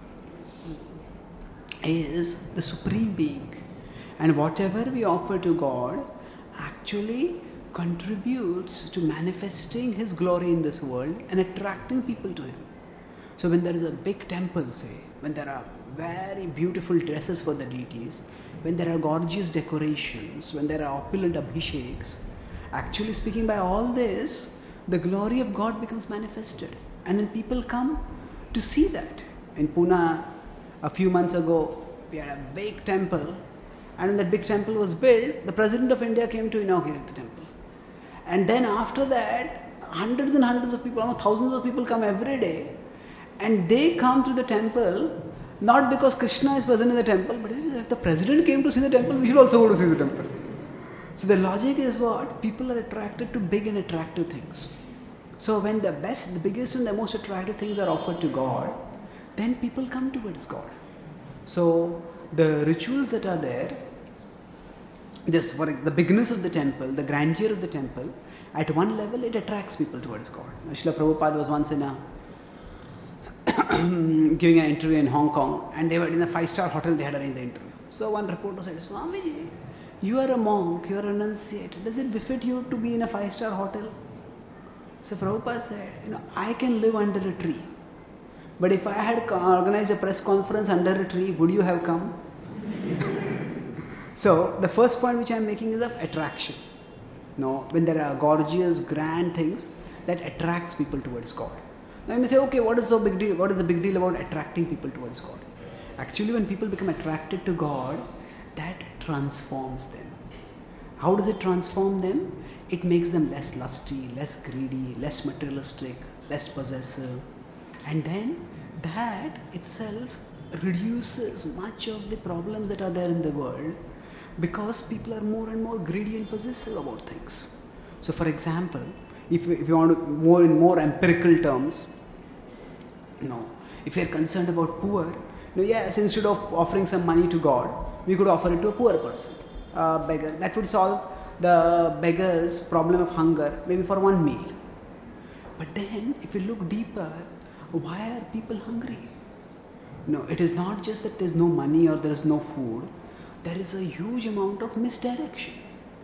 is the supreme being, and whatever we offer to God actually contributes to manifesting His glory in this world and attracting people to Him. So when there is a big temple, say, when there are very beautiful dresses for the deities, when there are gorgeous decorations, when there are opulent abhisheks, actually speaking, by all this, the glory of God becomes manifested. And then people come to see that. In Pune, a few months ago, we had a big temple, and when that big temple was built, the President of India came to inaugurate the temple. And then after that, hundreds and hundreds of people, almost thousands of people come every day, and they come to the temple not because Krishna is present in the temple, but if the President came to see the temple, we should also go to see the temple. So the logic is what? People are attracted to big and attractive things. So when the best, the biggest and the most attractive things are offered to God, then people come towards God. So the rituals that are there, just for the bigness of the temple, the grandeur of the temple, at one level it attracts people towards God. Srila Prabhupada was once in a giving an interview in Hong Kong, and they were in a five-star hotel. They had arranged the interview. So one reporter said, "Swamiji, you are a monk, you are a renunciate. Does it befit you to be in a five-star hotel?" So Prabhupada said, "You know, I can live under a tree. But if I had organized a press conference under a tree, would you have come?" So the first point which I am making is of attraction. No, when there are gorgeous, grand things that attracts people towards God. Now you may say, okay, what is so big deal? What is the big deal about attracting people towards God? Actually, when people become attracted to God, that transforms them. How does it transform them? It makes them less lusty, less greedy, less materialistic, less possessive. And then that itself reduces much of the problems that are there in the world, because people are more and more greedy and possessive about things. So for example, if you, if you want to more in more empirical terms, you know, if you are concerned about poor, you know, yes, instead of offering some money to God, we could offer it to a poor person, a beggar. That would solve the beggar's problem of hunger, maybe for one meal. But then, if you look deeper, why are people hungry? No, it is not just that there is no money or there is no food. There is a huge amount of misdirection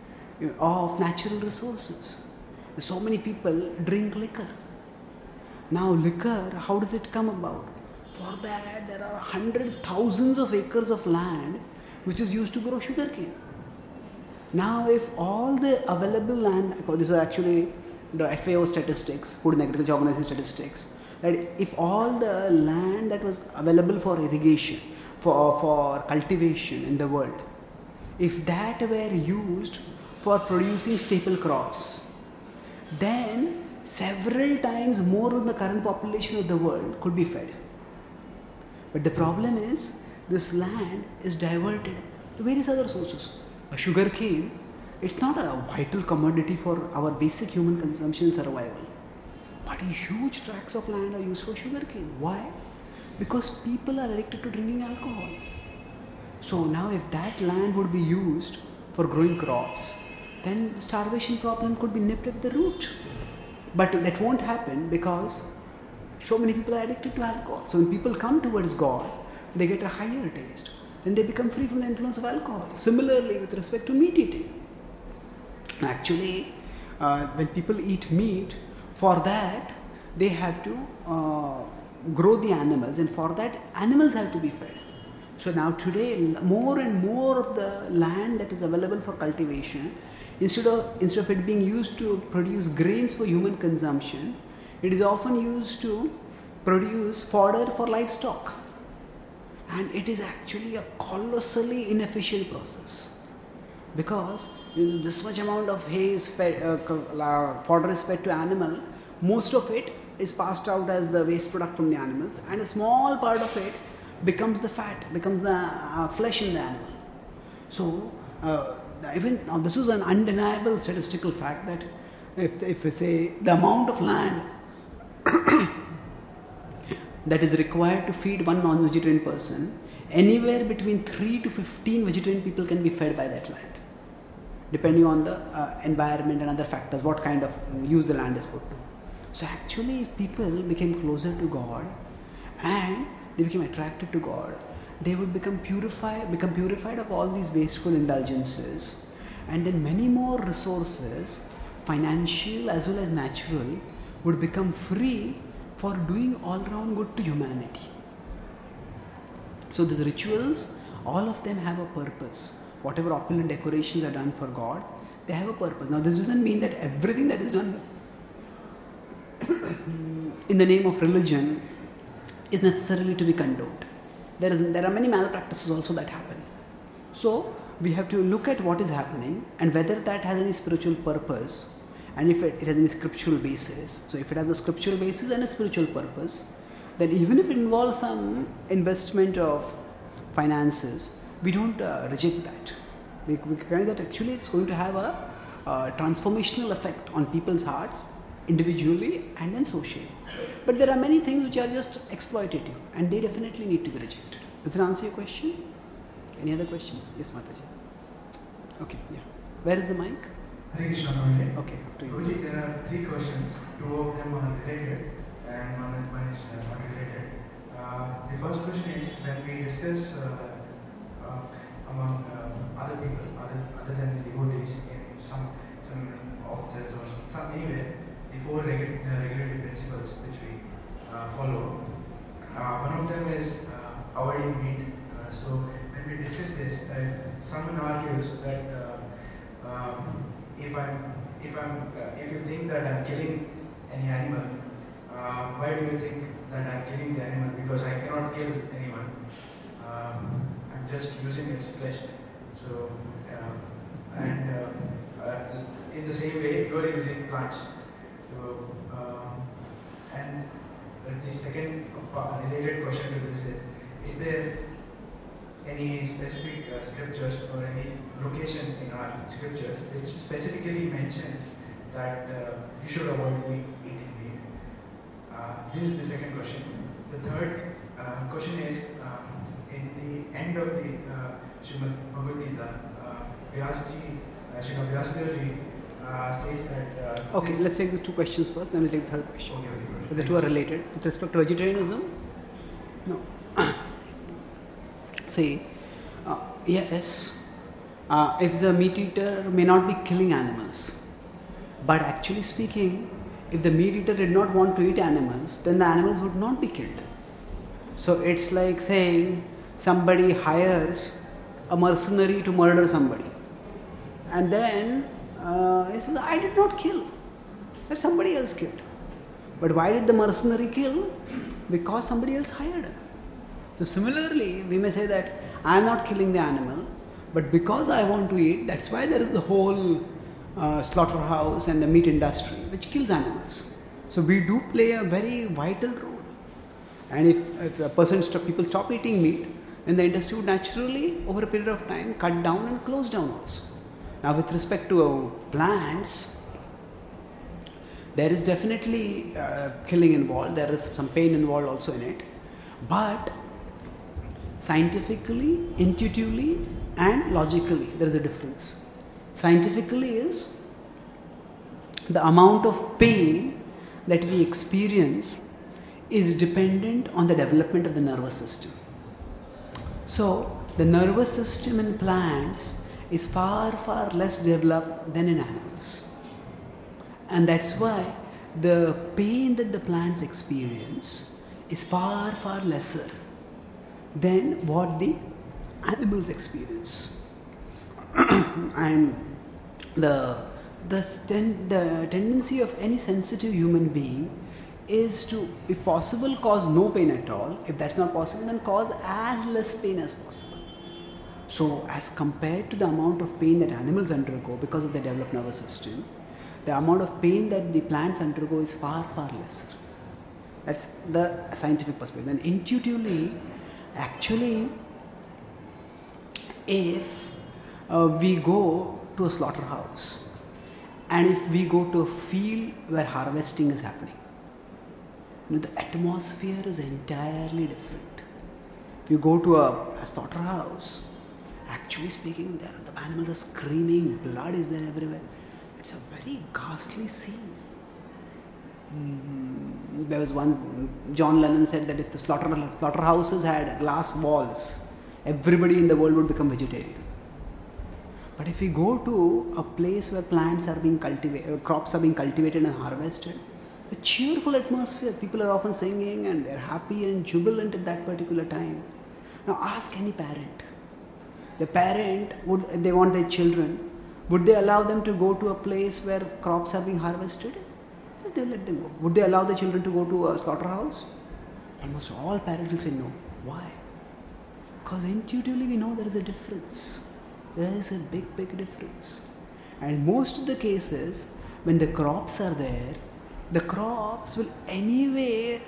of natural resources. So many people drink liquor. Now liquor, how does it come about? For that there are hundreds, thousands of acres of land which is used to grow sugarcane. Now if all the available land, this is actually the F A O statistics, Food and Agriculture Organization statistics, that if all the land that was available for irrigation, for, for cultivation in the world, if that were used for producing staple crops, then several times more than the current population of the world could be fed. But the problem is, this land is diverted to various other sources. A sugar cane, it's not a vital commodity for our basic human consumption and survival. But huge tracts of land are used for sugar cane. Why? Because people are addicted to drinking alcohol. So now if that land would be used for growing crops, then the starvation problem could be nipped at the root. But that won't happen because so many people are addicted to alcohol. So when people come towards God, they get a higher taste. Then they become free from the influence of alcohol. Similarly with respect to meat eating. Actually, uh, when people eat meat, for that they have to uh, grow the animals, and for that animals have to be fed. So now today more and more of the land that is available for cultivation, instead of, instead of it being used to produce grains for human consumption, it is often used to produce fodder for livestock. And it is actually a colossally inefficient process. Because in this much amount of hay is fed, uh, uh, fodder is fed to animal, most of it is passed out as the waste product from the animals, and a small part of it becomes the fat, becomes the uh, flesh in the animal. So, uh, even now, this is an undeniable statistical fact that if, if we say the amount of land that is required to feed one non-vegetarian person, anywhere between three to fifteen vegetarian people can be fed by that land, depending on the uh, environment and other factors, what kind of use the land is put to. So actually, if people became closer to God and they became attracted to God, they would become purified, become purified of all these wasteful indulgences, and then many more resources, financial as well as natural, would become free for doing all-round good to humanity. So the rituals, all of them have a purpose. Whatever opulent decorations are done for God, they have a purpose. Now this doesn't mean that everything that is done in the name of religion is necessarily to be condoned. There, is, there are many malpractices also that happen. So we have to look at what is happening and whether that has any spiritual purpose, and if it, it has any scriptural basis. So if it has a scriptural basis and a spiritual purpose, then even if it involves some investment of finances, we don't uh, reject that. We, we recognize that actually it's going to have a uh, transformational effect on people's hearts, individually and then socially. But there are many things which are just exploitative, and they definitely need to be rejected. Does that answer your question? Any other questions? Yes, Mataji. Okay, yeah. Where is the mic? Hare Krishna, Maharaj. Okay, after you. Guruji, there are three questions. Two of them are related and one is, one is uh, not related. Uh, the first question is, when we discuss uh, uh, among uh, other people, other, other than the devotees, in some, some offices or some anywhere, the four regu uh, regulatory principles which we uh, follow, uh, one of them is uh, avoiding meat. Uh, so when we discuss this, uh, someone argues that uh, uh, if I'm, if I'm, uh, if you think that I'm killing any animal, uh, why do you think that I'm killing the animal? Because I cannot kill anyone. Um, I'm just using its flesh. So, uh, and uh, uh, in the same way, you are using plants. So, um, and the second related question to this is: is there any specific uh, scriptures or any location in our scriptures which specifically mentions that uh, you should avoid eating meat? Uh, this is the second question. The third uh, question is, um, in the end of the uh, Srimad Bhagavad Gita, uh, Vyasji, uh, Srimad Vyasadevji uh, says that... Uh, okay, let's take these two questions first, then we'll take the third question. Okay, okay, The two are related. With respect to vegetarianism, no. See, uh, yes, uh, if the meat eater may not be killing animals, but actually speaking, if the meat eater did not want to eat animals, then the animals would not be killed. So it's like saying somebody hires a mercenary to murder somebody, and then uh, he says, I did not kill, but somebody else killed. But why did the mercenary kill? Because somebody else hired him. So similarly, we may say that I am not killing the animal, but because I want to eat, that's why there is the whole uh, slaughterhouse and the meat industry which kills animals. So we do play a very vital role. And if, if a person stop, people stop eating meat, then the industry would naturally, over a period of time, cut down and close down also. Now, with respect to uh, plants, there is definitely uh, killing involved. There is some pain involved also in it, but scientifically, intuitively, and logically, there is a difference. Scientifically is the amount of pain that we experience is dependent on the development of the nervous system. So, the nervous system in plants is far, far less developed than in animals. And that's why the pain that the plants experience is far, far lesser than what the animals experience. And the, the, ten, the tendency of any sensitive human being is to, if possible, cause no pain at all. If that's not possible, then cause as less pain as possible. So as compared to the amount of pain that animals undergo because of their developed nervous system, the amount of pain that the plants undergo is far, far lesser. That's the scientific perspective. And intuitively, actually, if uh, we go to a slaughterhouse and if we go to a field where harvesting is happening, you know, the atmosphere is entirely different. If you go to a, a slaughterhouse, actually speaking, there the animals are screaming, blood is there everywhere. It's a very ghastly scene. Mm, there was one, John Lennon said that if the slaughter, slaughterhouses had glass walls, everybody in the world would become vegetarian. But if we go to a place where plants are being cultivated, crops are being cultivated and harvested, a cheerful atmosphere, people are often singing and they're happy and jubilant at that particular time. Now ask any parent. The parent, would, if they want their children, would they allow them to go to a place where crops are being harvested? They will let them go. Would they allow the children to go to a slaughterhouse? Almost all parents will say no. Why? Because intuitively we know there is a difference. There is a big, big difference. And most of the cases, when the crops are there, the crops will anyway,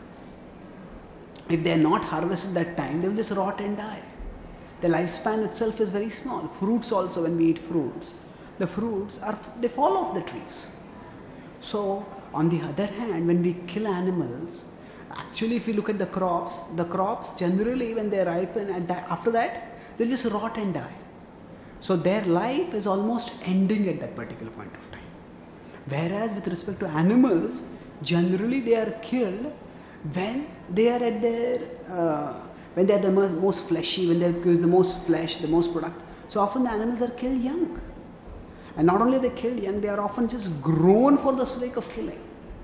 if they are not harvested that time, they will just rot and die. The lifespan itself is very small. Fruits also, when we eat fruits, the fruits are, they fall off the trees. So, on the other hand, when we kill animals, actually if you look at the crops, the crops generally when they ripen and die, after that, they just rot and die. So their life is almost ending at that particular point of time. Whereas with respect to animals, generally they are killed when they are at their, uh, when they are the most fleshy, when they produce the most flesh, the most product. So often the animals are killed young. And not only they killed young, they are often just grown for the sake of killing.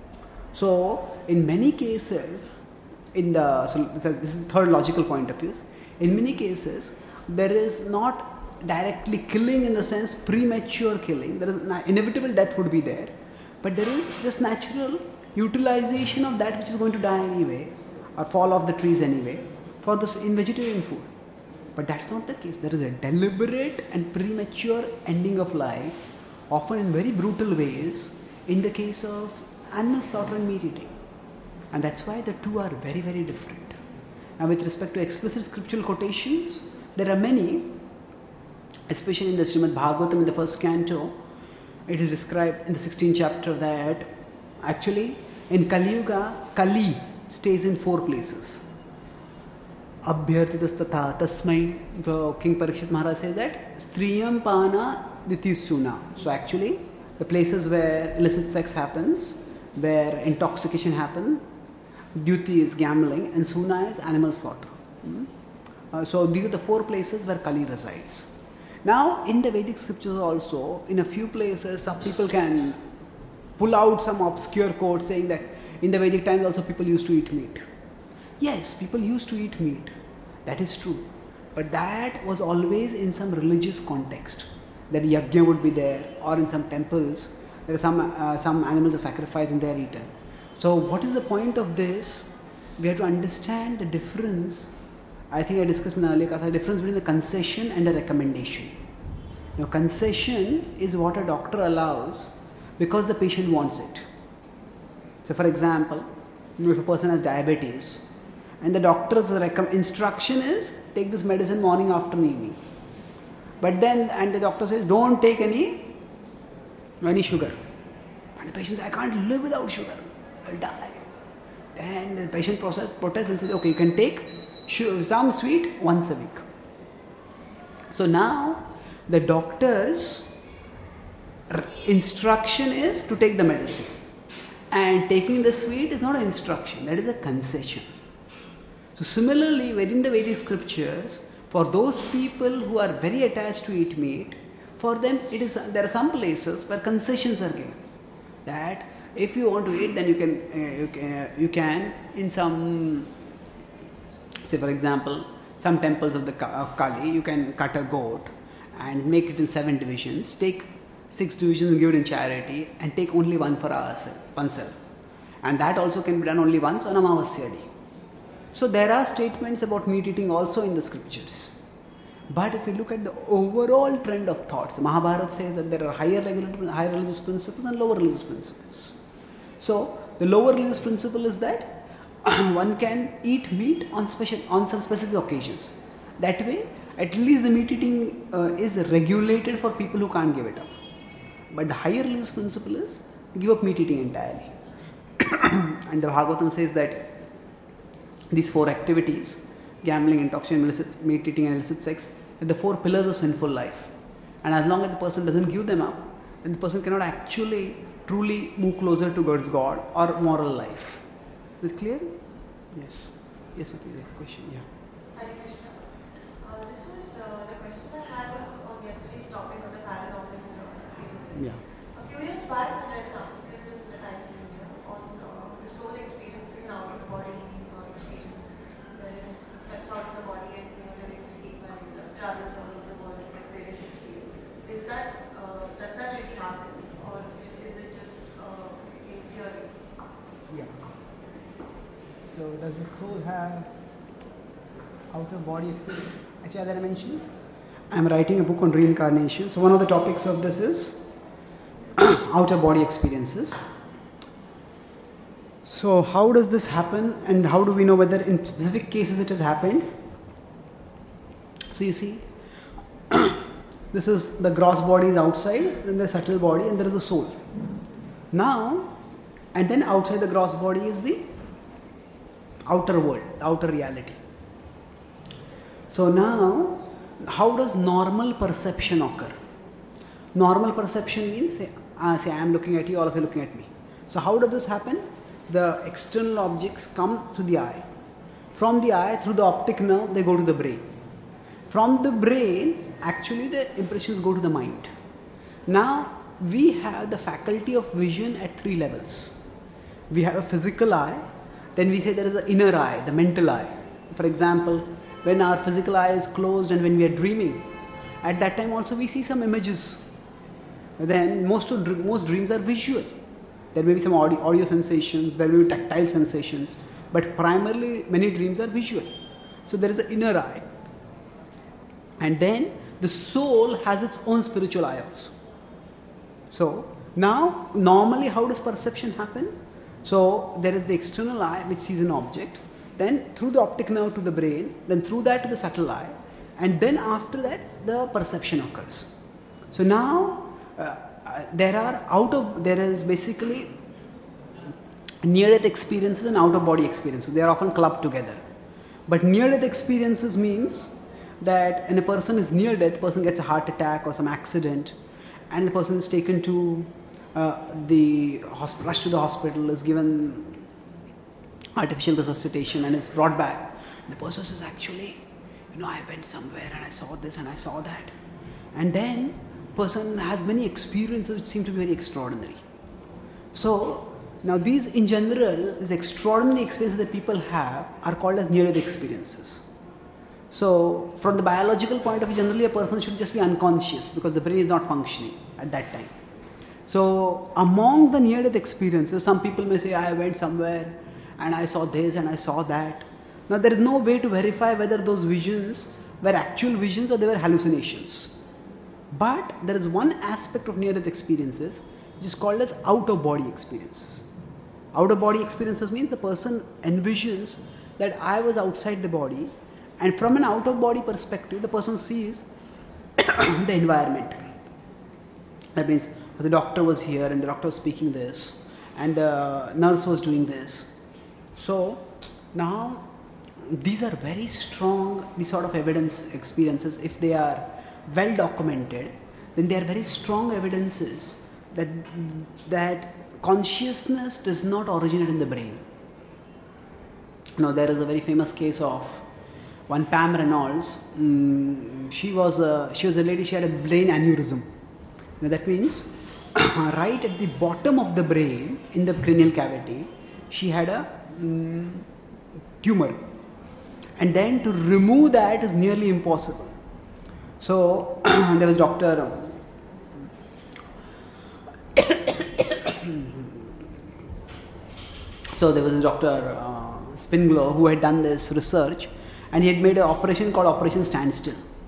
So in many cases, in the, so this is the third logical point of view, in many cases there is not directly killing in the sense premature killing. There is an inevitable death would be there, but there is this natural utilization of that which is going to die anyway or fall off the trees anyway for this in vegetarian food. But that's not the case. There is a deliberate and premature ending of life, often in very brutal ways, in the case of animal slaughter and meat eating. And that's why the two are very, very different. And with respect to explicit scriptural quotations, there are many, especially in the Srimad Bhagavatam in the first canto. It is described in the sixteenth chapter that actually in Kali Yuga, Kali stays in four places. Abhyartitastatha tasmai, so King Parikshit Maharaj says that Striyam Pana Ditisuna. So actually the places where illicit sex happens, where intoxication happens, Duty is gambling and Suna is animal slaughter. Hmm? Uh, so these are the four places where Kali resides. Now in the Vedic scriptures also, in a few places some people can pull out some obscure quote saying that in the Vedic times also people used to eat meat. Yes, people used to eat meat. That is true. But that was always in some religious context. That yajna would be there, or in some temples, there are some, uh, some animals are sacrificed and they are eaten. So what is the point of this? We have to understand the difference. I think I discussed in the earlier class, the difference between the concession and the recommendation. Now concession is what a doctor allows because the patient wants it. So for example, if a person has diabetes and the doctor's instruction is take this medicine morning, afternoon, evening. But then, and the doctor says don't take any, any sugar. And the patient says I can't live without sugar, I'll die. Then the patient process, protests and says okay, you can take some sweet once a week. So now the doctor's instruction is to take the medicine. And taking the sweet is not an instruction, that is a concession. So similarly, within the Vedic scriptures, for those people who are very attached to eat meat, for them it is there are some places where concessions are given. That if you want to eat, then you can uh, you can, uh, you can in some, say for example, some temples of the of Kali, you can cut a goat and make it in seven divisions. Take six divisions and give it in charity, and take only one for oneself. And that also can be done only once on Amavasya day. So there are statements about meat eating also in the scriptures. But if you look at the overall trend of thoughts, Mahabharata says that there are higher, regular, higher religious principles and lower religious principles. So the lower religious principle is that one can eat meat on special on some specific occasions. That way, at least the meat eating uh, is regulated for people who can't give it up. But the higher religious principle is give up meat eating entirely. And the Bhagavatam says that these four activities, gambling, intoxication, illicit, meat eating and illicit sex, are the four pillars of sinful life. And as long as the person doesn't give them up, then the person cannot actually truly move closer towards God or moral life. Is this clear? Yes. Yes, okay, next question, yeah. Hare Krishna. Uh, this was uh, the question I had was on yesterday's topic of the paranormal uh, experiences. Yeah. A few years back, I read an article in the Times of India on uh, the soul experiencing an out-of-body uh, experience, where it steps out of the body and you know, during sleep and uh, travels all over the world and get various experiences. Is that uh, does that really happen, or is it just uh, in theory? Yeah. So does the soul have outer body experience? Actually, as I mentioned, I am writing a book on reincarnation. So one of the topics of this is outer body experiences. So how does this happen, and how do we know whether in specific cases it has happened? So you see, this is the gross body is outside, then the subtle body, and there is the soul. Now, and then outside the gross body is the outer world, outer reality. So now, how does normal perception occur? Normal perception means, say, uh, say I am looking at you, all of you looking at me. So how does this happen? The external objects come to the eye. From the eye, through the optic nerve, they go to the brain. From the brain, actually the impressions go to the mind. Now, we have the faculty of vision at three levels. We have a physical eye, then we say there is an inner eye, the mental eye. For example, when our physical eye is closed and when we are dreaming, at that time also we see some images. Then most of most dreams are visual. There may be some audio, audio sensations, there may be tactile sensations, but primarily many dreams are visual. So there is an inner eye. And then the soul has its own spiritual eye also. So now normally how does perception happen? So there is the external eye which sees an object, then through the optic nerve to the brain, then through that to the subtle eye, and then after that the perception occurs. So now uh, uh, there are out of there is basically near-death experiences and out-of-body experiences. They are often clubbed together. But near-death experiences means that when a person is near death, the person gets a heart attack or some accident, and the person is taken to uh, the hosp- rushed to the hospital, is given artificial resuscitation, and is brought back. The person says, actually, you know, I went somewhere and I saw this and I saw that. And then the person has many experiences which seem to be very extraordinary. So now these in general, these extraordinary experiences that people have are called as near-death experiences. So from the biological point of view, generally a person should just be unconscious because the brain is not functioning at that time. So among the near-death experiences, some people may say, I went somewhere and I saw this and I saw that. Now there is no way to verify whether those visions were actual visions or they were hallucinations. But there is one aspect of near-death experiences which is called as out-of-body experiences. Out-of-body experiences means the person envisions that I was outside the body, and from an out-of-body perspective, the person sees the environment. That means the doctor was here and the doctor was speaking this, and the nurse was doing this. So now these are very strong, these sort of evidence experiences. If they are well documented, then they are very strong evidences that that consciousness does not originate in the brain. Now there is a very famous case of one Pam Reynolds. Um, she was a she was a lady. She had a brain aneurysm. Now that means right at the bottom of the brain, in the cranial cavity, she had a um, tumor, and then to remove that is nearly impossible. So there was Doctor so there was a Doctor uh, Spinglow who had done this research, and he had made an operation called Operation Standstill.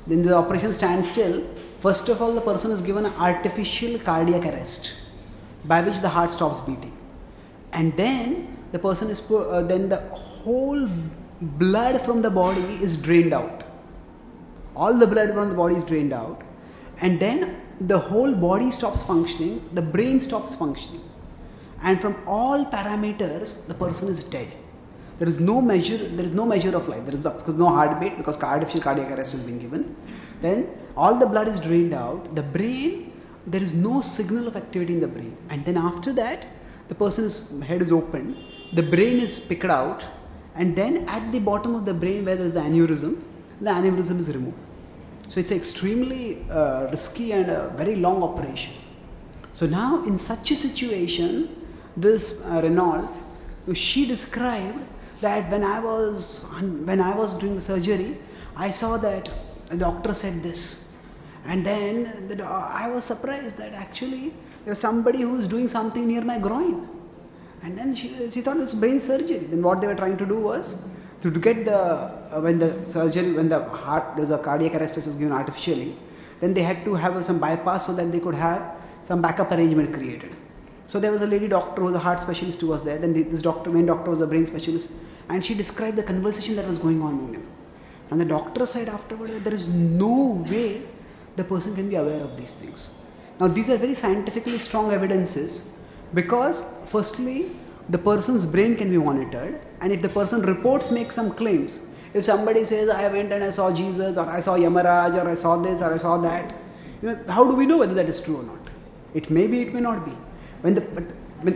then the operation stands still. First of all, the person is given an artificial cardiac arrest by which the heart stops beating, and then the person is put, uh, then the whole blood from the body is drained out. All the blood from the body is drained out, and then the whole body stops functioning, the brain stops functioning, and from all parameters the person is dead. There is no measure. There is no measure of life. There is because no heartbeat, because artificial cardiac arrest has been given. Then all the blood is drained out. The brain, there is no signal of activity in the brain, and then after that, the person's head is opened. The brain is picked out, and then at the bottom of the brain where there is the aneurysm, the aneurysm is removed. So it's extremely uh, risky and a very long operation. So now in such a situation, this uh, Reynolds, she described that when I was when I was doing the surgery, I saw that the doctor said this, and then the, I was surprised that actually there was somebody who was doing something near my groin, and then she, she thought it's brain surgery. Then what they were trying to do was to, to get the uh, when the surgery when the heart there's a cardiac arrest was given artificially, then they had to have uh, some bypass so that they could have some backup arrangement created. So there was a lady doctor who was a heart specialist who was there. Then this doctor, main doctor, was a brain specialist, and she described the conversation that was going on with them. And the doctor said afterward that there is no way the person can be aware of these things. Now these are very scientifically strong evidences, because firstly the person's brain can be monitored, and if the person reports, make some claims. If somebody says, I went and I saw Jesus, or I saw Yamaraj, or I saw this, or I saw that, you know, how do we know whether that is true or not? It may be, it may not be. When the but when,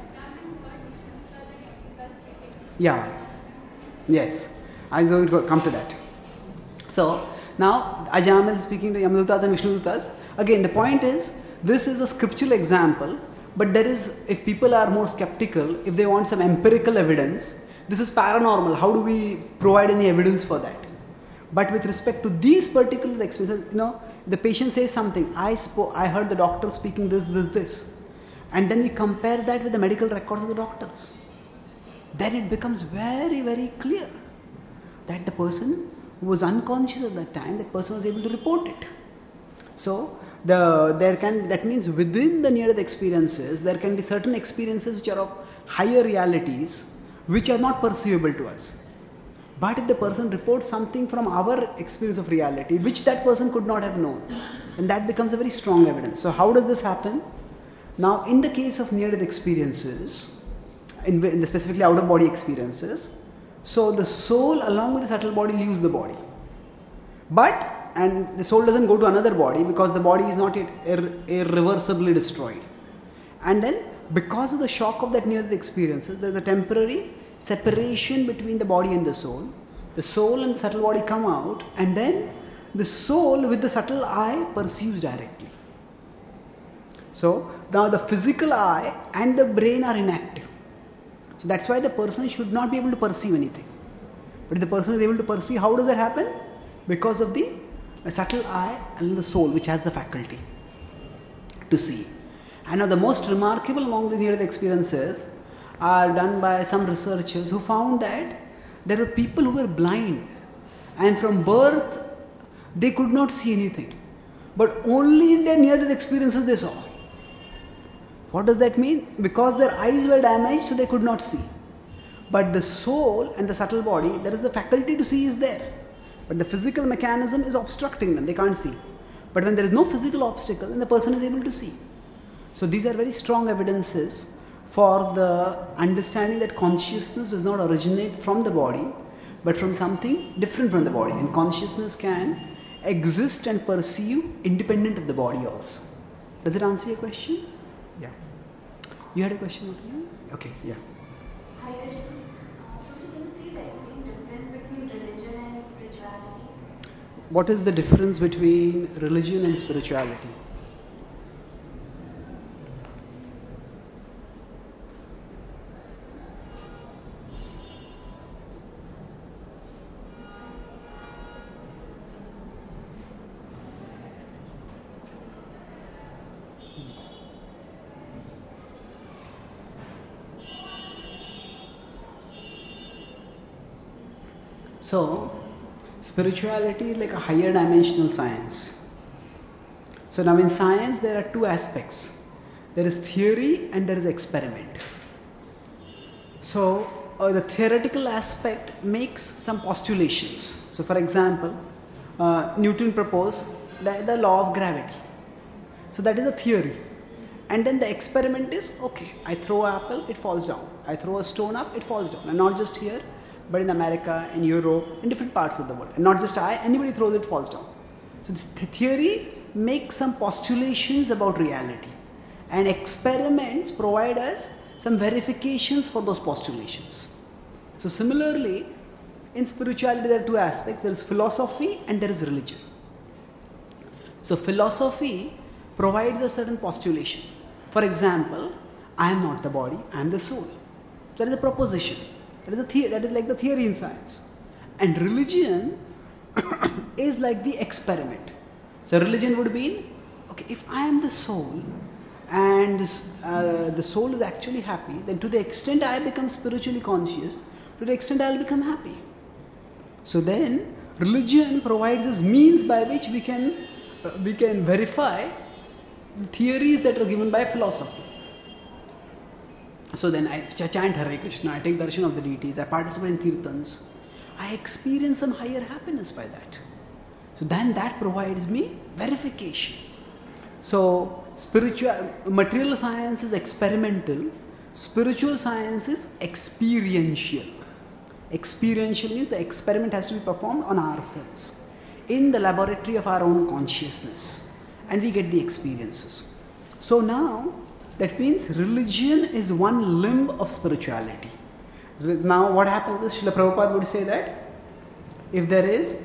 yeah, yes, I will come to that. So now Ajamil is speaking to Yamadutas and Vishnudutas. Again, the point is, this is a scriptural example, but there is, if people are more skeptical, if they want some empirical evidence, this is paranormal. How do we provide any evidence for that? But with respect to these particular experiences, you know, the patient says something. I spoke. I heard the doctor speaking this, this, this. And then we compare that with the medical records of the doctors. Then it becomes very, very clear that the person who was unconscious at that time, that person was able to report it. So the there can that means within the near-death experiences, there can be certain experiences which are of higher realities, which are not perceivable to us. But if the person reports something from our experience of reality, which that person could not have known, and that becomes a very strong evidence. So how does this happen? Now, in the case of near-death experiences, in, in the specifically out-of-body experiences, so the soul along with the subtle body leaves the body. But, and the soul doesn't go to another body because the body is not yet ir- irreversibly destroyed. And then, because of the shock of that near-death experiences, there is a temporary separation between the body and the soul. The soul and the subtle body come out, and then the soul with the subtle eye perceives directly. So, now the physical eye and the brain are inactive. So that's why the person should not be able to perceive anything. But if the person is able to perceive, how does that happen? Because of the, the subtle eye and the soul, which has the faculty to see. And now the most remarkable among the near-death experiences are done by some researchers who found that there were people who were blind, and from birth they could not see anything. But only in their near-death experiences they saw. What does that mean? Because their eyes were damaged, so they could not see. But the soul and the subtle body, there is the faculty to see is there. But the physical mechanism is obstructing them, they can't see. But when there is no physical obstacle, then the person is able to see. So these are very strong evidences for the understanding that consciousness does not originate from the body, but from something different from the body. And consciousness can exist and perceive independent of the body also. Does it answer your question? Yeah. You had a question? Okay, yeah. Hi, Krishna. So, can you please explain the difference between religion and spirituality? What is the difference between religion and spirituality? So, Spirituality is like a higher dimensional science. So now in science there are two aspects. There is theory and there is experiment. So uh, the theoretical aspect makes some postulations. So for example, uh, Newton proposed the, the law of gravity. So that is a theory. And then the experiment is, okay, I throw an apple, it falls down. I throw a stone up, it falls down. And not just here, but in America, in Europe, in different parts of the world. And not just I, anybody throws it, falls down. So the theory makes some postulations about reality. And experiments provide us some verifications for those postulations. So similarly, in spirituality there are two aspects. There is philosophy and there is religion. So philosophy provides a certain postulation. For example, I am not the body, I am the soul. That is a proposition. That is, a the- that is like the theory in science. And religion is like the experiment. So religion would be, okay, if I am the soul and this, uh, the soul is actually happy, then to the extent I become spiritually conscious, to the extent I will become happy. So then religion provides us means by which we can uh, we can verify the theories that are given by philosophy. So then I chant Hare Krishna, I take darshan of the deities, I participate in kirtans, I experience some higher happiness by that. So then that provides me verification. So spiritual, material science is experimental, spiritual science is experiential. Experiential means the experiment has to be performed on ourselves in the laboratory of our own consciousness, and we get the experiences. So now that means religion is one limb of spirituality. Now what happens is Srila Prabhupada would say that if there is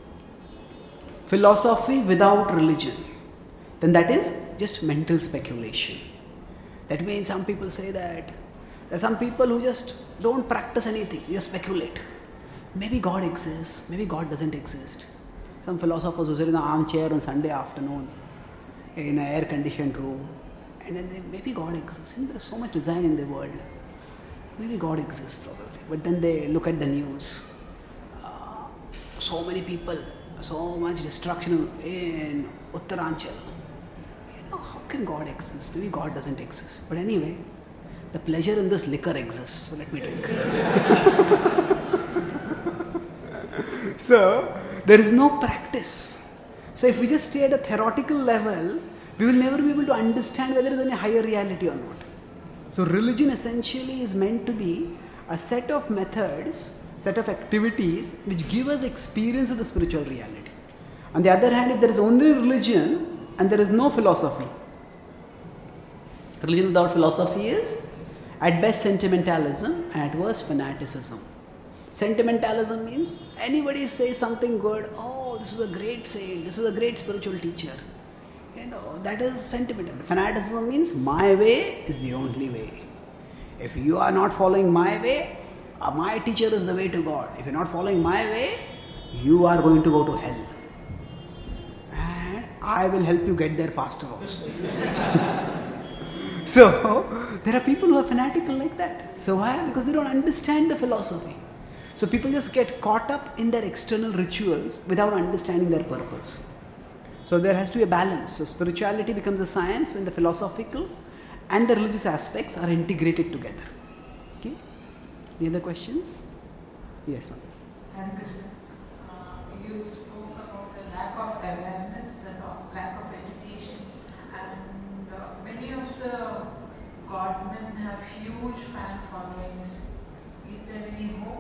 philosophy without religion, then that is just mental speculation. That means some people say that there are some people who just don't practice anything, they just speculate. Maybe God exists, maybe God doesn't exist. Some philosophers who sit in an armchair on Sunday afternoon in an air-conditioned room, and then they, maybe God exists. And there is so much design in the world. Maybe God exists probably. But then they look at the news. Uh, so many people, so much destruction in Uttaranchal. You know, how can God exist? Maybe God doesn't exist. But anyway, the pleasure in this liquor exists, so let me drink. So, there is no practice. So if we just stay at a theoretical level, we will never be able to understand whether there is any higher reality or not. So religion essentially is meant to be a set of methods, set of activities which give us experience of the spiritual reality. On the other hand, if there is only religion and there is no philosophy, religion without philosophy is at best sentimentalism and at worst fanaticism. Sentimentalism means anybody says something good, oh, this is a great saint, this is a great spiritual teacher. You know, that is sentimental. Fanaticism means my way is the only way. If you are not following my way, uh, my teacher is the way to God. If you are not following my way, you are going to go to hell. And I will help you get there faster also. So, there are people who are fanatical like that. So why? Because they don't understand the philosophy. So people just get caught up in their external rituals without understanding their purpose. So there has to be a balance. So spirituality becomes a science when the philosophical and the religious aspects are integrated together. Okay? Any other questions? Yes, ma'am. Hare Krishna. Uh, you spoke about the lack of awareness and of lack of education, and uh, many of the godmen have huge fan followings. Is there any hope?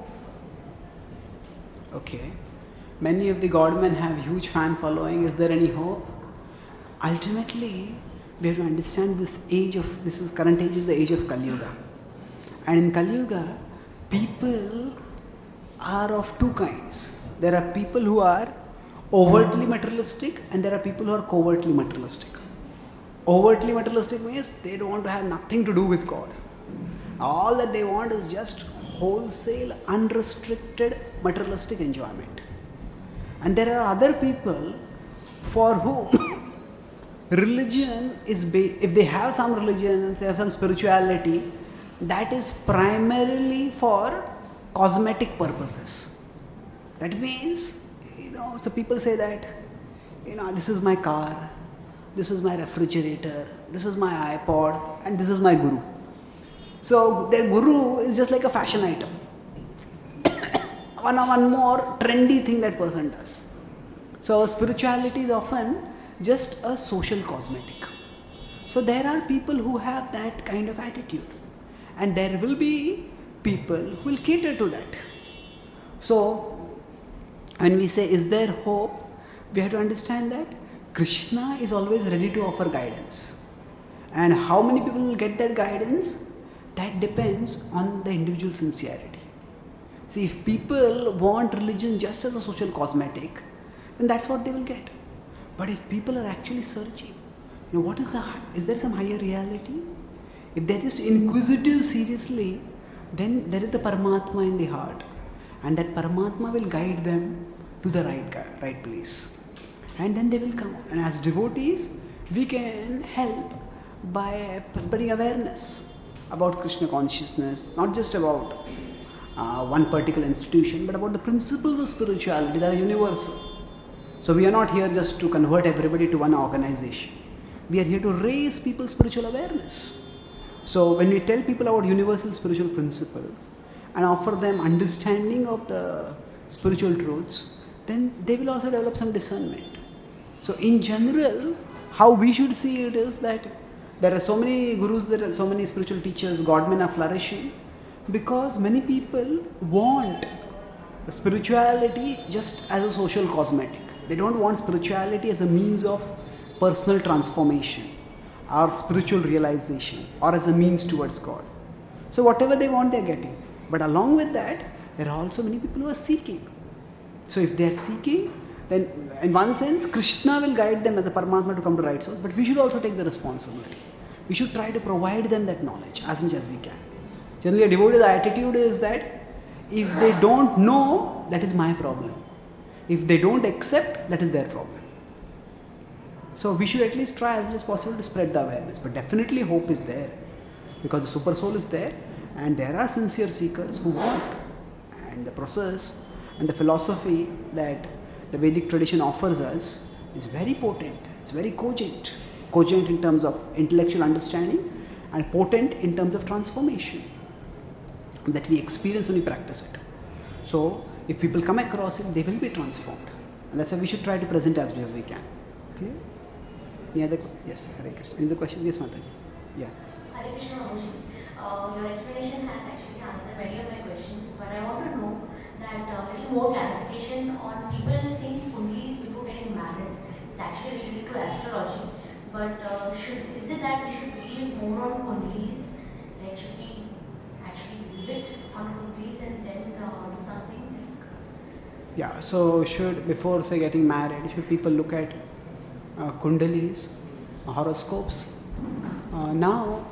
Okay. Many of the godmen have huge fan following. Is there any hope? Ultimately, we have to understand this age of, this is current age is the age of Kali Yuga. And in Kali Yuga, people are of two kinds. There are people who are overtly materialistic and there are people who are covertly materialistic. Overtly materialistic means they don't want to have nothing to do with God. All that they want is just wholesale, unrestricted materialistic enjoyment. And there are other people for whom religion is, ba- if they have some religion, if they have some spirituality, that is primarily for cosmetic purposes. That means you know, so people say that, you know, this is my car, this is my refrigerator, this is my iPod, and this is my guru. So their guru is just like a fashion item. one, one more trendy thing that person does. So spirituality is often just a social cosmetic. So there are people who have that kind of attitude, and there will be people who will cater to that. So when we say, is there hope, we have to understand that Krishna is always ready to offer guidance. And how many people will get that guidance? That depends on the individual sincerity. See, if people want religion just as a social cosmetic, then that's what they will get. But if people are actually searching, you know, what is the, is there some higher reality? If they're just inquisitive seriously, then there is the Paramatma in the heart. And that Paramatma will guide them to the right, right place. And then they will come. And as devotees, we can help by spreading awareness about Krishna consciousness, not just about uh, one particular institution, but about the principles of spirituality that are universal. So we are not here just to convert everybody to one organization. We are here to raise people's spiritual awareness. So when we tell people about universal spiritual principles and offer them understanding of the spiritual truths, then they will also develop some discernment. So in general, how we should see it is that there are so many gurus, there are so many spiritual teachers, godmen are flourishing because many people want spirituality just as a social cosmetic. They don't want spirituality as a means of personal transformation or spiritual realization or as a means towards God. So whatever they want, they are getting. But along with that, there are also many people who are seeking. So if they are seeking, then in one sense, Krishna will guide them as a Paramatma to come to right source, but we should also take the responsibility. We should try to provide them that knowledge as much as we can. Generally, a devotee's attitude is that if they don't know, that is my problem. If they don't accept, that is their problem. So we should at least try as much as possible to spread the awareness. But definitely hope is there, because the super soul is there, and there are sincere seekers who want. And the process and the philosophy that the Vedic tradition offers us is very potent, it's very cogent. Cogent in terms of intellectual understanding and potent in terms of transformation that we experience when we practice it. So if people come across it, they will be transformed. And that's why we should try to present as much as we can. Okay? Any other questions? Yes, Hare Krishna. Any other questions? Yes, Mataji. Yeah. Hare Krishna, Mamuji. Uh, your explanation has actually answered many of my questions, but I want to know that a uh, little more clarification on people saying kundlis before getting married. It's actually related to astrology, but uh, should, is it that we should believe more on kundlis? Like, should we actually believe it on kundlis and then uh, do something? Yeah, so should, before say getting married, should people look at uh, kundalis, uh, horoscopes? Uh, now,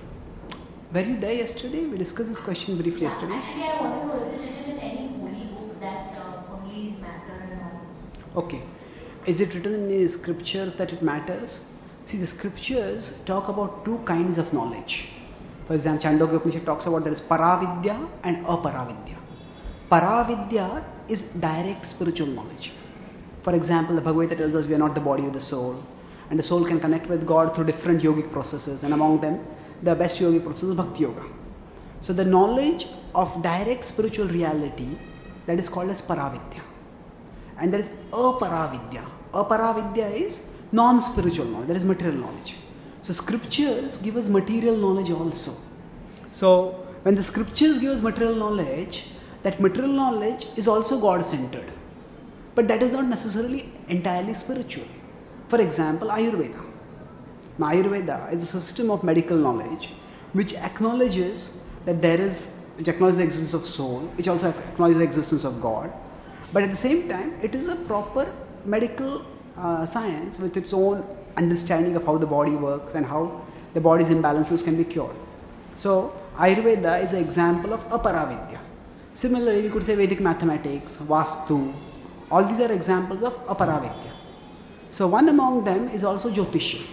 were you there yesterday? We discussed this question briefly Yeah, yesterday. actually, I want to know, is it written in any holy book that uh, kundlis matter and all? Okay. Is it written in the scriptures that it matters? See, the scriptures talk about two kinds of knowledge. For example, Chandogya Upanishad talks about there is Paravidya and Aparavidya. Paravidya is direct spiritual knowledge. For example, the Bhagavad Gita tells us we are not the body of the soul, and the soul can connect with God through different yogic processes, and among them, the best yogic process is Bhakti Yoga. So the knowledge of direct spiritual reality, that is called as Paravidya. And there is Aparavidya. Aparavidya is non-spiritual knowledge, that is material knowledge. So scriptures give us material knowledge also. So when the scriptures give us material knowledge, that material knowledge is also God-centered. But that is not necessarily entirely spiritual. For example, Ayurveda. Now, Ayurveda is a system of medical knowledge which acknowledges that there is, which acknowledges the existence of soul, which also acknowledges the existence of God. But at the same time, it is a proper medical uh, science with its own understanding of how the body works and how the body's imbalances can be cured. So, Ayurveda is an example of Aparavidya. Similarly, you could say Vedic mathematics, Vastu, all these are examples of Aparavidya. So, one among them is also Jyotisha.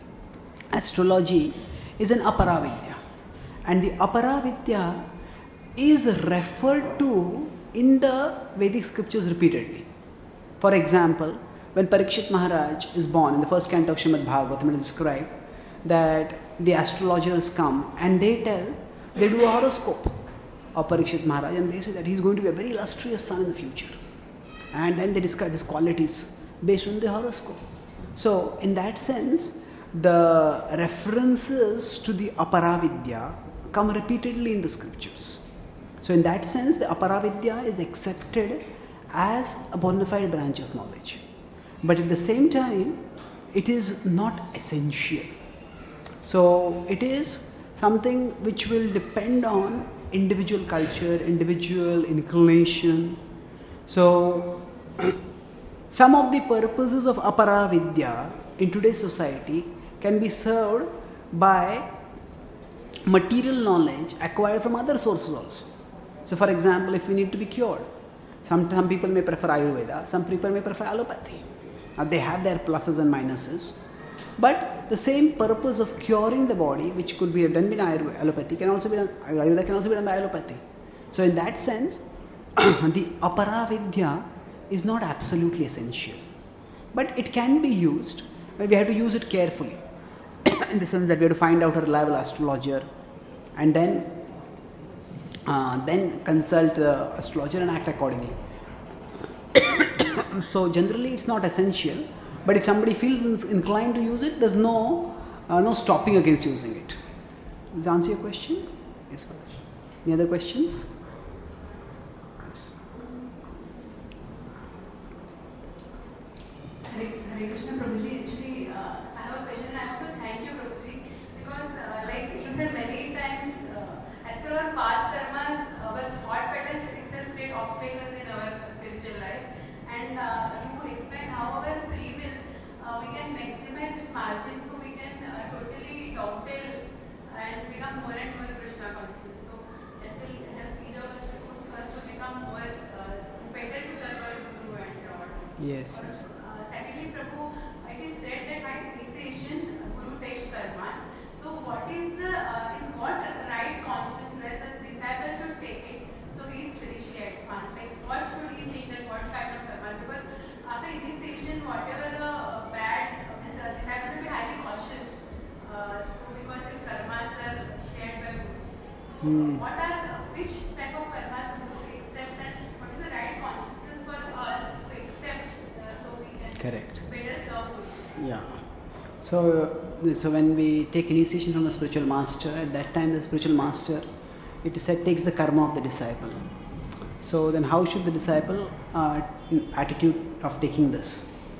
Astrology is an Aparavidya. And the Aparavidya is referred to in the Vedic scriptures repeatedly. For example, when Parikshit Maharaj is born, in the first canto of Srimad Bhagavatam, it is described that the astrologers come and they tell, they do a horoscope of Parikshit Maharaj and they say that he is going to be a very illustrious son in the future. And then they describe his qualities based on the horoscope. So, in that sense, the references to the Aparavidya come repeatedly in the scriptures. So, in that sense, the Aparavidya is accepted as a bona fide branch of knowledge. But at the same time, it is not essential. So, it is something which will depend on individual culture, individual inclination. So, some of the purposes of Aparavidya in today's society can be served by material knowledge acquired from other sources also. So, for example, if we need to be cured, some, some people may prefer Ayurveda, some people may prefer allopathy. Now, they have their pluses and minuses. But the same purpose of curing the body, which could be done by allopathy, can also be done, Ayurveda can also be done by allopathy. So, in that sense, the Aparavidya is not absolutely essential. But it can be used, but we have to use it carefully. In the sense that we have to find out a reliable astrologer and then uh, then consult the astrologer and act accordingly. So generally it's not essential, but if somebody feels inclined to use it, there's no uh, no stopping against using it. Does that answer your question? Yes, Raj. Any other questions? Hare, Hare Krishna Prabhuji, actually uh, I have a question. I have to thank you Prabhuji because uh, like you said many times uh, as per our past karmas, our thought patterns itself create obstacles in our spiritual life, and uh, you could explain how our free will uh, we can maximize this margin so we can uh, totally dovetail and become more and more Krishna conscious. So that will help each of us to, to become more uh, better to serve our Guru and all. Yes. Also, Secondly, Prabhu, it is said that by initiation, Guru takes karma. So, what is the, uh, in what right consciousness the disciple should take it? So, he is spiritually advanced. Like, what should he think and what kind of karma? Because after initiation, whatever uh, bad, uh, the disciple should be highly cautious. Uh, so, because his karmas are shared by Guru. So, Hmm. what are, which type of karmas Guru accepts and what is the right consciousness for us to accept? Correct. Better serve Guru. Yeah. So, so when we take initiation from a spiritual master, at that time the spiritual master, it is said, takes the karma of the disciple. So then how should the disciple uh, attitude of taking this?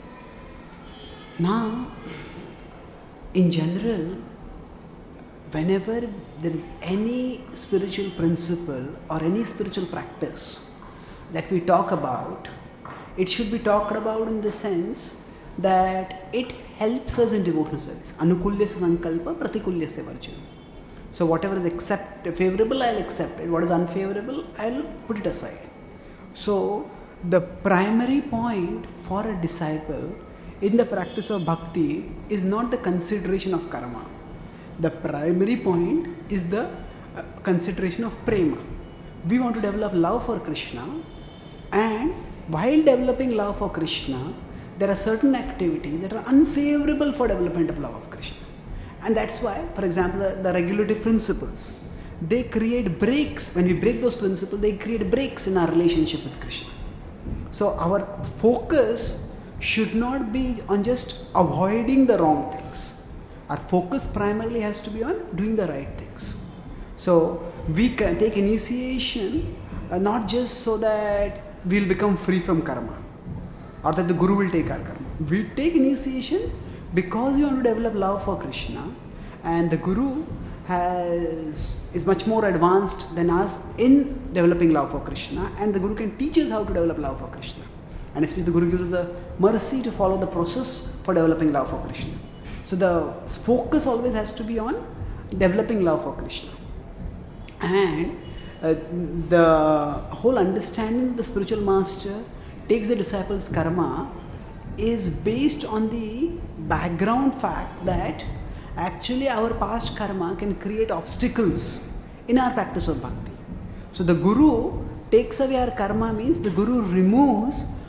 Now, in general, whenever there is any spiritual principle or any spiritual practice that we talk about, it should be talked about in the sense that it helps us in devotional service. Anukulyasya sankalpa, pratikulyasya varjana. So whatever is accept, favorable, I'll accept it. What is unfavorable, I'll put it aside. So the primary point for a disciple in the practice of bhakti is not the consideration of karma. The primary point is the uh, consideration of prema. We want to develop love for Krishna, and while developing love for Krishna, there are certain activities that are unfavorable for development of love of Krishna. And that's why, for example, the, the regulative principles, they create breaks. When we break those principles, they create breaks in our relationship with Krishna. So our focus should not be on just avoiding the wrong things. Our focus primarily has to be on doing the right things. So we can take initiation uh, not just so that we will become free from karma or that the Guru will take our karma. We take initiation because we want to develop love for Krishna, and the Guru has is much more advanced than us in developing love for Krishna, and the Guru can teach us how to develop love for Krishna. And especially the Guru gives us the mercy to follow the process for developing love for Krishna. So the focus always has to be on developing love for Krishna. And Uh, the whole understanding the spiritual master takes the disciple's karma is based on the background fact that actually our past karma can create obstacles in our practice of bhakti. So the Guru takes away our karma means the Guru removes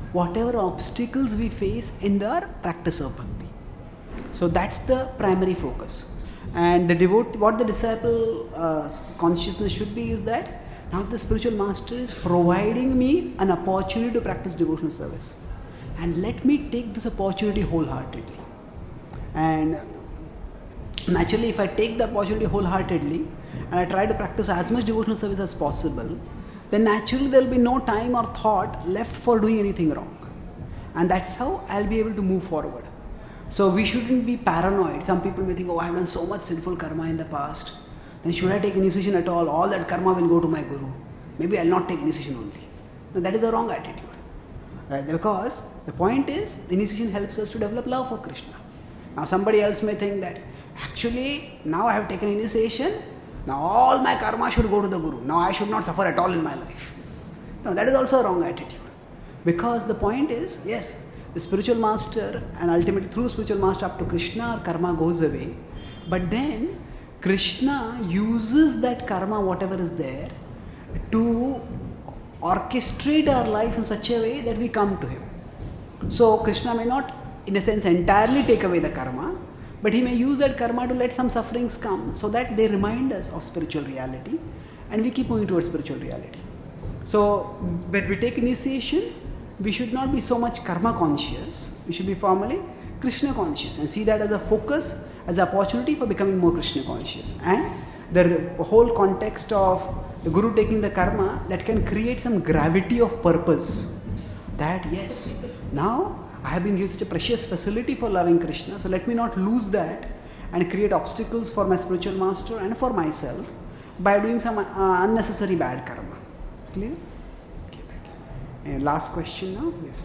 whatever obstacles we face in our practice of bhakti. So that's the primary focus. And the devotee, what the disciple uh, consciousness should be is that now the spiritual master is providing me an opportunity to practice devotional service, and let me take this opportunity wholeheartedly. And naturally, if I take the opportunity wholeheartedly and I try to practice as much devotional service as possible, then naturally there will be no time or thought left for doing anything wrong. And that's how I'll be able to move forward. So we shouldn't be paranoid. Some people may think, oh, I have done so much sinful karma in the past, then should I take initiation at all? All that karma will go to my guru. Maybe I'll not take initiation only. No, that is a wrong attitude. Right? Because the point is, initiation helps us to develop love for Krishna. Now somebody else may think that, actually, now I have taken initiation, now all my karma should go to the guru. Now I should not suffer at all in my life. No, that is also a wrong attitude. Because the point is, yes, the spiritual master, and ultimately through spiritual master up to Krishna, karma goes away. But then Krishna uses that karma, whatever is there, to orchestrate our life in such a way that we come to him. So Krishna may not, in a sense, entirely take away the karma, but he may use that karma to let some sufferings come, so that they remind us of spiritual reality, and we keep moving towards spiritual reality. So when we take initiation, we should not be so much karma conscious. We should be formally Krishna conscious and see that as a focus, as an opportunity for becoming more Krishna conscious. And the whole context of the guru taking the karma, that can create some gravity of purpose. That yes, now I have been given such a precious facility for loving Krishna, so let me not lose that and create obstacles for my spiritual master and for myself by doing some uh, unnecessary bad karma. Clear? Okay, thank you. And last question now. Yes,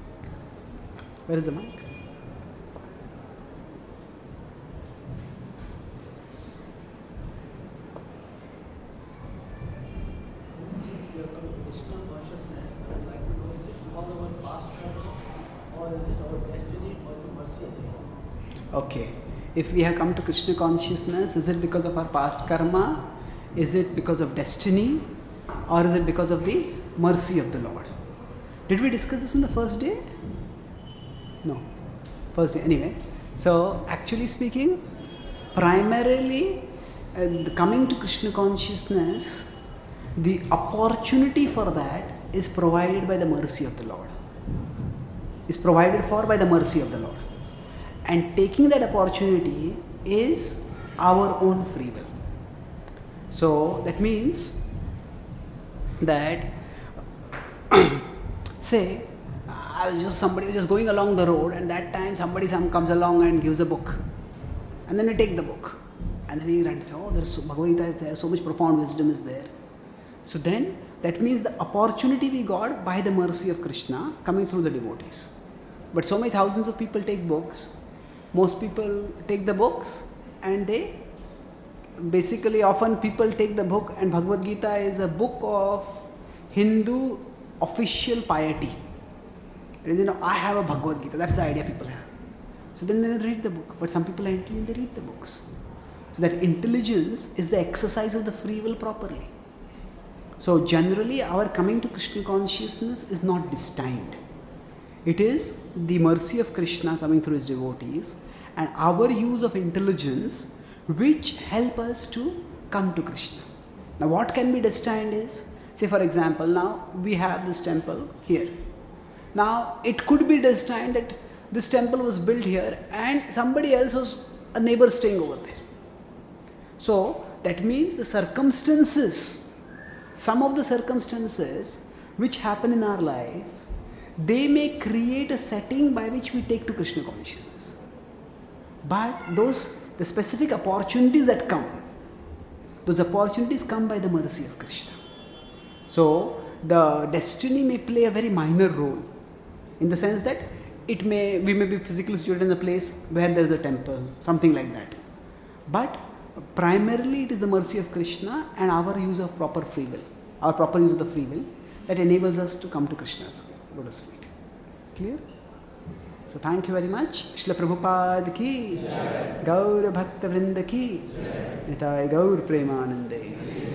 where is the mic? Okay. If we have come to Krishna consciousness, is it because of our past karma? Is it because of destiny? Or is it because of the mercy of the Lord? Did we discuss this in the first day? No. First day. Anyway. So, actually speaking, primarily uh, coming to Krishna consciousness, the opportunity for that is provided by the mercy of the Lord. Is provided for by the mercy of the Lord. And taking that opportunity is our own free will. So that means that say I was just somebody was just going along the road, and that time somebody some comes along and gives a book, and then I take the book, and then he runs, oh, there's so, Bhagavad Gita is there, so much profound wisdom is there. So then that means the opportunity we got by the mercy of Krishna coming through the devotees. But so many thousands of people take books. Most people take the books and they basically, often people take the book, and Bhagavad Gita is a book of Hindu official piety. And you know, I have a Bhagavad Gita, that's the idea people have. So then they read the book, but some people are intelligent, they read the books. So that intelligence is the exercise of the free will properly. So generally our coming to Krishna consciousness is not destined. It is the mercy of Krishna coming through his devotees and our use of intelligence which help us to come to Krishna. Now what can be destined is, say for example, now we have this temple here. Now it could be destined that this temple was built here and somebody else was a neighbor staying over there. So that means the circumstances, some of the circumstances which happen in our life, they may create a setting by which we take to Krishna consciousness. But those, the specific opportunities that come, those opportunities come by the mercy of Krishna. So the destiny may play a very minor role, in the sense that it may, we may be physically situated in a place where there is a temple, something like that. But primarily it is the mercy of Krishna and our use of proper free will, our proper use of the free will, that enables us to come to Krishna's lotus feet. Clear? So thank you very much. Srila Prabhupada ki, Gaur Bhakta Vrinda ki, Nitai Gaur Premanande.